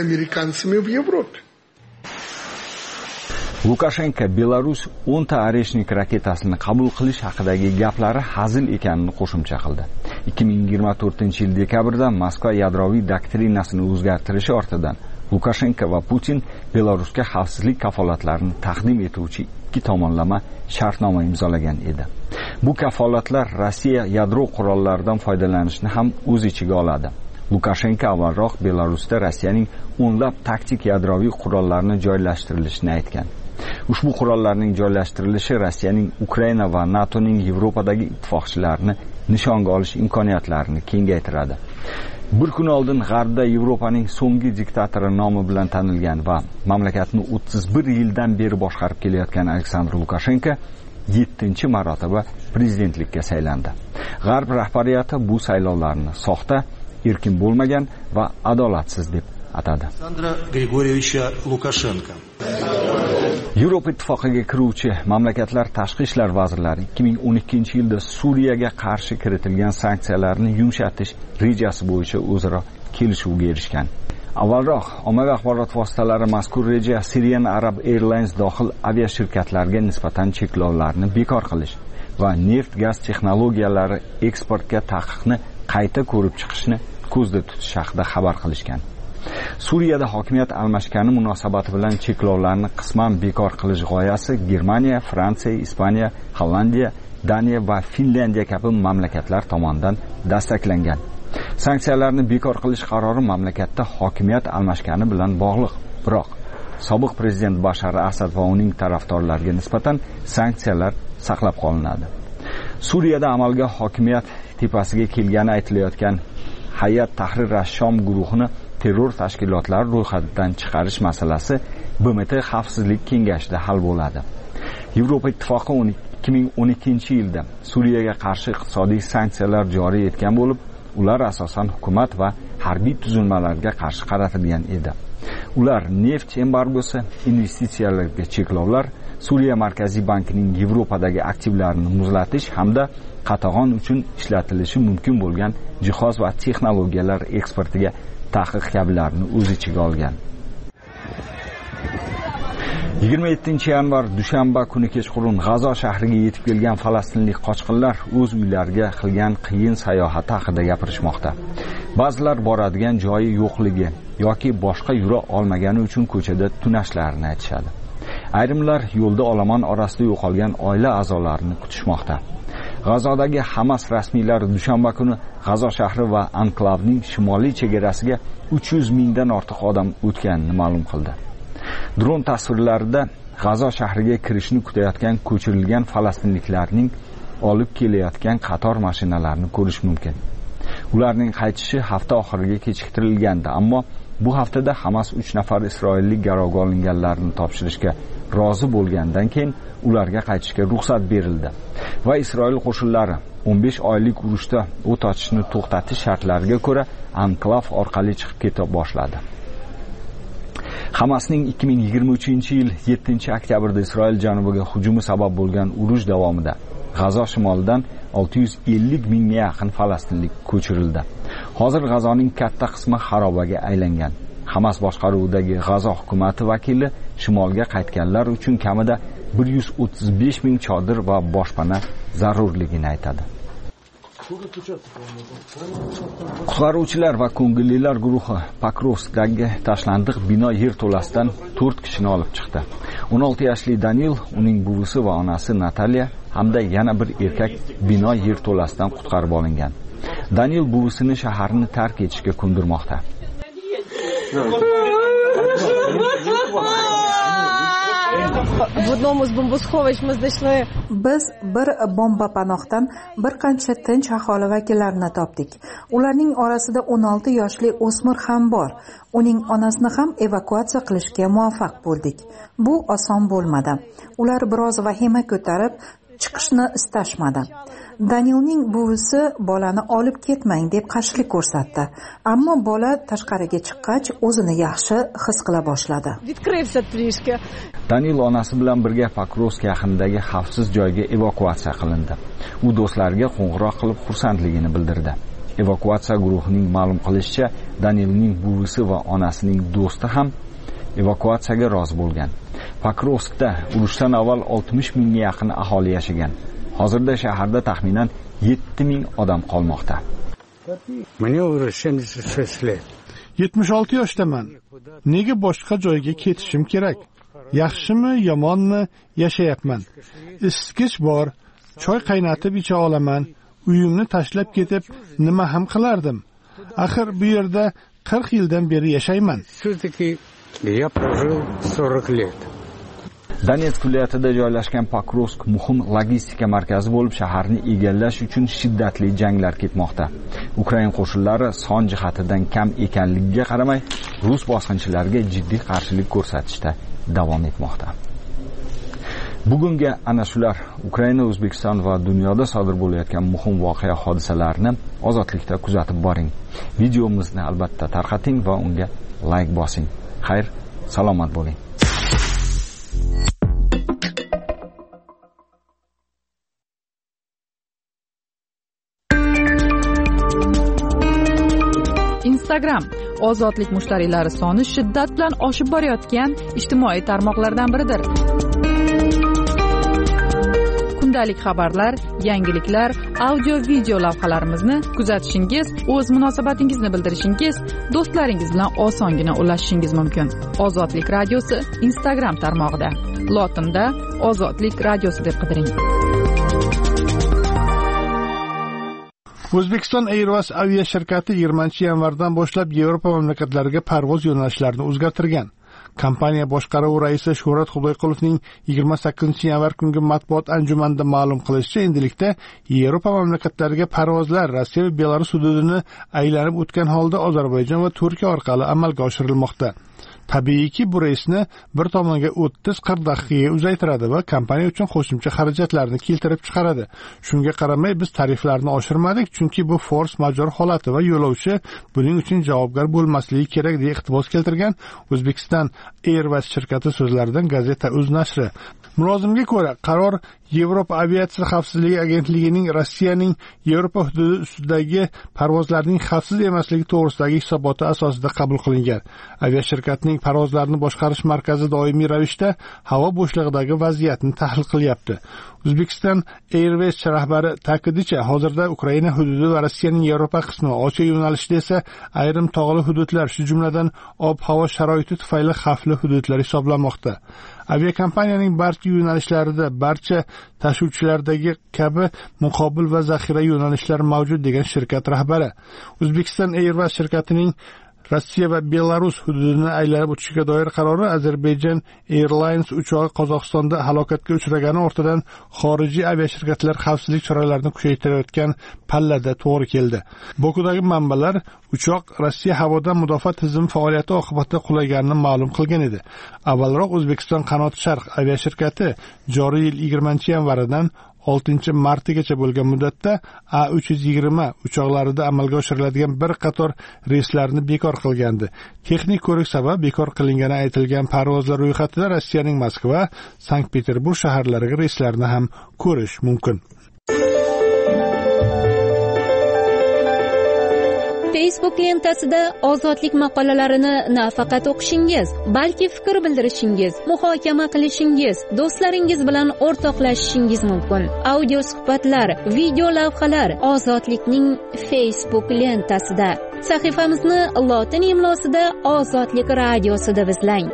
S22: Lukashenko Belarus 10 ta Oreshnik raketasini qabul qilish haqidagi gaplari hazil ekanini qo'shimcha qildi. 2024-yil dekabrda Moskva yadroviy doktrinasini o'zgartirishi ortidan Lukashenko va Putin Belarusga xavfsizlik kafolatlarini taqdim etuvchi ikki tomonlama shartnoma imzolagan edi. Bu kafolatlar Rossiya yadro qurollaridan foydalanishni ham o'z ichiga oladi. Lukashenko avvalroq Belarusda Rossiyaning o'nlab taktik yadroviy qurollarni joylashtirilishini aytgan. Ushbu qurollarning joylashtirilishi Rossiyaning Ukraina va NATOning Yevropadagi ittifoqchilarini nishonga olish imkoniyatlarini kengaytiradi. Bir kun oldin G'arbda Yevropaning so'nggi diktatori nomi bilan tanilgan va mamlakatni 31 yildan beri boshqarib kelayotgan Aleksandr Lukashenko 7-marotaba prezidentlikka saylandi. G'arb rahbariyati bu saylovlarni soxta, erkin bo'lmagan va adolatsiz deb atadi.
S5: Aleksandr Grigoriyevich Lukashenko
S22: Yevropa ittifoqiga kiruvchi mamlakatlar tashqi ishlar vazirlari 2012-yilda Suriyaga qarshi kiritilgan sanksiyalarni yumshatish rejasi bo'yicha o'zaro kelishuvga erishgan. Avvalroq ommaviy axborot vositalari mazkur reja Syrian Arab Airlines dohil aviashirkatlarga nisbatan cheklovlarni bekor qilish va neft-gaz texnologiyalari eksportga taqiqni qayta ko'rib chiqishni ko'zda tutish haqida xabar qilishgan. Suriyada hokimiyat almashgani munosabati bilan cheklovlarni qisman bekor qilish g'oyasi Germaniya, Fransiya, Ispaniya, Hollandiya, Daniya va Finlandiya kabi mamlakatlar tomonidan dastaklangan. Sanksiyalarni bekor qilish qarori mamlakatda hokimiyat almashgani bilan bog'liq. Biroq sobiq prezident Bashar Asad va uning tarafdorlariga nisbatan sanksiyalar saqlab qolinadi. Suriyada amalga hokimiyat tepasiga kelgani aytilayotgan Hayat Tahrir ash-Shom guruhini terror tashkilotlari ro'yxatidan chiqarish masalasi BMT Xavfsizlik kengashida hal bo'ladi. Yevropa ittifoqi 2012-yilda Suriyaga qarshi iqtisodiy sanksiyalar joriy etgan bo'lib, ular asosan hukumat va harbiy tuzilmalarga qarshi qaratilgan edi. Ular neft embargosi, investitsiyalarga cheklovlar, Suriya Markaziy bankining Yevropadagi aktivlarini muzlatish hamda qatag'on uchun ishlatilishi mumkin bo'lgan jihoz va texnologiyalar eksportiga taqiq kabilarni o'z ichiga olgan. 27-yanvar dushanba kuni kechqurun G'azo shahriga yetib kelgan falastinlik qochqinlar o'z uylariga qilgan qiyin sayohati haqida gapirishmoqda. Ba'zilar boradigan joyi yo'qligi yoki boshqa yura olmagani uchun ko'chada tunashlarini aytishadi. Ayrimlar yo'lda olomon orasida yo'qolgan oila a'zolarini kutishmoqda. G'azodagi Hamas rasmiylari dushanba kuni G'azo shahri va anklavning shimoliy chegarasiga 300 mingdan ortiq odam o'tganini ma'lum qildi. Dron tasvirlarida G'azo shahriga kirishni kutayotgan ko'chirilgan falastinliklarning olib kelayotgan qator mashinalarni ko'rish mumkin. Ularning qaytishi hafta oxiriga kechiktirilgandi, ammo bu haftada Hamas 3 nafar isroillik garovga olinganlarni topshirishga rozi bo'lgandan keyin ularga qaytishga ruxsat berildi va Isroil qo'shinlari 15 oylik urushda o't ochishni to'xtatish shartlariga ko'ra anklav orqali chiqib keta boshladi. Hamasning 2023-yil 7-oktyabrda Isroil janubiga hujumi sabab bo'lgan urush davomida G'azo shimolidan 650 mingga yaqin falastinlik ko'chirildi. Hozir G'azoning katta qismi xarobaga aylangan. Hamas boshqaruvidagi G'azo hukumati vakili shimolga qaytganlar uchun kamida 135 ming chodir va boshpana zarurligini aytadi. Qutqaruvchilar va ko'ngillilar guruhi Pokrovskdagi tashlandiq bino yerto'lasidan 4 kishini olib chiqdi. 16 yoshli Danil, uning buvisi va onasi Natalya hamda yana bir erkak bino yerto'lasidan qutqarib olingan. Danil buvisini shaharni tark etishga ko'ndirmoqda.
S5: Biz bir bomba panohdan bir qancha tinch aholi vakillarini topdik. Ularning orasida 16 yoshli o'smir ham bor. Uning onasini ham evakuatsiya qilishga muvaffaq bo'ldik. Bu oson bo'lmadi. Ular biroz vahima ko'tarib chiqishni istashmadi. Danilning buvisi bolani olib ketmang deb qarshilik ko'rsatdi. Ammo bola tashqariga chiqqach o'zini yaxshi his qila boshladi.
S22: Danil onasi bilan birga Pokrovsk yaqinidagi xavfsiz joyga evakuatsiya qilindi. U do'stlariga qo'ng'iroq qilib xursandligini bildirdi. Evakuatsiya guruhining ma'lum qilishicha, Danilning buvisi va onasining do'sti ham evakuatsiyaga rozi bo'lgan. Pokrovskda urushdan avval 60 mingga yaqin aholi yashagan. Hozirda shaharda taxminan 7 ming odam qolmoqda.
S1: 76 yoshdaman. Nega boshqa joyga ketishim kerak? Yaxshimi, yomonmi yashayapman. Isitgich bor, choy qaynatib icha olaman. Uyimni tashlab ketib nima ham qilardim? Axir bu yerda 40 yildan beri yashayman.
S22: Donetsk viloyatida joylashgan Pokrovsk muhim logistika markazi bo'lib, shaharni egallash uchun shiddatli janglar ketmoqda. Ukraina qo'shinlari son jihatidan kam ekanligiga qaramay, rus bosqinchilariga jiddiy qarshilik ko'rsatishda davom etmoqda. Bugunga ana shular Ukraina, O'zbekiston va dunyoda sodir bo'layotgan muhim voqea hodisalarni ozodlikda kuzatib boring. Videomizni albatta tarqating va unga like bosing. Xayr, salomat bo'ling.
S2: Instagram ozodlik mushtariylari soni shiddat bilan oshib borayotgan ijtimoiy tarmoqlardan biridir. Kundalik xabarlar, yangiliklar, audio video lavhalarimizni kuzatishingiz, o'z munosabatingizni bildirishingiz, do'stlaringiz bilan osongina ulashishingiz mumkin. Ozodlik radiosi Instagram tarmog'ida lotinda ozodlik radiosi deb qidiring.
S1: O'zbekiston Airways aviashirkati 20-yanvardan boshlab Yevropa mamlakatlariga parvoz yo'nalishlarini o'zgartirgan. Kompaniya boshqaruvi raisi Shuhrat Xudoyqulovning 28-yanvar kungi matbuot anjumanida ma'lum qilishicha, endilikda Yevropa mamlakatlariga parvozlar Rossiya va Belarus hududini aylanib o'tgan holda Ozarbayjon va Turkiya orqali amalga oshirilmoqda. Tabiiyki, bu reysni bir tomonga 30-40 daqiqaga uzaytiradi va kompaniya uchun qo'shimcha xarajatlarni keltirib chiqaradi. Shunga qaramay biz tariflarni oshirmadik, chunki bu force major holati va yo'lovchi buning uchun javobgar bo'lmasligi kerak deya iqtibos keltirgan O'zbekiston Airways shirkati so'zlaridan Gazeta.uz nashri. Mulozimga ko'ra, qaror Yevropa aviatsiya xavfsizligi agentligining Rossiyaning Yevropa hududi ustidagi parvozlarning xavfsiz emasligi to'g'risidagi hisoboti asosida qabul qilingan. Aviashirkatning parvozlarni boshqarish markazi doimiy ravishda havo bo'shlig'idagi vaziyatni tahlil qilyapti. O'zbekiston Airways rahbari ta'kidlashicha, hozirda Ukraina hududi va Rossiyaning Yevropa qismi, Osiyo yo'nalishida esa ayrim tog'li hududlar, shu jumladan ob-havo sharoiti tufayli xavfli hududlar hisoblanmoqda. Aviakompaniyaning barcha yo'nalishlarida barcha tashuvchilardagi kabi muqobil va zaxira yo'nalishlar mavjud degan shirkat rahbari. O'zbekiston Airways shirkatining Rossiya va Belarus hududini aylanib o'tishiga doir qarori Azerbaijan Airlines uchog'i Qozog'istonda halokatga uchragani ortidan xorijiy aviashirkatlar xavfsizlik choralarini kuchaytirayotgan pallada to'g'ri keldi. Bokudagi manbalar uchoq Rossiya havodan mudofaa tizimi faoliyati oqibatida qulaganini ma'lum qilgan edi. Avvalroq O'zbekiston Qanot Sharq aviashirkati joriy yil 20-yanvaridan 6-martigacha bo'lgan muddatda A320 uchoqlarida amalga oshiriladigan bir qator reyslarni bekor qilgandi. Texnik ko'rik sabab bekor qilingani aytilgan parvozlar ro'yxatida Rossiyaning Moskva, Sankt-Peterburg shaharlariga reyslarni ham ko'rish mumkin.
S21: Facebook lentasida ozodlik maqolalarini nafaqat o'qishingiz, balki fikr bildirishingiz, muhokama qilishingiz, do'stlaringiz bilan o'rtoqlashishingiz mumkin. Audio suhbatlar, video lavhalar ozodlikning Facebook lentasida. Sahifamizni lotin imlosida Ozodlik radiosi deb izlang.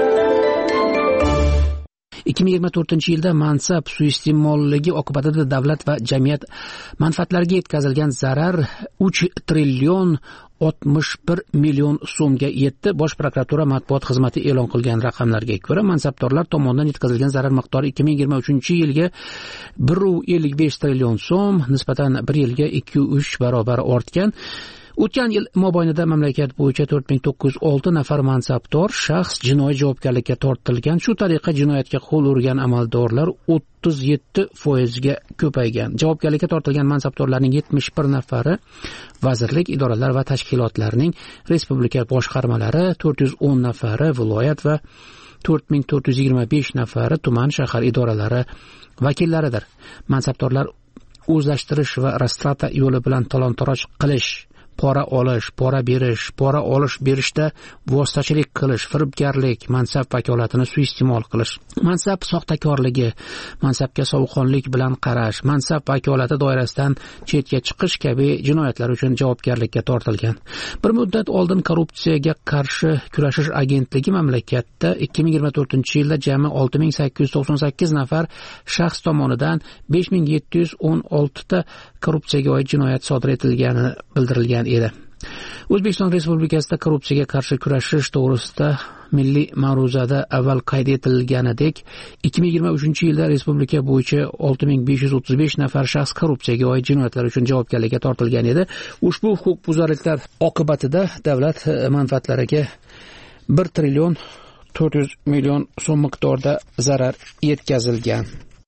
S4: 2024-yilda mansab suiiste'molligi oqibatida davlat va jamiyat manfaatlariga yetkazilgan zarar 3 trillion 61 million so'mga yetdi. Bosh prokuratura matbuot xizmati e'lon qilgan raqamlarga ko'ra, mansabdorlar tomonidan yetkazilgan zarar miqdori 2023-yilga 1.55 trillion so'm, nisbatan bir yilga 2-3 barobar ortgan. O'tgan yil mobaynida mamlakat bo'yicha 4906 nafar mansabdor shaxs jinoiy javobgarlikka tortilgan. Shu tariqa jinoyatga qo'l urgan amaldorlar 37% ga ko'paygan. Javobgarlikka tortilgan mansabdorlarning 71 nafari vazirlik, idoralar va tashkilotlarning respublika boshqarmalari, 410 nafari viloyat va 4425 nafari tuman shahar idoralari vakillaridir. Mansabdorlar o'zlashtirish va rastrata yo'li bilan talon-taroj qilish, pora olish, pora berish, pora olish berishda vositachilik qilish, firibgarlik, mansab vakolatini suiiste'mol qilish, mansab soxtakorligi, mansabga sovuqqonlik bilan qarash, mansab vakolati doirasidan chetga chiqish kabi jinoyatlar uchun javobgarlikka tortilgan. Bir muddat oldin korrupsiyaga qarshi kurashish agentligi mamlakatda 2024-yilda jami 6898 nafar shaxs tomonidan 5716 ta korrupsiyaga oid jinoyat sodir etilgani bildirilgan edi. O'zbekiston Respublikasida korrupsiyaga qarshi kurashish to'g'risida milliy ma'ruzada avval qayd etilganidek 2023-yilda respublika bo'yicha 6535 nafar shaxs korrupsiyaga oid jinoyatlar uchun javobgarlikka tortilgan edi. Ushbu huquqbuzarliklar oqibatida davlat manfaatlariga 1 trillion 400 million so'm miqdorida zarar yetkazilgan.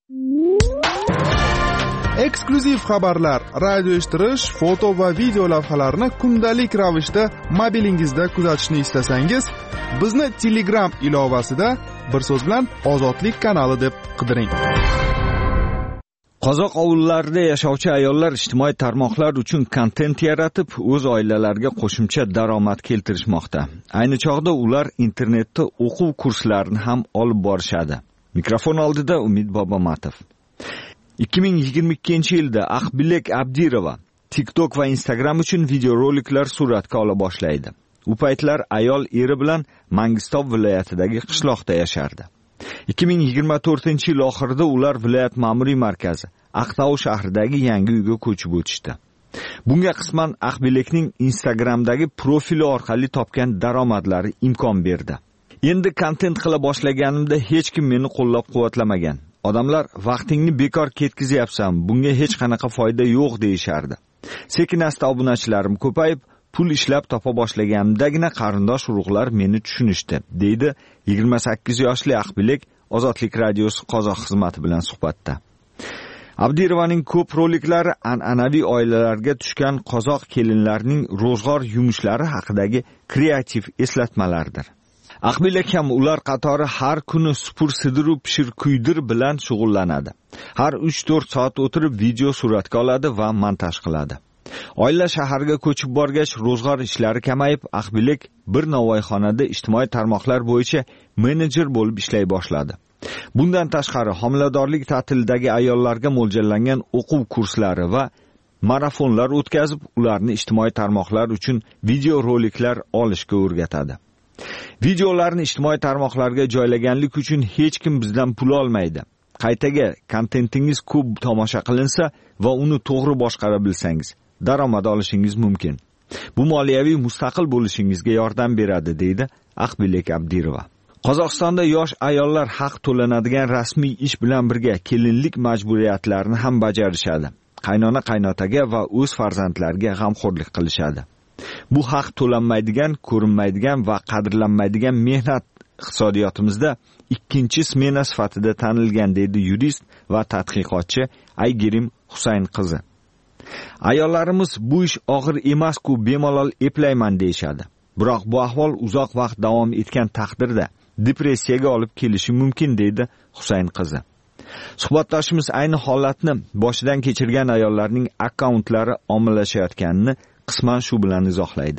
S3: Eksklyuziv xabarlar, radio eshittirish, foto va video lavhalarni kundalik ravishda mobilingizda kuzatishni istasangiz, bizni Telegram ilovasida bir so'z bilan Ozodlik kanali deb qidiring.
S22: Qozoq ovullarida yashovchi ayollar ijtimoiy tarmoqlar uchun kontent yaratib, o'z oilalariga qo'shimcha daromad keltirishmoqda. Ayni chog'da ular internetda o'quv kurslarini ham olib borishadi. Mikrofon oldida Umid Bobomatov. 2022-yilda Aqbilek Abdirova TikTok va Instagram uchun videoroliklar suratga ola boshlaydi. U paytlar ayol eri bilan Mangistov viloyatidagi qishloqda yashardi. 2024-yil oxirida ular viloyat ma'muriy markazi Aqtau shahridagi yangi uyga ko'chib o'tishdi. Bunga qisman Aqbilekning Instagramdagi profili orqali topgan daromadlari imkon berdi. Endi kontent qila boshlaganimda hech kim meni qo'llab-quvvatlamagan. Odamlar vaqtingni bekor ketkizyapsan, bunga hech qanaqa foyda yo'q deyishardi. Sekin-asta obunachilarim ko'payib, pul ishlab topa boshlaganimdagina qarindosh urug'lar meni tushunishdi, deydi 28 yoshli Aqbilek Ozodlik radiosi qozoq xizmati bilan suhbatda. Abdirovaning ko'p roliklari an'anaviy oilalarga tushgan qozoq kelinlarining ro'zg'or yumushlari haqidagi kreativ eslatmalardir. Aqbilek ham ular qatori har kuni supur sidiru pishir kuydir bilan shug'ullanadi. Har 3-4 soat o'tirib video suratga oladi va montaj qiladi. Oila shaharga ko'chib borgach, ro'zg'or ishlari kamayib, Aqbilek bir novvoyxonada ijtimoiy tarmoqlar bo'yicha menejer bo'lib ishlay boshladi. Bundan tashqari, homiladorlik ta'tilidagi ayollarga mo'ljallangan o'quv kurslari va marafonlar o'tkazib, ularni ijtimoiy tarmoqlar uchun video roliklar olishga o'rgatadi. Videolarni ijtimoiy tarmoqlarga joylaganlik uchun hech kim bizdan pul olmaydi. Qaytaga kontentingiz ko'p tomosha qilinsa va uni to'g'ri boshqara bilsangiz, daromad olishingiz mumkin. Bu moliyaviy mustaqil bo'lishingizga yordam beradi, deydi Aqbilek Abdirova. Qozog'istonda yosh ayollar haq to'lanadigan rasmiy ish bilan birga kelinlik majburiyatlarini ham bajarishadi. Qaynona-qaynotaga va o'z farzandlariga g'amxo'rlik qilishadi. Bu haq to'lanmaydigan, ko'rinmaydigan va qadrlanmaydigan mehnat iqtisodiyotimizda ikkinchi smena sifatida tanilgan, deydi yurist va tadqiqotchi Aygirim Husayn qizi. Ayollarimiz bu ish og'ir emas-ku, bemalol eplayman deyshadi. Biroq bu ahvol uzoq vaqt davom etgan taqdirda depressiyaga olib kelishi mumkin, deydi Husayn qizi. Suhbatdoshimiz ayni holatni boshidan kechirgan ayollarning akkauntlari ommalashayotganini qisman shu bilan izohlaydi.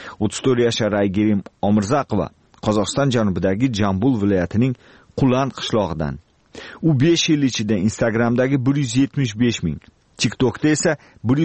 S22: 34 yashar Aygirim Omirzaqova Qozog'iston janubidagi Jambul viloyatining Qulan qishlog'idan. U 5 yil ichida Instagramdagi 175 ming, TikTokda esa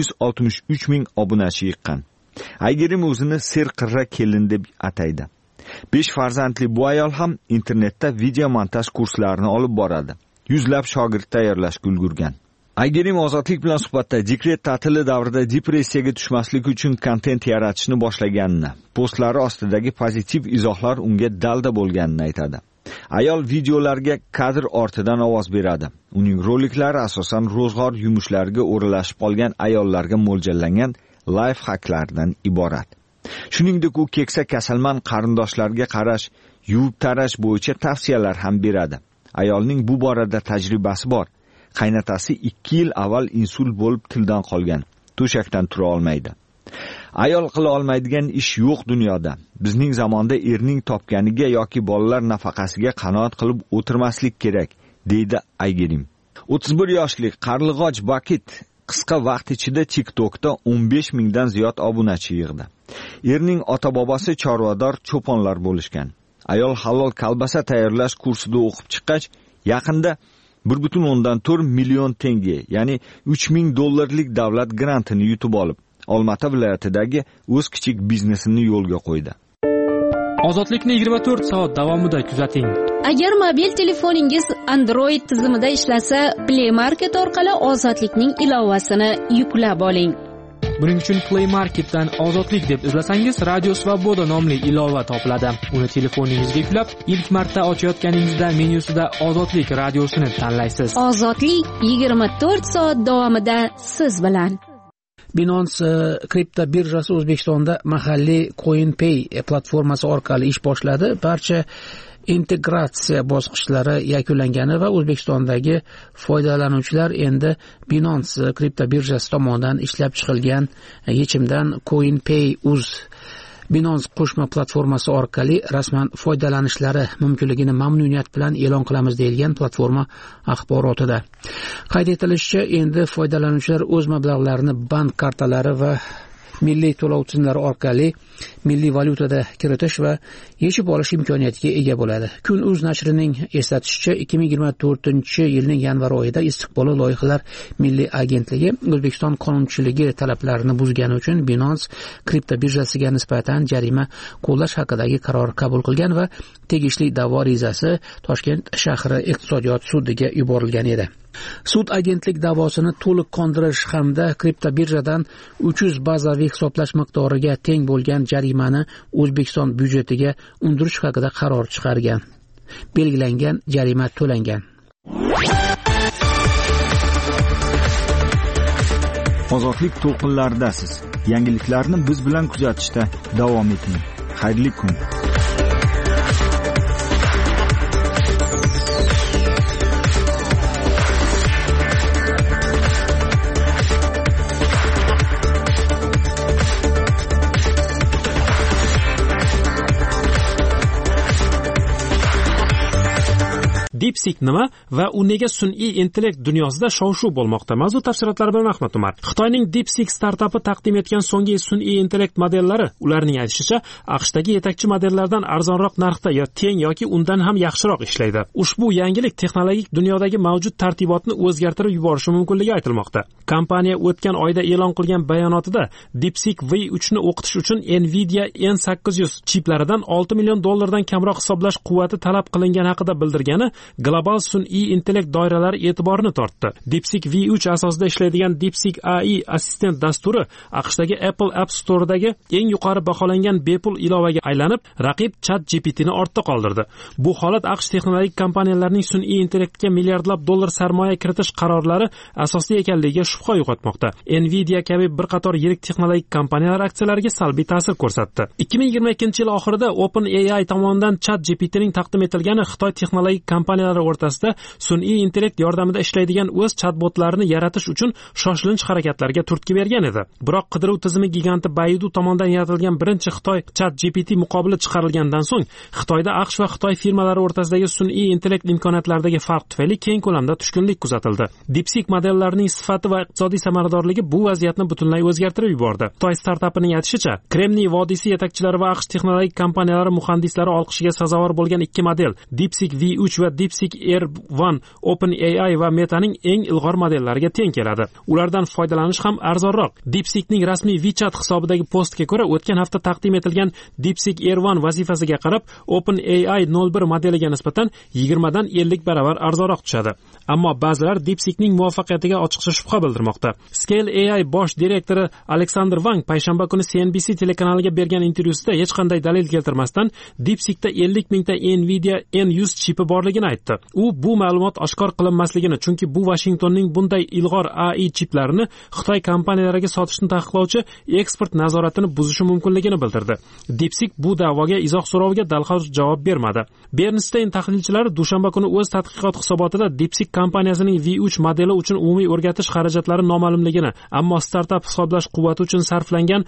S22: 163 ming obunachi yiqqan. Aygirim o'zini serqirra kelin deb ataydi. 5 farzandli bu ayol ham internetda video montaj kurslarini olib boradi. Yuzlab shogird tayyorlashga ulgurgan. Aygirim Ozodlik bilan suhbatda dekret ta'tili davrida depressiyaga tushmaslik uchun kontent yaratishni boshlaganini, postlari ostidagi pozitiv izohlar unga dalda bo'lganini aytadi. Ayol videolarga kadr ortidan ovoz beradi. Uning roliklari asosan ro'zg'or yumushlariga o'ralashib qolgan ayollarga mo'ljallangan life hacklardan iborat. Shuningdek, u keksa kasalmand qarindoshlarga qarash, yuvib tarash bo'yicha tavsiyalar ham beradi. Ayolning bu borada tajribasi bor. Qaynotasi 2 yil avval insult bo'lib tildan qolgan. To'shakdan tura olmaydi. Ayol qila olmaydigan ish yo'q dunyoda. Bizning zamonda erning topganiga yoki bolalar nafaqasiga qanoat qilib o'tirmaslik kerak, deydi Aygirim. 31 yoshli Qarlig'och Bakit qisqa vaqt ichida TikTokda 15 mingdan ziyod obunachi yig'di. Erning ota-bobosi chorvador cho'ponlar bo'lishgan. Ayol halol kolbasa tayyorlash kursida o'qib chiqqach, yaqinda 1.4 million tenge, ya'ni $3000 davlat grantini yutib olib, Olmata viloyatidagi o'z kichik biznesini yo'lga qo'ydi.
S20: Ozodlikni 24 soat davomida kuzating.
S21: Agar mobil telefoningiz Android tizimida ishlasa, Play Market orqali Ozodlikning ilovasini yuklab oling.
S20: Buning uchun Play Marketdan Ozodlik deb izlasangiz, Radio Svoboda nomli ilova topiladi. Uni telefoningizga yuklab, ilk marta ochayotganingizda menyusida Ozodlik radiosini tanlaysiz.
S21: Ozodlik 24 soat davomida siz bilan.
S4: Binance kripto birjasi O'zbekistonda mahalliy CoinPay platformasi orqali ish boshladi. Barcha integratsiya bosqichlari yakunlangani va O'zbekistondagi foydalanuvchilar endi Binance kripto birjasi tomonidan ishlab chiqilgan yechimdan CoinPay.uz Binance qo'shma platformasi orqali rasman foydalanishlari mumkinligini mamnuniyat bilan e'lon qilamiz deyilgan platforma axborotida. Qayd etilishicha, endi foydalanuvchilar o'z mablag'larini bank kartalari va milliy to'lov tizimlari orqali milliy valyutada kiritish va yechib olish imkoniyatiga ega bo'ladi. Kun.uz nashrining eslatishicha, 2024-yilning yanvar oyida istiqbolli loyihalar milliy agentligi O'zbekiston qonunchiligi talablarini buzgani uchun Binance kripto birjasiga nisbatan jarima qo'llash haqidagi qaror qabul qilgan va tegishli da'vo arizasi Toshkent shahri iqtisodiyot sudiga yuborilgan edi. Sud agentlik da'vosini to'liq qondirish hamda kripto birjadan 300 bazaviy hisoblash miqdoriga teng bo'lgan jarimani O'zbekiston byudjetiga undirish haqida qaror chiqargan. Belgilangan jarima to'langan.
S22: Ozodlik to'lqinlaridasiz. Yangiliklarni biz bilan kuzatishda davom eting. Xayrli kun.
S20: DeepSeek nima va u nega sun'iy intellekt dunyosida shov-shuv bo'lmoqda? Mavzu tafsilotlari bilan Ahmad Umar. Xitoyning DeepSeek startapi taqdim etgan so'nggi sun'iy intellekt modellari, ularning aytishicha, AQShdagi yetakchi modellardan arzonroq narxda teng yoki undan ham yaxshiroq ishlaydi. Ushbu yangilik texnologik dunyodagi mavjud tartibotni o'zgartirib yuborishi mumkinligi aytilmoqda. Kompaniya o'tgan oyda e'lon qilgan bayonotida DeepSeek V3 ni o'qitish uchun Nvidia N800 chiplaridan $6 million kamroq hisoblash quvvati talab qilingani haqida bildirgani global sun'iy intellekt doiralari e'tiborini tortdi. DeepSeek V3 asosida ishlaydigan DeepSeek AI assistent dasturi AQShdagi Apple App Store'dagi eng yuqori baholangan bepul ilovaga aylanib, raqib ChatGPT ni ortda qoldirdi. Bu holat AQSh texnologik kompaniyalarining sun'iy intellektga milliardlab dollar sarmoya kiritish qarorlari asosli ekanligiga shubha uyg'otmoqda. Nvidia kabi bir qator yirik texnologik kompaniyalar aksiyalariga salbiy ta'sir ko'rsatdi. 2022-yil oxirida OpenAI tomonidan ChatGPT ning taqdim etilgani Xitoy texnologik kompaniyalari o'rtasida sun'iy intellekt yordamida ishlaydigan o'z chatbotlarini yaratish uchun shoshilinch harakatlarga turtki bergan edi. Biroq qidiruv tizimi giganti Baidu tomonidan yaratilgan birinchi Xitoy ChatGPT muqobili chiqarilgandan so'ng Xitoyda AQSh va Xitoy firmalari o'rtasidagi sun'iy intellekt imkoniyatlaridagi farq tufayli keng ko'lamda tushkunlik kuzatildi. DeepSeek modellarining sifati va iqtisodiy samaradorligi bu vaziyatni butunlay o'zgartirib yubordi. Xitoy startapining aytishicha, Kremniy vodiysi yetakchilari va AQSh texnologik kompaniyalari muhandislari olqishiga sazovor bo'lgan ikki model DeepSeek V3 va DeepSeek Air1 OpenAI va Metaning eng ilg'or modellariga teng keladi. Ulardan foydalanish ham arzonroq. DeepSeekning rasmiy WeChat hisobidagi postga ko'ra, o'tgan hafta taqdim etilgan DeepSeek Air1 vazifasiga qarab, OpenAI 01 modeliga nisbatan 20 dan 50 baravar arzonroq tushadi. Ammo ba'zilar DeepSeekning muvaffaqiyatiga ochiqcha shubha bildirmoqda. Scale AI bosh direktori Alexander Wang payshanba kuni CNBC telekanaliga bergan intervyusida hech qanday dalil keltirmasdan DeepSeekda 50 mingta Nvidia N100 chipi borligini aytdi. U bu ma'lumot oshkor qilinmasligini, chunki bu Washingtonning bunday ilg'or AI chiplarini Xitoy kompaniyalariga sotishni taqiqlovchi eksport nazoratini buzishi mumkinligini bildirdi. DeepSeek bu da'voga izoh so'roviga dalhol javob bermadi. Bernstein tahlilchilari dushanba kuni o'z tadqiqot hisobotida DeepSeek kompaniyasining V3 modeli uchun umumiy o'rgatish xarajatlari noma'lumligini, ammo startap hisoblash quvvati uchun sarflangan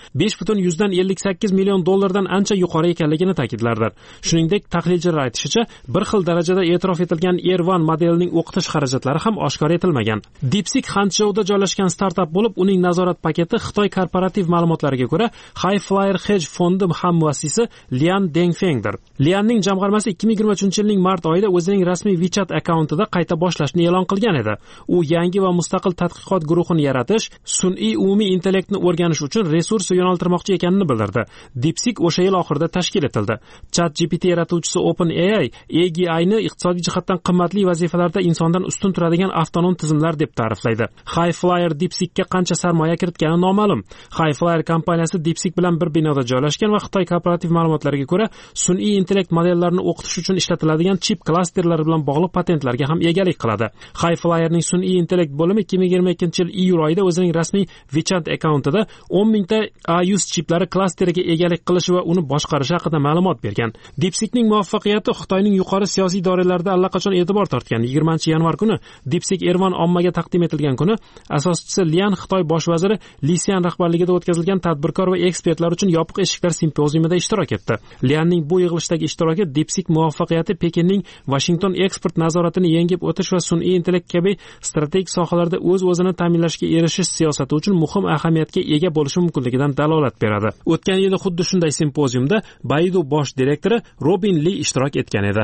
S20: 5,58 million dollardan ancha yuqori ekanligini ta'kidlardilar. Shuningdek, tahlilchilar aytishicha, bir xil darajada e'tirof etilgan Air1 modelining o'qitish xarajatlari ham oshkor etilmagan. DeepSeek Xanchjouda joylashgan startap bo'lib, uning nazorat paketi Xitoy korporativ ma'lumotlariga ko'ra High Flyer Hedge fondi hammuassisi Lian Dengfengdir. Lianning jamg'armasi 2023-yilning mart oyida o'zining rasmiy WeChat akkauntida qayta boshlashni e'lon qilgan edi. U yangi va mustaqil tadqiqot guruhini yaratish, sun'iy umumiy intellektni o'rganish uchun resurs yo'naltirmoqchi ekanini bildirdi. DeepSeek o'sha yil oxirida tashkil etildi. ChatGPT yaratuvchisi OpenAI AGI'ni iqtisodiy jihatdan qimmatli vazifalarda insondan ustun turadigan avtonom tizimlar deb ta'riflaydi. High Flyer DeepSeekka qancha sarmoya kiritgani noma'lum. High Flyer kompaniyasi DeepSeek bilan bir binoda joylashgan va Xitoy korporativ ma'lumotlariga ko'ra, sun'iy intellekt modellarini o'qitish uchun ishlatiladigan chip klasterlari bilan bog'liq patentlarga ham egalik qiladi. High Flyerning sun'iy intellekt bo'limi 2022-yil iyul oyida o'zining rasmiy WeChat akkauntida 10 mingta A100 chiplari klasteriga egalik qilishi va uni boshqarishi haqida ma'lumot bergan. DeepSeekning muvaffaqiyati Xitoyning yuqori siyosiy doiralarda allaqachon e'tibor tortgan. 20-yanvar kuni DeepSeek Erevon ommaga taqdim etilgan kuni asoschisi Lian Xitoy bosh vaziri Li Xian rahbarligida o'tkazilgan tadbirkor va ekspertlar uchun yopiq eshiklar simpoziumida ishtirok etdi. Lianning bu yig'ilishdagi ishtiroki DeepSeek muvaffaqiyati Pekinning Washington eksport nazoratini yengib o'tish va sun'iy intellekt kabi strategik sohalarda o'z-o'zini ta'minlashga erishish siyosati uchun muhim ahamiyatga ega bo'lishi mumkinligidan dalolat beradi. O'tgan yili xuddi shunday simpoziumda Baidu bosh direktori Robin Li ishtirok etgan edi.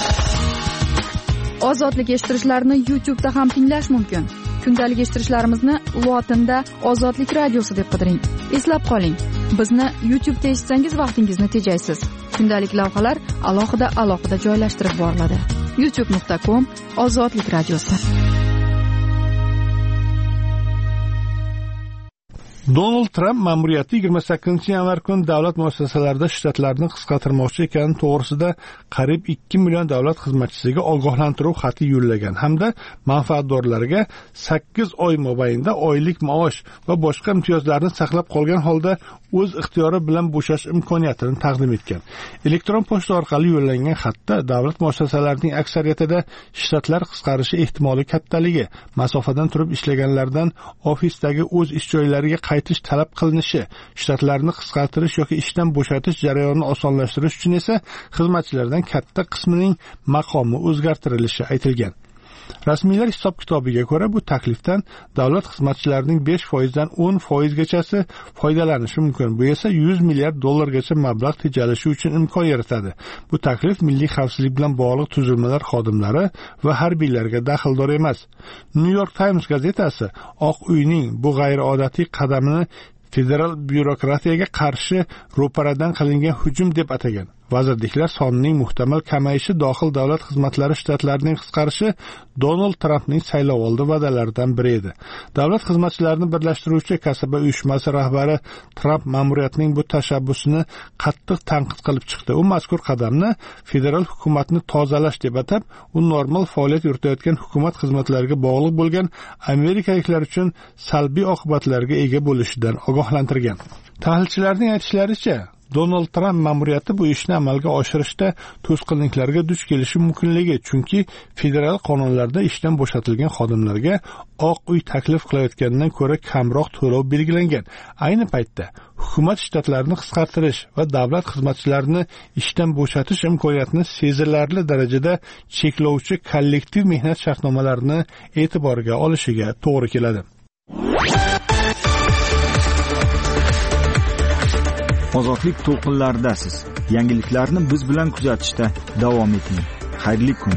S2: Ozodlik eshittirishlarni YouTube'da ham tinglash mumkin. Kundalik eshittirishlarimizni lotinda Ozodlik radiosi deb qidiring. Eslab qoling, bizni YouTube'da eshitsangiz vaqtingizni tejaysiz. Kundalik lavhalar alohida joylashtirib boriladi. youtube.com/Ozodlik radiosi.
S1: Donald Trump ma'muriyati 28-yanvar kuni davlat muassasalarida shtatlarni qisqartirmoqchi ekani to'g'risida qariyb 2 million davlat xizmatchisiga ogohlantiruv xati yo'llagan hamda manfaatdorlarga 8 oy mobaynida oylik maosh va boshqa imtiyozlarni saqlab qolgan holda o'z ixtiyori bilan bo'shash imkoniyatini taqdim etgan. Elektron pochta orqali yo'llangan xatda davlat muassasalarining aksariyatida shtatlar qisqarishi ehtimoli kattaligi, masofadan turib ishlaganlardan ofisdagi o'z ish joylariga qaytish talab qilinishi, shtatlarni qisqartirish yoki ishdan bo'shatish jarayonini osonlashtirish uchun esa xizmatchilardan katta qismining maqomi o'zgartirilishi aytilgan. Rasmiylar hisob-kitobiga ko'ra bu taklifdan davlat xizmatchilarining 5% dan 10% gachasi foydalanishi mumkin. Bu esa 100 milliard dollargacha mablag' tejalishi uchun imkon yaratadi. Bu taklif milliy xavfsizlik bilan bog'liq tuzilmalar xodimlari va harbiylarga daxldor emas. New York Times gazetasi Oq uyning bu g'ayriodatiy qadamini federal byurokratiyaga qarshi ro'paradan qilingan hujum deb atagan. Vazirliklar sonining muhtamal kamayishi, dohil davlat xizmatlari shtatlarining qisqarishi Donald Trampning saylovoldi va'dalaridan biri edi. Davlat xizmatchilarini birlashtiruvchi kasaba uyushmasi rahbari Trump ma'muriyatining bu tashabbusini qattiq tanqid qilib chiqdi. U mazkur qadamni federal hukumatni tozalash deb atab, u normal faoliyat yuritayotgan hukumat xizmatlariga bog'liq bo'lgan amerikaliklar uchun salbiy oqibatlarga ega bo'lishidan ogohlantirgan. Tahlilchilarning aytishlaricha, Donald Trump ma'muriyati bu ishni amalga oshirishda to'sqinliklarga duch kelishi mumkinligi, chunki federal qonunlarda ishdan bo'shatilgan xodimlarga Oq uy taklif qilayotgandan ko'ra kamroq to'lov belgilangan. Ayni paytda hukumat shtatlarini qisqartirish va davlat xizmatchilarini ishdan bo'shatish imkoniyatini sezilarli darajada cheklovchi kollektiv mehnat shartnomalarini e'tiborga olishiga to'g'ri keladi.
S22: Ozodlik to'lqinlaridasiz. Yangiliklarni biz bilan kuzatishda davom eting. Xayrli kun.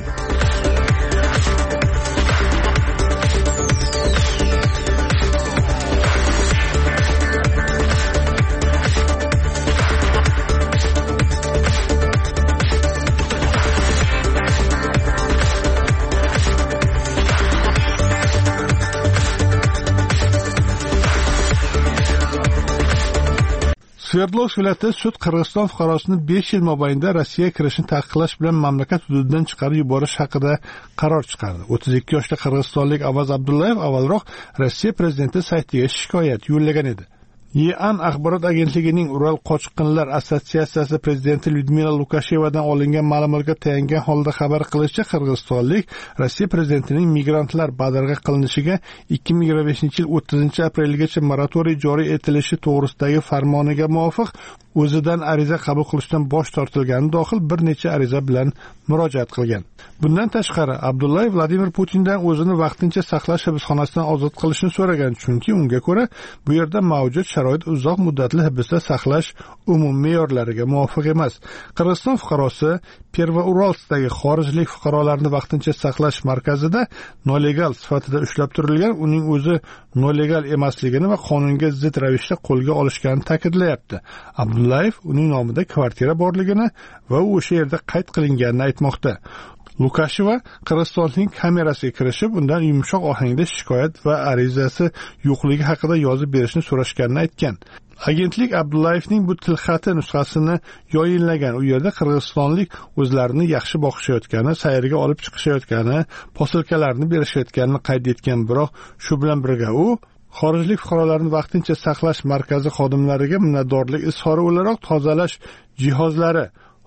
S1: Sverdlovsk viloyati sud Qirg'iziston fuqarosini 5 yil mobaynida Rossiyaga kirishni taqiqlash bilan mamlakat hududidan chiqarib yuborish haqida qaror chiqardi. 32 yoshli qirg'izistonlik Avaz Abdullayev avvalroq Rossiya prezidenti saytiga shikoyat yo'llagan edi. YAN axborot agentligining Ural qochqinlar assotsiatsiyasi prezidenti Lyudmila Lukashevadan olingan ma'lumotga tayangan holda xabar qilishicha, qirg'izistonlik Rossiya prezidentining migrantlar badarg'a qilinishiga 2025-yil 30-aprelgacha moratoriy joriy etilishi to'g'risidagi farmoniga muvofiq o'zidan ariza qabul qilishdan bosh tortilgani dohil bir necha ariza bilan murojaat qilgan. Bundan tashqari, Abdullayev Vladimir Putindan o'zini vaqtincha saqlash hibsxonasidan ozod qilishni so'ragan, chunki unga ko'ra bu yerda mavjud sharoit uzoq muddatli hibsda saqlash umumiy me'yorlariga muvofiq emas. Qirg'iziston fuqarosi Pervouralskdagi xorijlik fuqarolarni vaqtincha saqlash markazida nolegal sifatida ushlab turilgan, uning o'zi nolegal emasligini va qonunga zid ravishda qo'lga olishganini ta'kidlayapti. Abdullayev uning nomida kvartira borligini va u o'sha yerda qayd qilinganini aytmoqda. Lukasheva Qirg'izistonning kamerasiga kirishib, undan yumshoq ohangda shikoyat va arizasi yo'qligi haqida yozib berishni so'rashganini aytgan. Agentlik Abdullayevning bu tilxati nusxasini yoyinlagan. U yerda qirg'izistonlik o'zlarini yaxshi boqishayotgani, sayrga olib chiqishayotgani, posilkalarni berishayotganini qayd etgan, biroq shu bilan birga u xorijlik fuqarolarni vaqtincha saqlash markazi xodimlariga minnatdorlik izhori o'laroq tozalash jihozlari,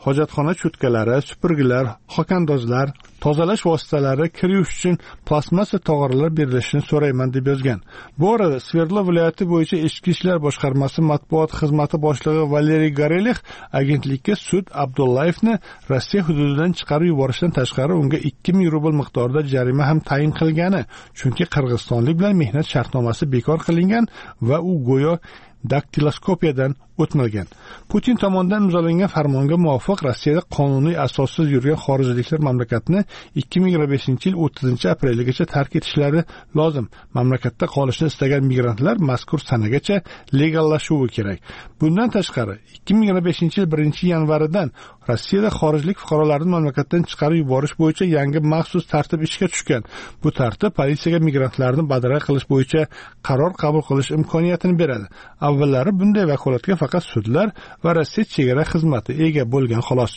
S1: hojatxona cho'tkalari, supurgilar, xokandozlar, tozalash vositalari, kir yuvish uchun plastmassa tog'oralar berilishini so'rayman deb yozgan. Bu orada Sverdlov viloyati bo'yicha ichki ishlar boshqarmasi matbuot xizmati boshlig'i Valeriy Gorelix agentlikka sud Abdullayevni Rossiya hududidan chiqarib yuborishdan tashqari unga 2000 rubl miqdorida jarima ham tayin qilgani, chunki qirg'izistonlik bilan mehnat shartnomasi bekor qilingan va u go'yo daktiloskopiyadan o'tmagan. Putin tomonidan imzolangan farmonga muvofiq Rossiyada qonuniy asossiz yurgan xorijliklar mamlakatni 2025-yil 30-aprelgacha tark etishlari lozim. Mamlakatda qolishni istagan migrantlar mazkur sanagacha legallashuvi kerak. Bundan tashqari 2025-yil 1-yanvaridan Rossiyada xorijlik fuqarolarni mamlakatdan chiqarib yuborish bo'yicha yangi maxsus tartib ishga tushgan. Bu tartib politsiyaga migrantlarni badarg'a qilish bo'yicha qaror qabul qilish imkoniyatini beradi. Avvallari bunday vakolatga faqat sudlar va Rossiya chegara xizmati ega bo'lgan xolos.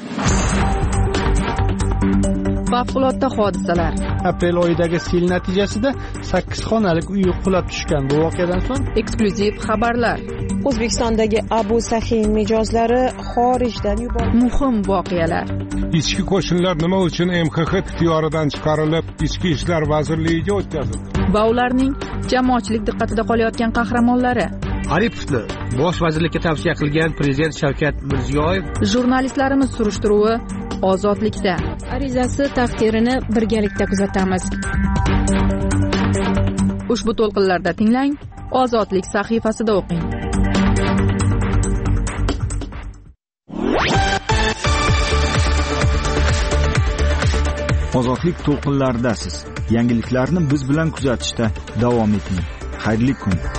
S2: Favqulodda hodisalar.
S1: Aprel oyidagi sel natijasida 8 xonalik uy qulab tushgan. Bu voqeadan so'ng
S2: eksklyuziv xabarlar.
S11: O'zbekistondagi Abu Saxiy mijozlari xorijdan yuborildi.
S2: Muhim voqealar.
S12: Ichki qo'shinlar nima uchun MXX ixtiyoridan chiqarilib, Ichki ishlar vazirligiga o'tkazildi?
S2: Va ularning jamoatchilik diqqatida qolayotgan qahramonlari.
S6: Aripovni bosh vazirlikka tavsiya qilgan prezident Shavkat Mirziyoyev.
S2: Jurnalistlarimiz surishtiruvi Ozodlikda.
S21: Arizasi taqdirini birgalikda kuzatamiz.
S2: Ushbu to'lqinlarda tinglang, Ozodlik sahifasida o'qing.
S22: Ozodlik to'lqinlaridasiz. Yangiliklarni biz bilan kuzatishda davom eting. Xayrli kun.